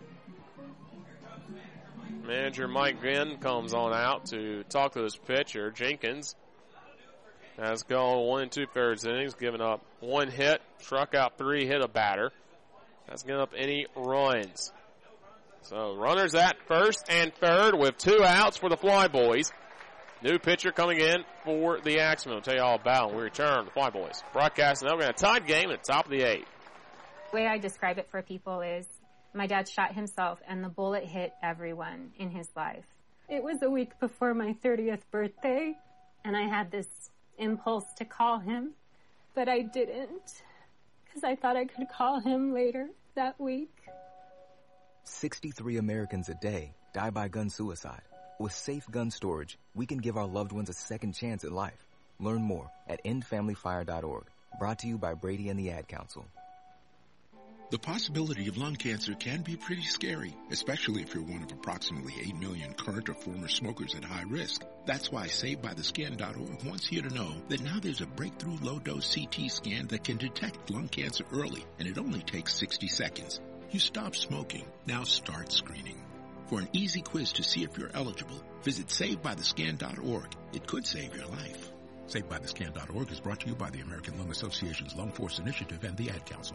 manager Mike Vinn comes on out to talk to this pitcher. Jenkins has gone one and two-thirds innings, given up one hit, struck out three, hit a batter. Hasn't given up any runs. So runners at first and third with two outs for the Flyboys. New pitcher coming in for the Axemen. We'll tell you all about it when we return. The Flyboys broadcasting now. We're going to tie game at the top of the eighth. The way I describe it for people is my dad shot himself and the bullet hit everyone in his life. It was a week before my thirtieth birthday and I had this impulse to call him, but I didn't because I thought I could call him later that week. sixty-three Americans a day die by gun suicide. With safe gun storage, we can give our loved ones a second chance at life. Learn more at end family fire dot org. Brought to you by Brady and the Ad Council. The possibility of lung cancer can be pretty scary, especially if you're one of approximately eight million current or former smokers at high risk. That's why Saved By The Skin dot org wants you to know that now there's a breakthrough low-dose C T scan that can detect lung cancer early, and it only takes sixty seconds. You stop smoking, now start screening. For an easy quiz to see if you're eligible, visit Saved By The Skin dot org. It could save your life. Saved By The Skin dot org is brought to you by the American Lung Association's Lung Force Initiative and the Ad Council.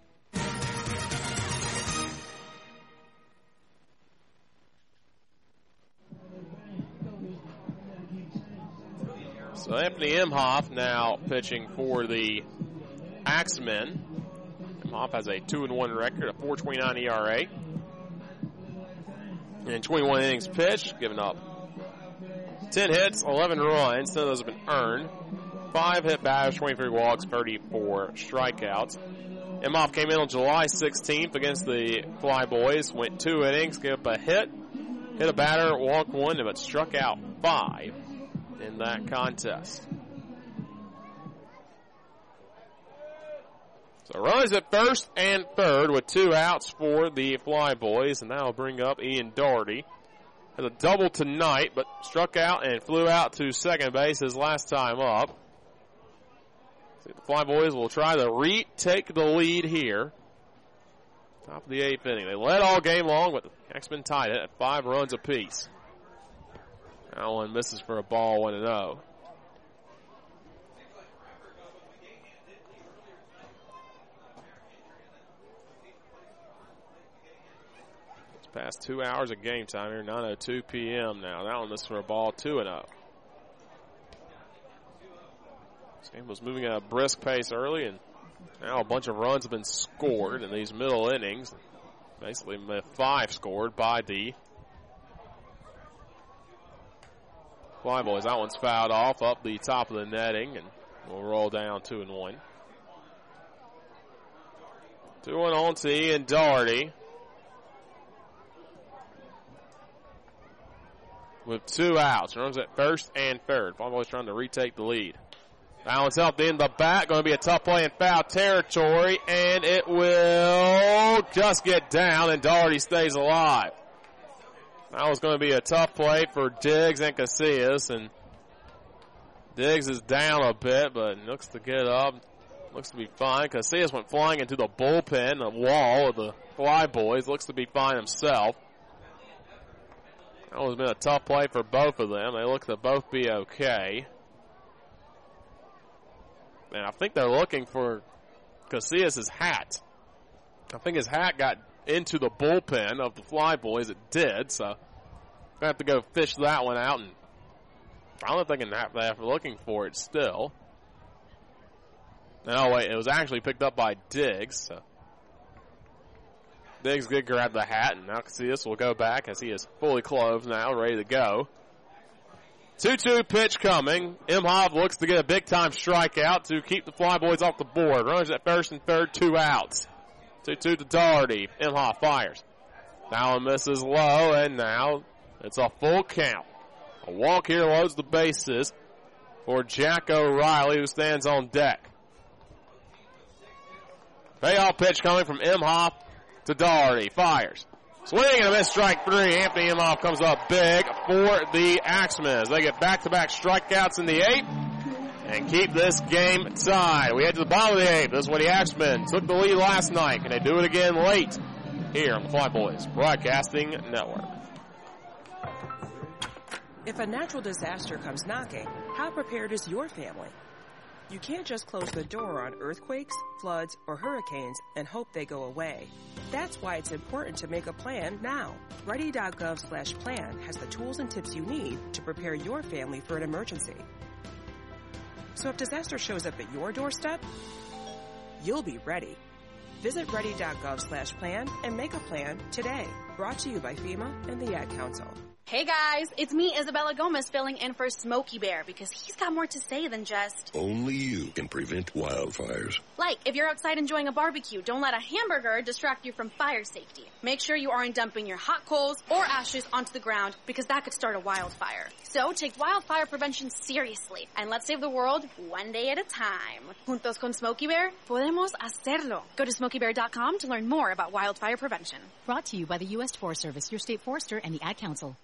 So Anthony Imhoff now pitching for the Axemen. Imhoff has a two and one record, a four twenty-nine E R A. And twenty-one innings pitched, giving up ten hits, eleven runs. None of those have been earned. Five hit batters, twenty-three walks, thirty-four strikeouts. Imhoff came in on July sixteenth against the Flyboys. Went two innings, gave up a hit, hit a batter, walked one, but struck out five in that contest. So runners at first and third with two outs for the Flyboys, and that'll bring up Ian Doherty. Has a double tonight, but struck out and flew out to second base his last time up. So the Flyboys will try to retake the lead here. Top of the eighth inning. They led all game long, but the Axemen tied it at five runs apiece. That one misses for a ball, one and oh. Past two hours of game time here, nine oh two p.m. now. That one missed for a ball, two and oh. This game was moving at a brisk pace early, and now a bunch of runs have been scored in these middle innings. Basically, five scored by the Flyboys. That one's fouled off up the top of the netting, and we'll roll down two and one. Two and on to Ian Doherty. With two outs. Runners at first and third. Flyboys trying to retake the lead. That one's up in the back. Going to be a tough play in foul territory. And it will just get down, and Doherty stays alive. That was going to be a tough play for Diggs and Casillas. And Diggs is down a bit, but looks to get up. Looks to be fine. Casillas went flying into the bullpen, the wall of the Flyboys. Looks to be fine himself. That has been a tough play for both of them. They look to both be okay. And I think they're looking for Casillas' hat. I think his hat got into the bullpen of the Flyboys. It did, so I'm going to have to go fish that one out. And I don't know if they can have that for looking for it still. No, wait, it was actually picked up by Diggs, so Diggs did grab the hat, and now Casillas will go back as he is fully clothed now, ready to go. two two pitch coming. Imhoff looks to get a big-time strikeout to keep the Flyboys off the board. Runners at first and third, two outs. two two to Doherty. Imhoff fires. Now misses low, and now it's a full count. A walk here loads the bases for Jack O'Reilly, who stands on deck. Payoff pitch coming from Imhoff to Doherty. Fires. Swing and a miss, strike three. Anthony Imhoff comes up big for the Axemen as they get back-to-back strikeouts in the eighth and keep this game tied. We head to the bottom of the eighth. This is where the Axemen took the lead last night. Can they do it again late here on the Flyboys Broadcasting Network? If a natural disaster comes knocking, how prepared is your family? You can't just close the door on earthquakes, floods, or hurricanes and hope they go away. That's why it's important to make a plan now. Ready.gov slash plan has the tools and tips you need to prepare your family for an emergency. So if disaster shows up at your doorstep, you'll be ready. Visit ready.gov slash plan and make a plan today. Brought to you by FEMA and the Ad Council. Hey guys, it's me, Isabella Gomez, filling in for Smokey Bear because he's got more to say than just... Only you can prevent wildfires. Like, if you're outside enjoying a barbecue, don't let a hamburger distract you from fire safety. Make sure you aren't dumping your hot coals or ashes onto the ground because that could start a wildfire. So take wildfire prevention seriously and let's save the world one day at a time. Juntos con Smokey Bear, podemos hacerlo. Go to smokey bear dot com to learn more about wildfire prevention. Brought to you by the U S Forest Service, your state forester, and the Ad Council.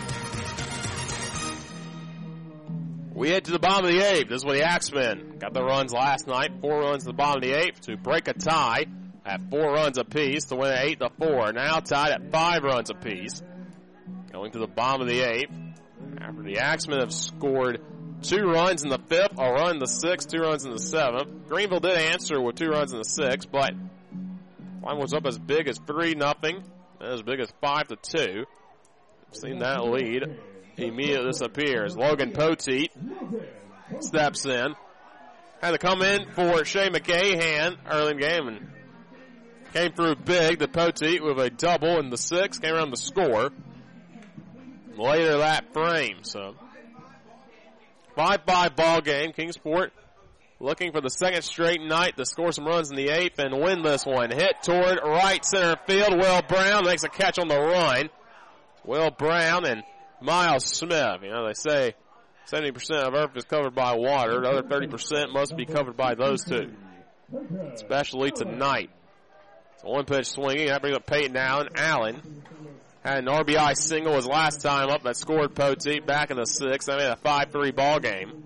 We head to the bottom of the eighth. This is where the Axemen got the runs last night. Four runs to the bottom of the eighth to break a tie at four runs apiece to win eight to four. Now tied at five runs apiece. Going to the bottom of the eighth. After the Axemen have scored two runs in the fifth, a run in the sixth, two runs in the seventh. Greenville did answer with two runs in the sixth, but line was up as big as three nothing, and as big as five to two. We've seen that lead immediately disappears. Logan Poteet steps in. Had to come in for Shea McGahan early in the game and came through big to Poteet with a double in the sixth. Came around the score later that frame. So five five ball game. Kingsport looking for the second straight night to score some runs in the eighth and win this one. Hit toward right center field. Will Brown makes a catch on the run. Will Brown and Miles Smith. You know, they say seventy percent of Earth is covered by water. The other thirty percent must be covered by those two, especially tonight. So one pitch swinging. That brings up Peyton Allen. Allen had an R B I single his last time up that scored Poteet back in the sixth. That made a five three ball game.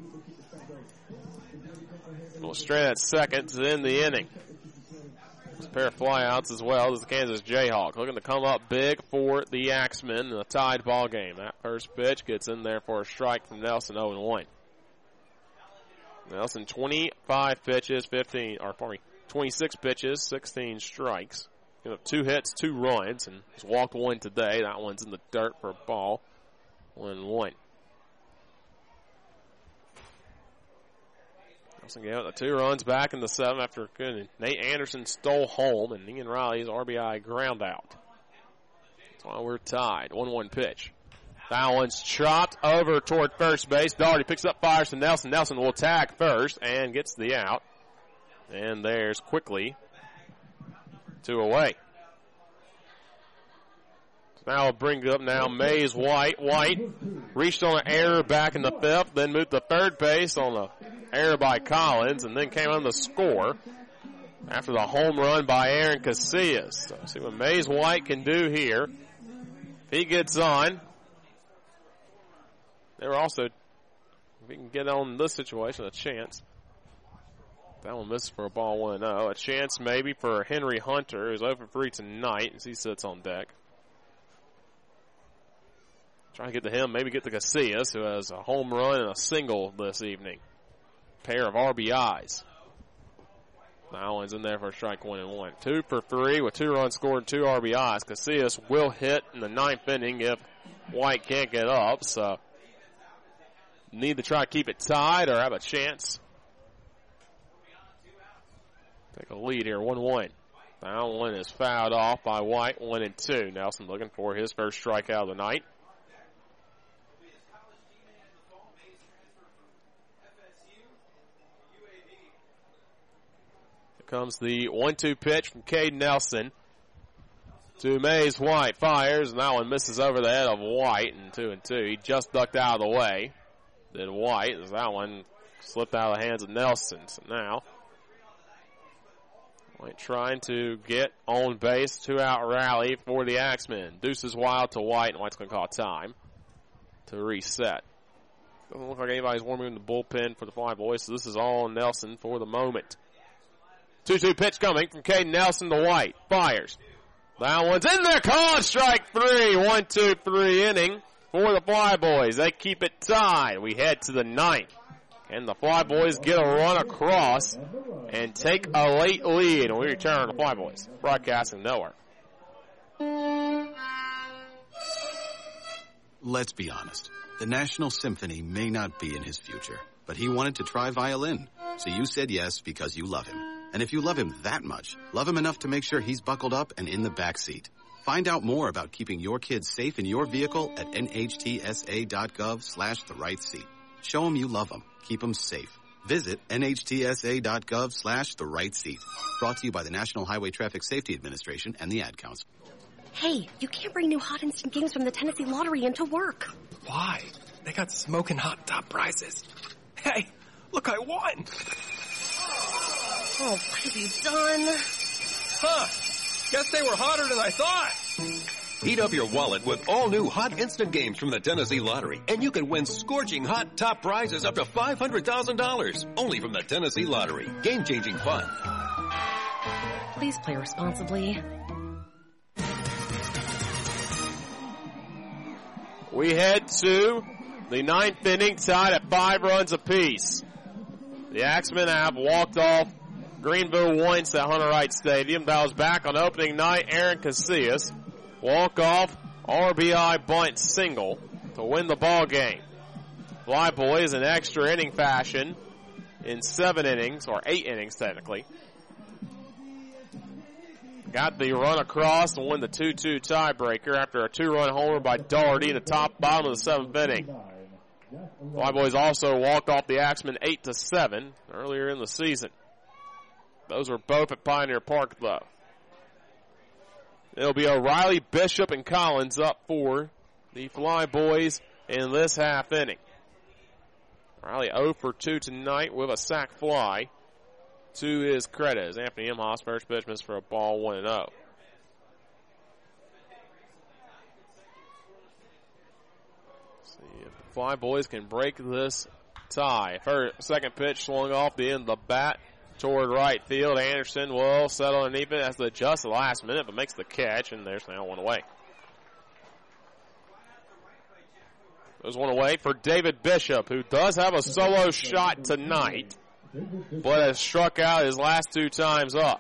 Well, straight at second to end the inning. A pair of flyouts as well as the Kansas Jayhawk looking to come up big for the Axemen in a tied ball game. That first pitch gets in there for a strike from Nelson, oh and one. Nelson, twenty-five pitches, fifteen, or pardon me, twenty-six pitches, sixteen strikes. Give up two hits, two runs, and he's walked one today. That one's in the dirt for a ball. One and one. Nelson gave up the two runs back in the seventh after Nate Anderson stole home and Ian Riley's R B I ground out. That's why we're tied. one one pitch. That one's chopped over toward first base. Doherty picks up, fires to Nelson. Nelson will tag first and gets the out. And there's quickly two away. So now we'll bring up now Mays White. White reached on an error back in the fifth, then moved to third base on the error by Collins, and then came on the score after the home run by Aaron Casillas. So see what Mays White can do here. If he gets on, they were also, if he can get on this situation, a chance. That one misses for a ball one oh. A chance maybe for Henry Hunter, who's oh for three tonight as he sits on deck. Trying to get to him, maybe get to Casillas, who has a home run and a single this evening. Pair of R B Is. That one's in there for a strike, one and one. Two for three with two runs scored and two R B Is. Casillas will hit in the ninth inning if White can't get up, so need to try to keep it tied or have a chance. Take a lead here, one one. That one is fouled off by White, one and two. Nelson looking for his first strikeout of the night. Here comes the one two pitch from Cade Nelson to Mays White. Fires, and that one misses over the head of White, and two and two. He just ducked out of the way. Then White, as that one slipped out of the hands of Nelson. So now, White trying to get on base. Two-out rally for the Axemen. Deuces wild to White, and White's going to call time to reset. Doesn't look like anybody's warming in the bullpen for the Fly Boys, so this is all Nelson for the moment. two two pitch coming from Caden Nelson to White. Fires. That one's in there. Called strike three. One, two, three inning for the Fly Boys. They keep it tied. We head to the ninth. And the Fly Boys get a run across and take a late lead. And we return to the Fly Boys. Broadcasting Network. Let's be honest. The National Symphony may not be in his future, but he wanted to try violin. So you said yes because you love him. And if you love him that much, love him enough to make sure he's buckled up and in the back seat. Find out more about keeping your kids safe in your vehicle at nhtsa.gov slash the right seat. Show him you love him. Keep him safe. Visit nhtsa.gov slash the right seat. Brought to you by the National Highway Traffic Safety Administration and the Ad Council. Hey, you can't bring new hot instant games from the Tennessee Lottery into work. Why? They got smoking hot top prizes. Hey, look, I won. Oh, what have you done? Huh. Guess they were hotter than I thought. Heat up your wallet with all new hot instant games from the Tennessee Lottery, and you can win scorching hot top prizes up to five hundred thousand dollars. Only from the Tennessee Lottery. Game-changing fun. Please play responsibly. We head to the ninth inning, tied at five runs apiece. The Axemen have walked off Greenville once at Hunter Wright Stadium. That was back on opening night. Aaron Casillas, walk-off R B I bunt single to win the ball game. Fly Boys in extra inning fashion in seven innings, or eight innings technically. Got the run across to win the two two tiebreaker after a two-run homer by Doherty in the top bottom of the seventh inning. Fly Boys also walked off the Axemen eight to seven earlier in the season. Those were both at Pioneer Park, though. It'll be O'Reilly, Bishop, and Collins up for the Fly Boys in this half inning. O'Reilly oh for two tonight with a sac fly to his credit as Anthony Imhoff's first pitch missed for a ball one and oh. See if the Fly Boys can break this tie. First, second pitch swung off the end of the bat toward right field. Anderson will settle underneath it. Has to adjust the last minute, but makes the catch, and there's now one away. There's one away for David Bishop, who does have a solo shot tonight, but has struck out his last two times up.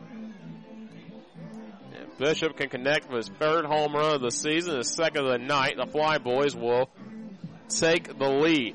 And Bishop can connect with his third home run of the season, his second of the night. The Fly Boys will take the lead.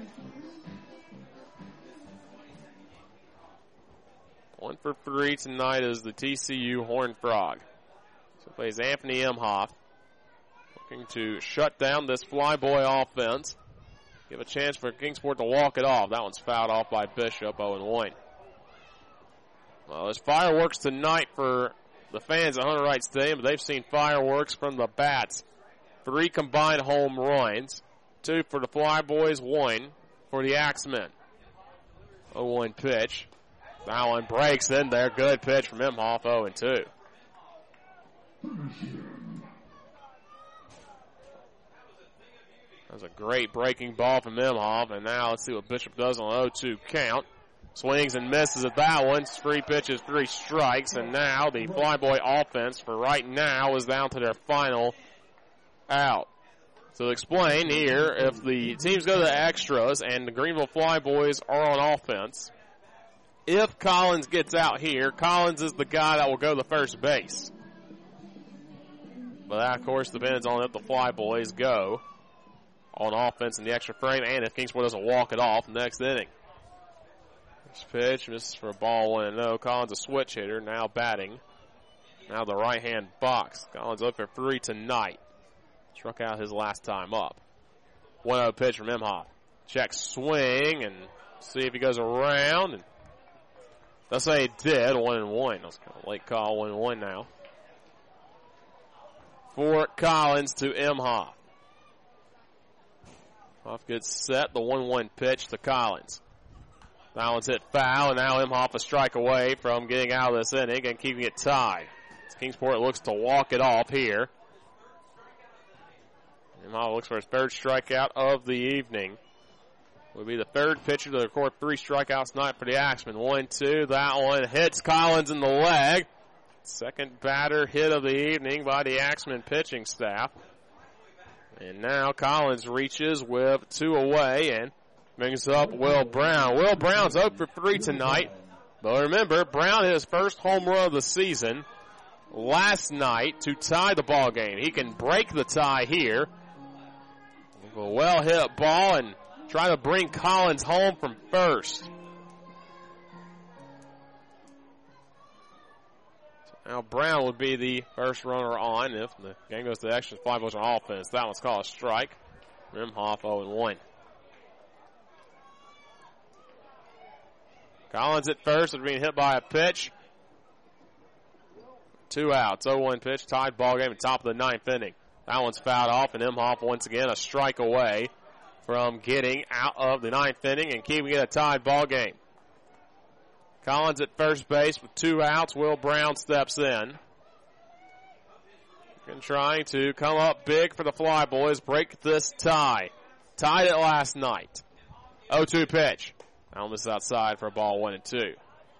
One for three tonight is the T C U Horned Frog. So plays Anthony Imhoff, looking to shut down this Fly Boy offense. Give a chance for Kingsport to walk it off. That one's fouled off by Bishop, oh and one. Well, there's fireworks tonight for the fans at Hunter Wright Stadium, but they've seen fireworks from the bats. Three combined home runs. Two for the Fly Boys, one for the Axemen. oh one pitch. That one breaks in there. Good pitch from Imhoff, oh and two. That was a great breaking ball from Imhoff, and now let's see what Bishop does on an oh two count. Swings and misses at that one. Three pitches, three strikes, and now the Fly Boy offense for right now is down to their final out. So to explain here, if the teams go to extras and the Greenville Fly Boys are on offense, if Collins gets out here, Collins is the guy that will go to first base. But that, of course, depends on if the Fly Boys go on offense in the extra frame and if Kingsport doesn't walk it off next inning. This pitch misses for a ball one and oh. Collins a switch hitter, now batting. Now the right-hand box. Collins up for three tonight. Struck out his last time up. one oh pitch from Imhoff. Check swing and see if he goes around and Let's say it did, one and one. That's kind of late call, one and one now. For Collins to Imhoff. Imhoff gets set, the one one pitch to Collins. That one's hit foul, and now Imhoff a strike away from getting out of this inning and keeping it tied. Kingsport looks to walk it off here. Imhoff looks for his third strikeout of the evening. Will be the third pitcher to record three strikeouts tonight for the Axemen. One, two, that one hits Collins in the leg. Second batter hit of the evening by the Axemen pitching staff. And now Collins reaches with two away and brings up Will Brown. Will Brown's zero for three tonight. But remember, Brown hit his first home run of the season last night to tie the ball game. He can break the tie here. A well-hit ball and try to bring Collins home from first. So now Brown would be the first runner on if the game goes to extra. Five goes on offense. That one's called a strike. Imhoff oh and one. Collins at first is being hit by a pitch. Two outs. oh one pitch. Tied ball game at top of the ninth inning. That one's fouled off, and Imhoff once again a strike away from getting out of the ninth inning and keeping it a tied ball game. Collins at first base with two outs. Will Brown steps in. And trying to come up big for the Fly Boys, break this tie. Tied it last night. oh two pitch. Now this is outside for a ball one and two.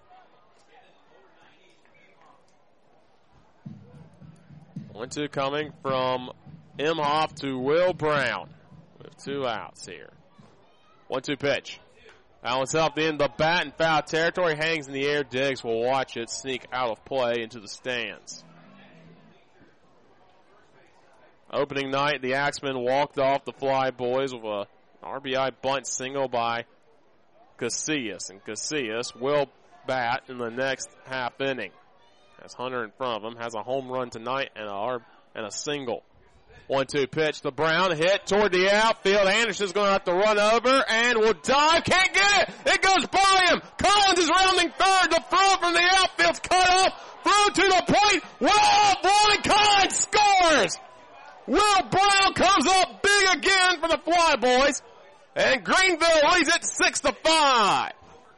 one two coming from Imhoff to Will Brown with two outs here. one two pitch. That one's up the end of the bat in foul territory. Hangs in the air. Diggs will watch it sneak out of play into the stands. Opening night, the Axemen walked off the Fly Boys with a R B I bunt single by Casillas. And Casillas will bat in the next half inning. Has Hunter in front of him. Has a home run tonight and a, and a single. one two pitch to Brown. Hit toward the outfield. Anderson's going to have to run over and will dive. Can't get it. It goes by him. Collins is rounding third. The throw from the outfield's cut off. Throw to the plate. Well, Boyd Collins scores. Will Brown comes up big again for the Fly Boys. And Greenville leads it six to five.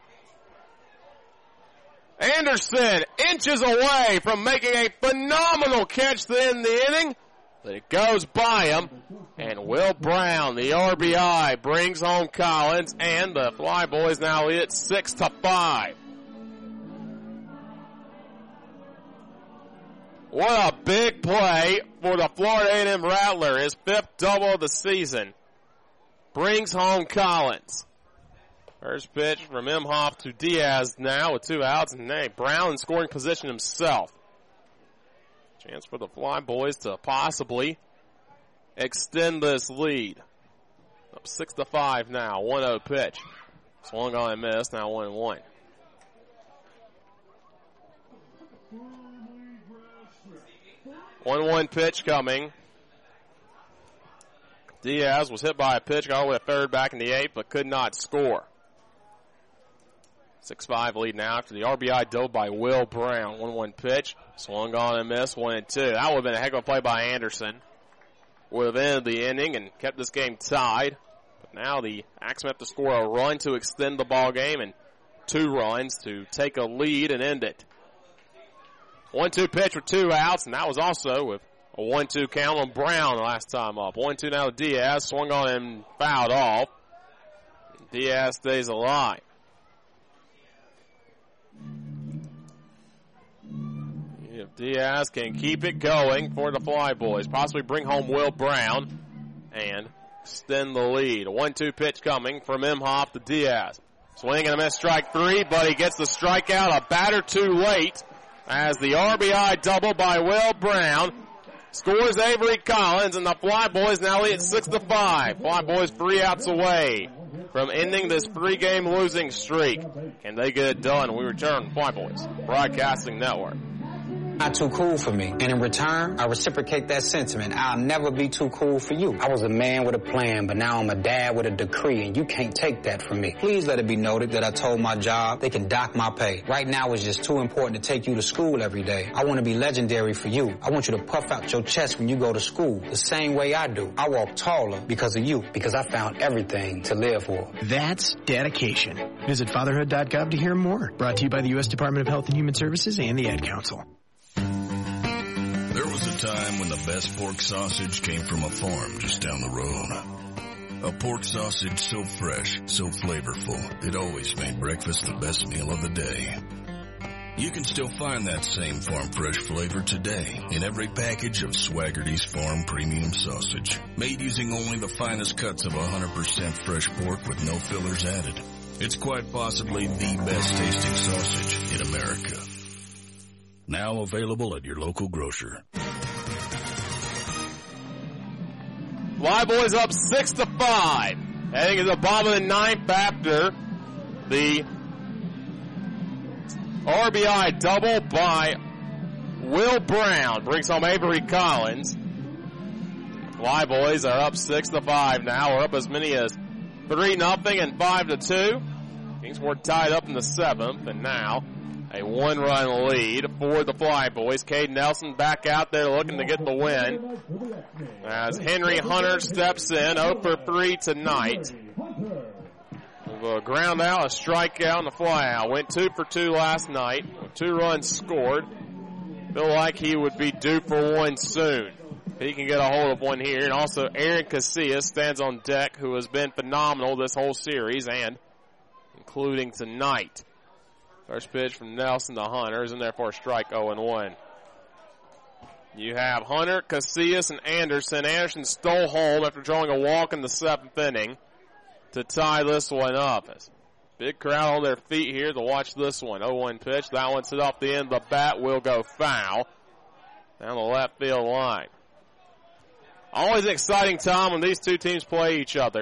Anderson inches away from making a phenomenal catch to end the inning, but it goes by him, and Will Brown, the R B I, brings home Collins, and the Fly Boys now lead it six to five. What a big play for the Florida A and M Rattler, his fifth double of the season. Brings home Collins. First pitch from Imhoff to Diaz now with two outs, and hey, Brown in scoring position himself. Chance for the Fly Boys to possibly extend this lead. Up six to five now. one oh pitch. Swung on and missed. Now one and one. one one pitch coming. Diaz was hit by a pitch, got all the way to third, back in the eighth, but could not score. six five lead now after the R B I double by Will Brown. one one pitch. Swung on and missed. one and two. That would have been a heck of a play by Anderson. Would have ended the inning and kept this game tied. But now the Axemen have to score a run to extend the ball game and two runs to take a lead and end it. one two pitch with two outs, and that was also with a one two count on Brown last time up. one two now to Diaz. Swung on and fouled off. Diaz stays alive. If Diaz can keep it going for the Fly Boys, possibly bring home Will Brown and extend the lead. A one two pitch coming from Imhoff to Diaz. Swing and a miss, strike three, but he gets the strikeout, a batter too late as the R B I double by Will Brown scores Avery Collins, and the Fly Boys now lead at six to five. Fly Boys three outs away from ending this three-game losing streak. Can they get it done? We return, Fly Boys Broadcasting Network. not too cool for me. And in return, I reciprocate that sentiment. I'll never be too cool for you. I was a man with a plan, but now I'm a dad with a decree, and you can't take that from me. Please let it be noted that I told my job they can dock my pay. Right now it's just too important to take you to school every day. I want to be legendary for you. I want you to puff out your chest when you go to school, the same way I do. I walk taller because of you, because I found everything to live for. That's dedication. Visit fatherhood dot gov to hear more. Brought to you by the U S Department of Health and Human Services and the Ad Council. There was a time when the best pork sausage came from a farm just down the road. A pork sausage so fresh, so flavorful, it always made breakfast the best meal of the day. You can still find that same farm fresh flavor today in every package of Swaggerty's Farm Premium Sausage, made using only the finest cuts of one hundred percent fresh pork with no fillers added. It's quite possibly the best tasting sausage in America. Now available at your local grocer. Fly Boys up six to five. Heading to the bottom of the ninth after the R B I double by Will Brown brings home Avery Collins. Fly Boys are up six to five now. We're up as many as three nothing and five to two. Kingsport tied up in the seventh, and now a one-run lead for the Fly Boys. Cade Nelson back out there looking to get the win as Henry Hunter steps in, zero for three tonight. A ground out, a strikeout, and a fly out. Went two for two last night. Two runs scored. Feel like he would be due for one soon. He can get a hold of one here. And also Aaron Casillas stands on deck, who has been phenomenal this whole series and including tonight. First pitch from Nelson to Hunter is in there for a strike, oh and one. You have Hunter, Casillas, and Anderson. Anderson stole home after drawing a walk in the seventh inning to tie this one up. Big crowd on their feet here to watch this one. oh one pitch. That one's hit off the end of the bat. Will go foul down the left field line. Always an exciting time when these two teams play each other.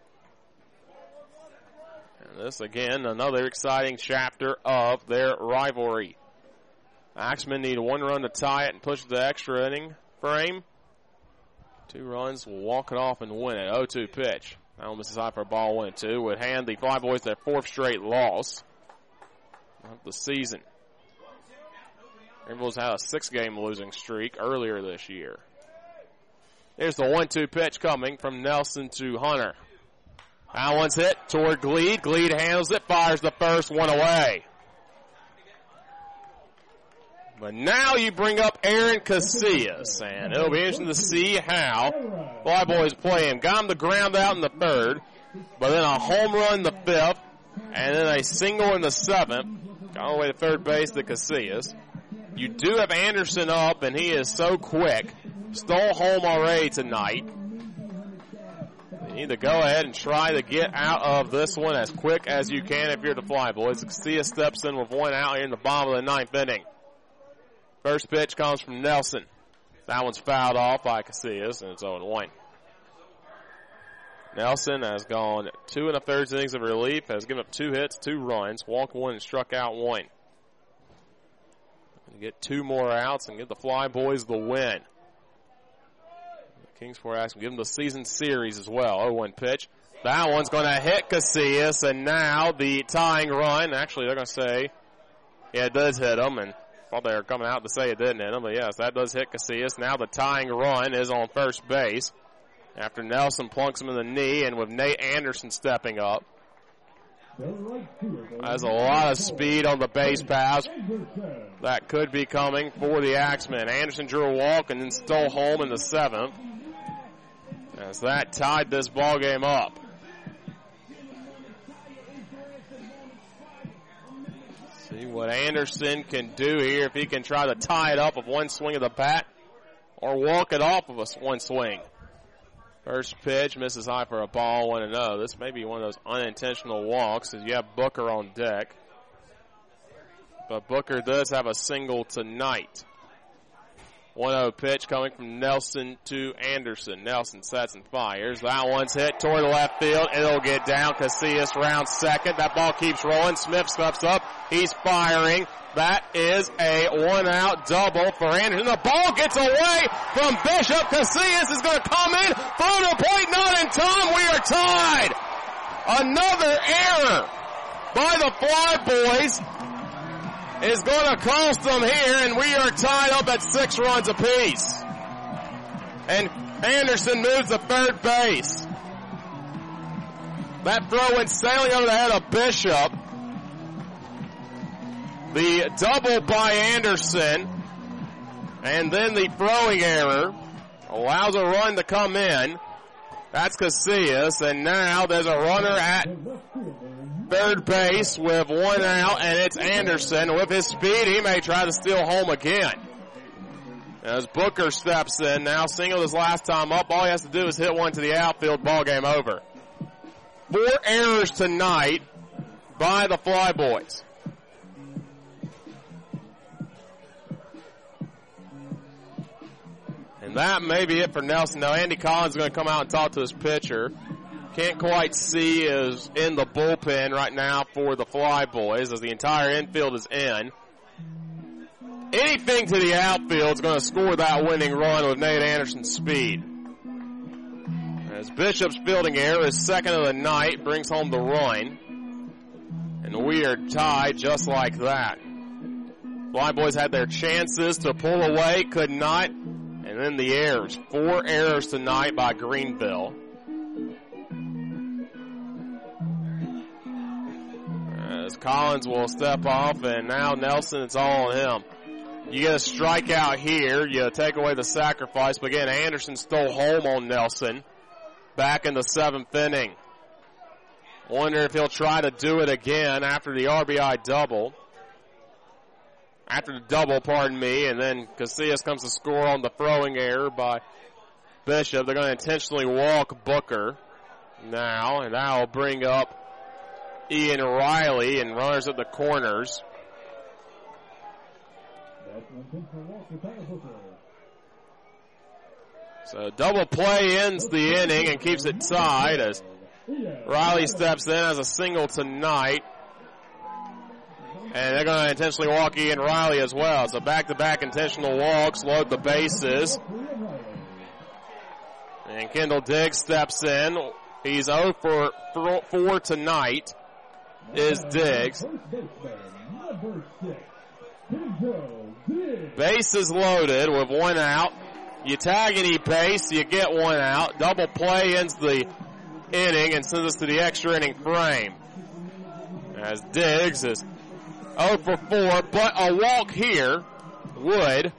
And this, again, another exciting chapter of their rivalry. Axemen need one run to tie it and push the extra inning frame. Two runs will walk it off and win it. oh two pitch. Now misses high for a ball one two. Would hand the Fly Boys their fourth straight loss of the season. Greenville's had a six-game losing streak earlier this year. Here's the one two pitch coming from Nelson to Hunter. That one's hit toward Gleed. Gleed handles it, fires the first one away. But now you bring up Aaron Casillas, and it'll be interesting to see how Fly Boys play him. Got him the ground out in the third, but then a home run in the fifth, and then a single in the seventh. Got all the way to third base to Casillas. You do have Anderson up, and he is so quick. Stole home already tonight. You need to go ahead and try to get out of this one as quick as you can if you're the Fly Boys. Casillas steps in with one out here in the bottom of the ninth inning. First pitch comes from Nelson. That one's fouled off by Casillas, and it's oh one. Nelson has gone two and a third innings of relief, has given up two hits, two runs, walked one and struck out one. Get two more outs and get the Fly Boys the win. Kingsport asks them, give them the season series as well. oh one pitch. That one's going to hit Casillas, and now the tying run. Actually, they're going to say, yeah, it does hit him, and thought they were coming out to say it didn't hit him, but yes, that does hit Casillas. Now the tying run is on first base after Nelson plunks him in the knee, and with Nate Anderson stepping up. Has a lot of speed on the base pass. That could be coming for the Axemen. Anderson drew a walk and then stole home in the seventh, as that tied this ball game up. See what Anderson can do here, if he can try to tie it up with one swing of the bat or walk it off of us one swing. First pitch misses high for a ball, one and oh. This may be one of those unintentional walks as you have Booker on deck. But Booker does have a single tonight. one oh pitch coming from Nelson to Anderson. Nelson sets and fires. That one's hit toward the left field. It'll get down. Casillas round second. That ball keeps rolling. Smith steps up. He's firing. That is a one-out double for Anderson. The ball gets away from Bishop. Casillas is going to come in. Throw the plate, not in time. We are tied. Another error by the Fly Boys is going to cost them here, and we are tied up at six runs apiece. And Anderson moves to third base. That throw went sailing over the head of Bishop. The double by Anderson, and then the throwing error allows a run to come in. That's Casillas, and now there's a runner at third base with one out, and it's Anderson. With his speed, he may try to steal home again. As Booker steps in, now singled his last time up. All he has to do is hit one to the outfield, ball game over. Four errors tonight by the Fly Boys. And that may be it for Nelson. Now, Andy Collins is going to come out and talk to his pitcher. Can't quite see is in the bullpen right now for the Fly Boys as the entire infield is in. Anything to the outfield is going to score that winning run with Nate Anderson's speed. As Bishop's fielding error is second of the night, brings home the run. And we are tied just like that. Fly Boys had their chances to pull away, could not. And then the errors. Four errors tonight by Greenville. As Collins will step off, and now Nelson, it's all on him. You get a strikeout here, you take away the sacrifice, but again, Anderson stole home on Nelson back in the seventh inning. Wonder if he'll try to do it again after the R B I double. After the double, pardon me, and then Casillas comes to score on the throwing error by Bishop. They're going to intentionally walk Booker now, and that will bring up Ian Riley and runners at the corners. So double play ends the inning and keeps it tied as Riley steps in as a single tonight. And they're going to intentionally walk Ian Riley as well. So back-to-back intentional walks, load the bases. And Kendall Diggs steps in. He's oh for four tonight, is Diggs. Bases loaded with one out. You tag any base, you get one out. Double play ends the inning and sends us to the extra inning frame. As Diggs is oh for four, but a walk here would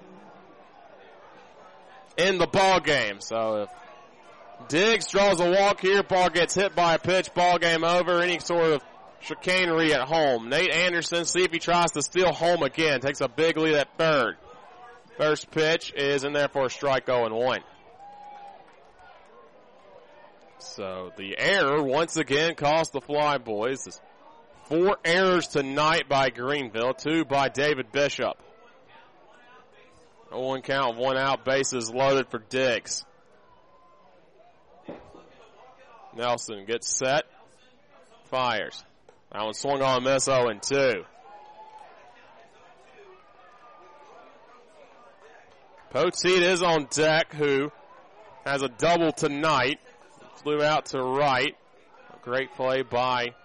end the ball game. So if Diggs draws a walk here, ball gets hit by a pitch, ball game over, any sort of chicanery at home. Nate Anderson, see if he tries to steal home again. Takes a big lead at third. First pitch is in there for a strike, oh and one. So the error once again cost the Fly Boys. Four errors tonight by Greenville, two by David Bishop. A one count, one out, bases loaded for Diggs. Nelson gets set, fires. That one swung on, miss, oh and two. Poteet is on deck, who has a double tonight. Flew out to right. A great play by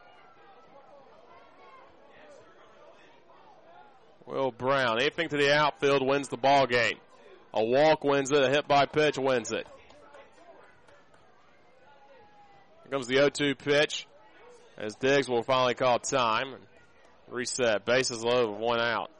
Will Brown. Anything to the outfield wins the ball game. A walk wins it. A hit by pitch wins it. Here comes the oh two pitch as Diggs will finally call time and reset. Bases loaded with one out.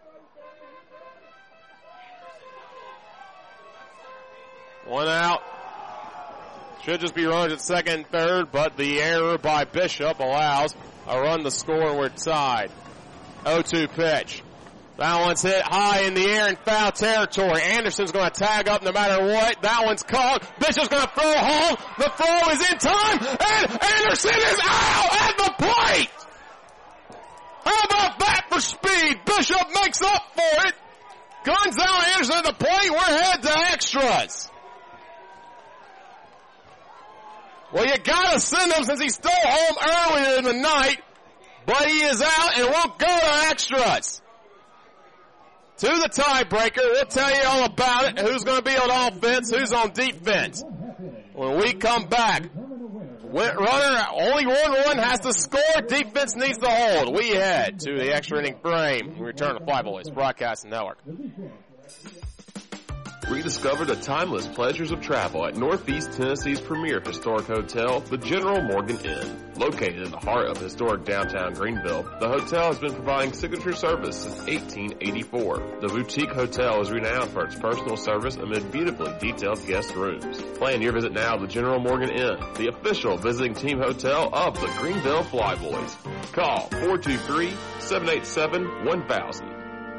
One out. Should just be runners at second and third, but the error by Bishop allows a run to score, and we're tied. oh two pitch. That one's hit high in the air in foul territory. Anderson's going to tag up no matter what. That one's caught. Bishop's going to throw home. The throw is in time, and Anderson is out at the plate. How about that for speed? Bishop makes up for it. Gonzalo Anderson at the plate. We're headed to extras. Well, you gotta send him since he stole home earlier in the night. But he is out and won't go to extras. To the tiebreaker. We'll tell you all about it. Who's going to be on offense, who's on defense. When we come back, runner, only one run has to score. Defense needs to hold. We head to the extra inning frame. We return to Fly Boys Broadcasting Network. Rediscover the timeless pleasures of travel at Northeast Tennessee's premier historic hotel, the General Morgan Inn. Located in the heart of historic downtown Greenville, the hotel has been providing signature service since eighteen eighty-four. The boutique hotel is renowned for its personal service amid beautifully detailed guest rooms. Plan your visit now to the General Morgan Inn, the official visiting team hotel of the Greenville Flyboys. Call four two three, seven eight seven, one thousand.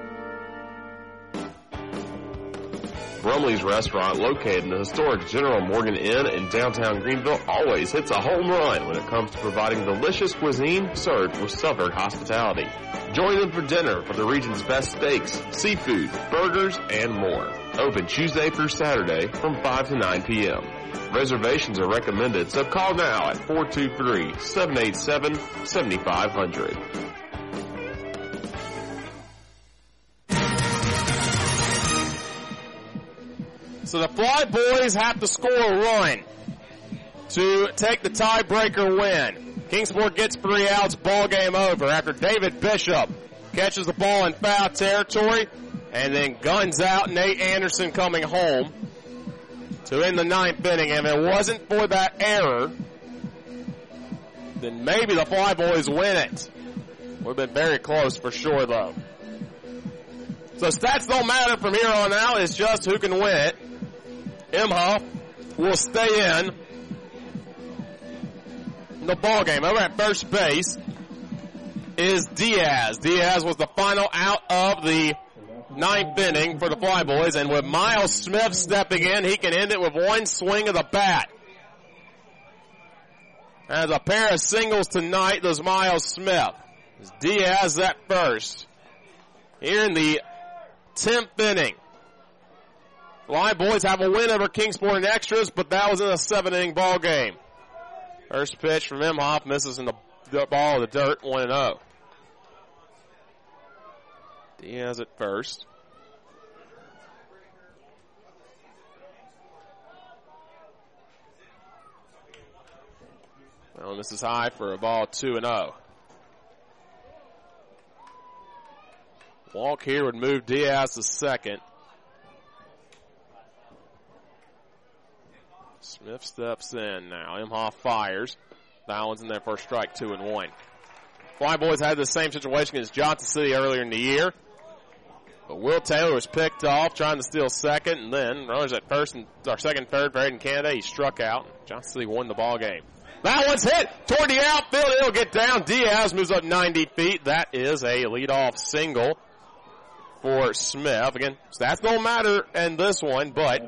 Brumley's Restaurant, located in the historic General Morgan Inn in downtown Greenville, always hits a home run when it comes to providing delicious cuisine served with Southern hospitality. Join them for dinner for the region's best steaks, seafood, burgers, and more. Open Tuesday through Saturday from five to nine p.m. Reservations are recommended, so call now at four two three, seven eight seven, seven five zero zero. So the Fly Boys have to score a run to take the tiebreaker win. Kingsport gets three outs, ball game over after David Bishop catches the ball in foul territory and then guns out Nate Anderson coming home to end the ninth inning. And if it wasn't for that error, then maybe the Fly Boys win it. Would have been very close for sure, though. So stats don't matter from here on out. It's just who can win it. Imhoff will stay in the ball game. Over at first base is Diaz. Diaz was the final out of the ninth inning for the Fly Boys, and with Miles Smith stepping in, he can end it with one swing of the bat. As a pair of singles tonight, there's Miles Smith. There's Diaz at first. Here in the tenth inning. Fly Boys have a win over Kingsport in extras, but that was in a seven-inning ball game. First pitch from Imhoff misses in the ball of the dirt, one and oh. Diaz at first. Well, this is high for a ball, two and oh. Walk here would move Diaz to second. Smith steps in now. Imhoff fires. That one's in there for a strike, two and one. Fly Boys had the same situation against Johnson City earlier in the year. But Will Taylor was picked off, trying to steal second, and then runners at first and or second, third for Hayden Canada. He struck out. Johnson City won the ball game. That one's hit toward the outfield. It'll get down. Diaz moves up ninety feet. That is a leadoff single for Smith. Again, stats don't matter in this one, but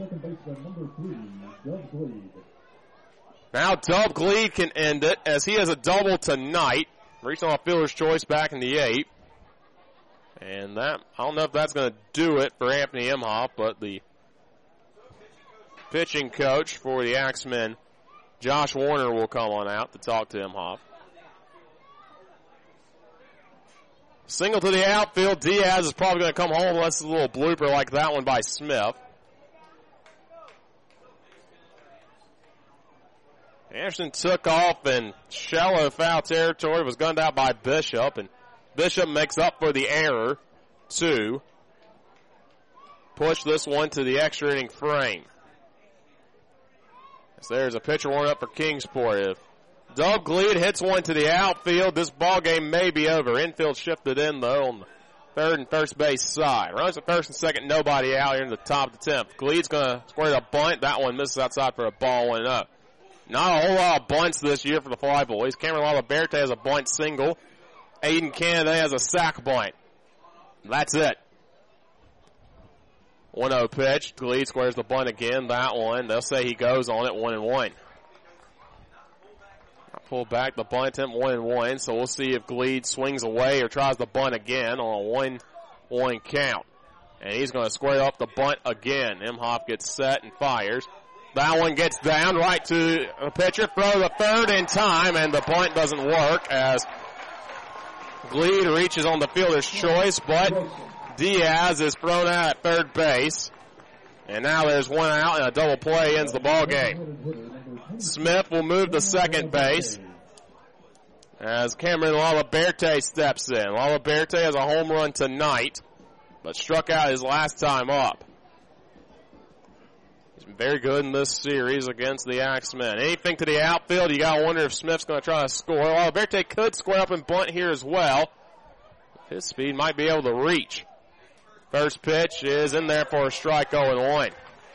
now Dub Gleed can end it as he has a double tonight. Reached on a fielder's choice back in the eighth. And that, I don't know if that's going to do it for Anthony Imhoff, but the pitching coach for the Axemen, Josh Warner, will come on out to talk to Imhoff. Single to the outfield. Diaz is probably going to come home unless it's a little blooper like that one by Smith. Anderson took off in shallow foul territory, was gunned out by Bishop, and Bishop makes up for the error to push this one to the extra inning frame. So there's a pitcher warm up for Kingsport. If Doug Gleed hits one to the outfield, this ball game may be over. Infield shifted in, though, on the third and first base side. Runs at first and second, nobody out here in the top of the tenth. Gleed's going to square the bunt. That one misses outside for a ball, one and up. Not a whole lot of bunts this year for the Fly Boys. Cameron Lalaberte has a bunt single. Aiden Canada has a sack bunt. That's it. one oh pitch. Gleed squares the bunt again. That one, they'll say he goes on it, one and one. I pull back the bunt attempt, one and one. So we'll see if Gleed swings away or tries the bunt again on a one one count. And he's going to square up the bunt again. Imhoff gets set and fires. That one gets down right to the pitcher. Throw the third in time, and the bunt doesn't work as Gleed reaches on the fielder's choice, but Diaz is thrown out at third base. And now there's one out, and a double play ends the ball game. Smith will move to second base as Cameron Lalaberte steps in. Lalaberte has a home run tonight, but struck out his last time up. He's been very good in this series against the Axemen. Anything to the outfield, you got to wonder if Smith's going to try to score. Lalaberte could square up and bunt here as well. His speed might be able to reach. First pitch is in there for a strike, oh and one.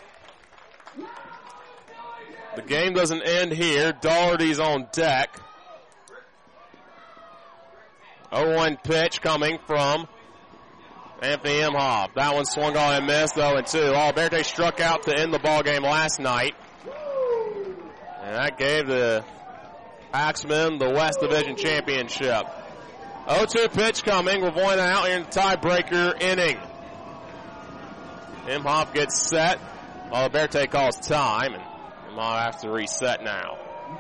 The game doesn't end here. Doherty's on deck. oh one pitch coming from Anthony Imhoff. That one swung on and missed, oh and two. Lalaberte struck out to end the ball game last night. And that gave the Axemen the West Division Championship. oh two pitch coming with one out in the tiebreaker inning. Imhoff gets set. Lalaberte calls time, and Imhoff has to reset now.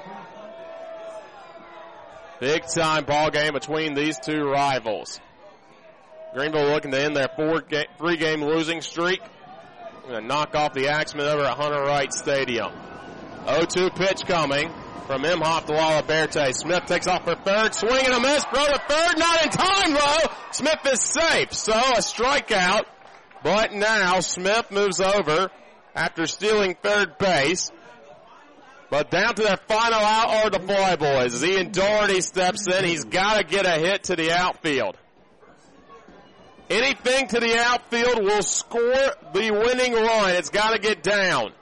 Big time ball game between these two rivals. Greenville looking to end their four ga- three game losing streak. Going to knock off the Axemen over at Hunter Wright Stadium. oh two pitch coming from Imhoff to Lalaberte. Smith takes off for third, swing and a miss, throw to third, not in time though. Smith is safe, so a strikeout. But now Smith moves over after stealing third base. But down to their final out are the Flyboys. As Ian Doherty steps in, he's got to get a hit to the outfield. Anything to the outfield will score the winning run. It's got to get down.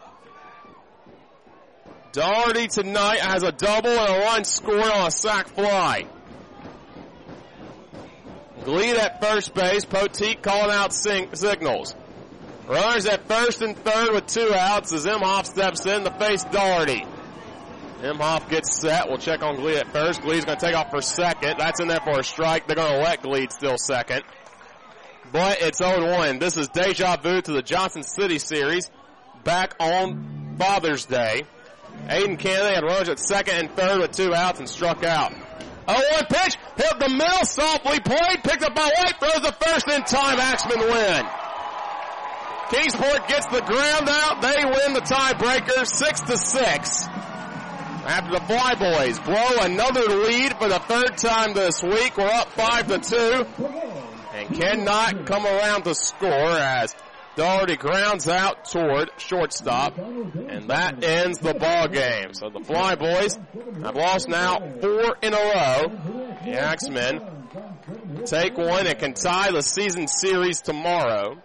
Doherty tonight has a double and a run scored on a sac fly. Gleed at first base. Poteet calling out sing- signals. Runners at first and third with two outs as Imhoff steps in to face Doherty. Imhoff gets set. We'll check on Gleed at first. Gleed's going to take off for second. That's in there for a strike. They're going to let Gleed steal second. But it's oh one. This is deja vu to the Johnson City series back on Father's Day. Aiden Kennedy had runners at second and third with two outs and struck out. oh one pitch, hit the middle, softly played, picked up by White, throws the first in time, Axemen win. Kingsport gets the ground out, they win the tiebreaker, six to six. After the Flyboys blow another lead for the third time this week, we're up five to two, and cannot come around to score as Doherty grounds out toward shortstop, and that ends the ball game. So the Flyboys have lost now four in a row. The Axemen take one and can tie the season series tomorrow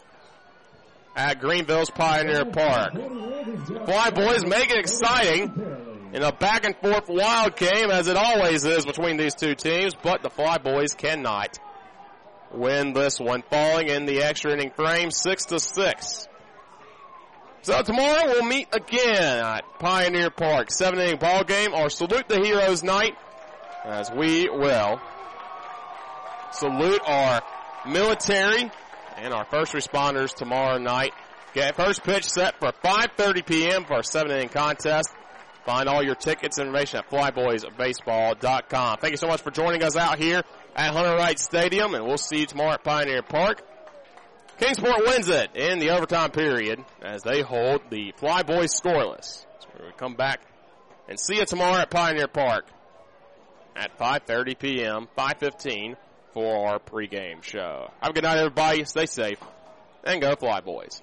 at Greenville's Pioneer Park. Flyboys make it exciting in a back and forth wild game, as it always is between these two teams, but the Flyboys cannot win this one, falling in the extra inning frame, six to six. So tomorrow we'll meet again at Pioneer Park, seven inning ball game, or Salute the Heroes night, as we will salute our military and our first responders tomorrow night. Get first pitch set for five thirty p.m. for our seven inning contest. Find all your tickets and information at flyboys baseball dot com. Thank you so much for joining us out here at Hunter Wright Stadium, and we'll see you tomorrow at Pioneer Park. Kingsport wins it in the overtime period as they hold the Flyboys scoreless. So we'll come back and see you tomorrow at Pioneer Park at five thirty p.m., five fifteen for our pregame show. Have a good night, everybody. Stay safe, and go Flyboys.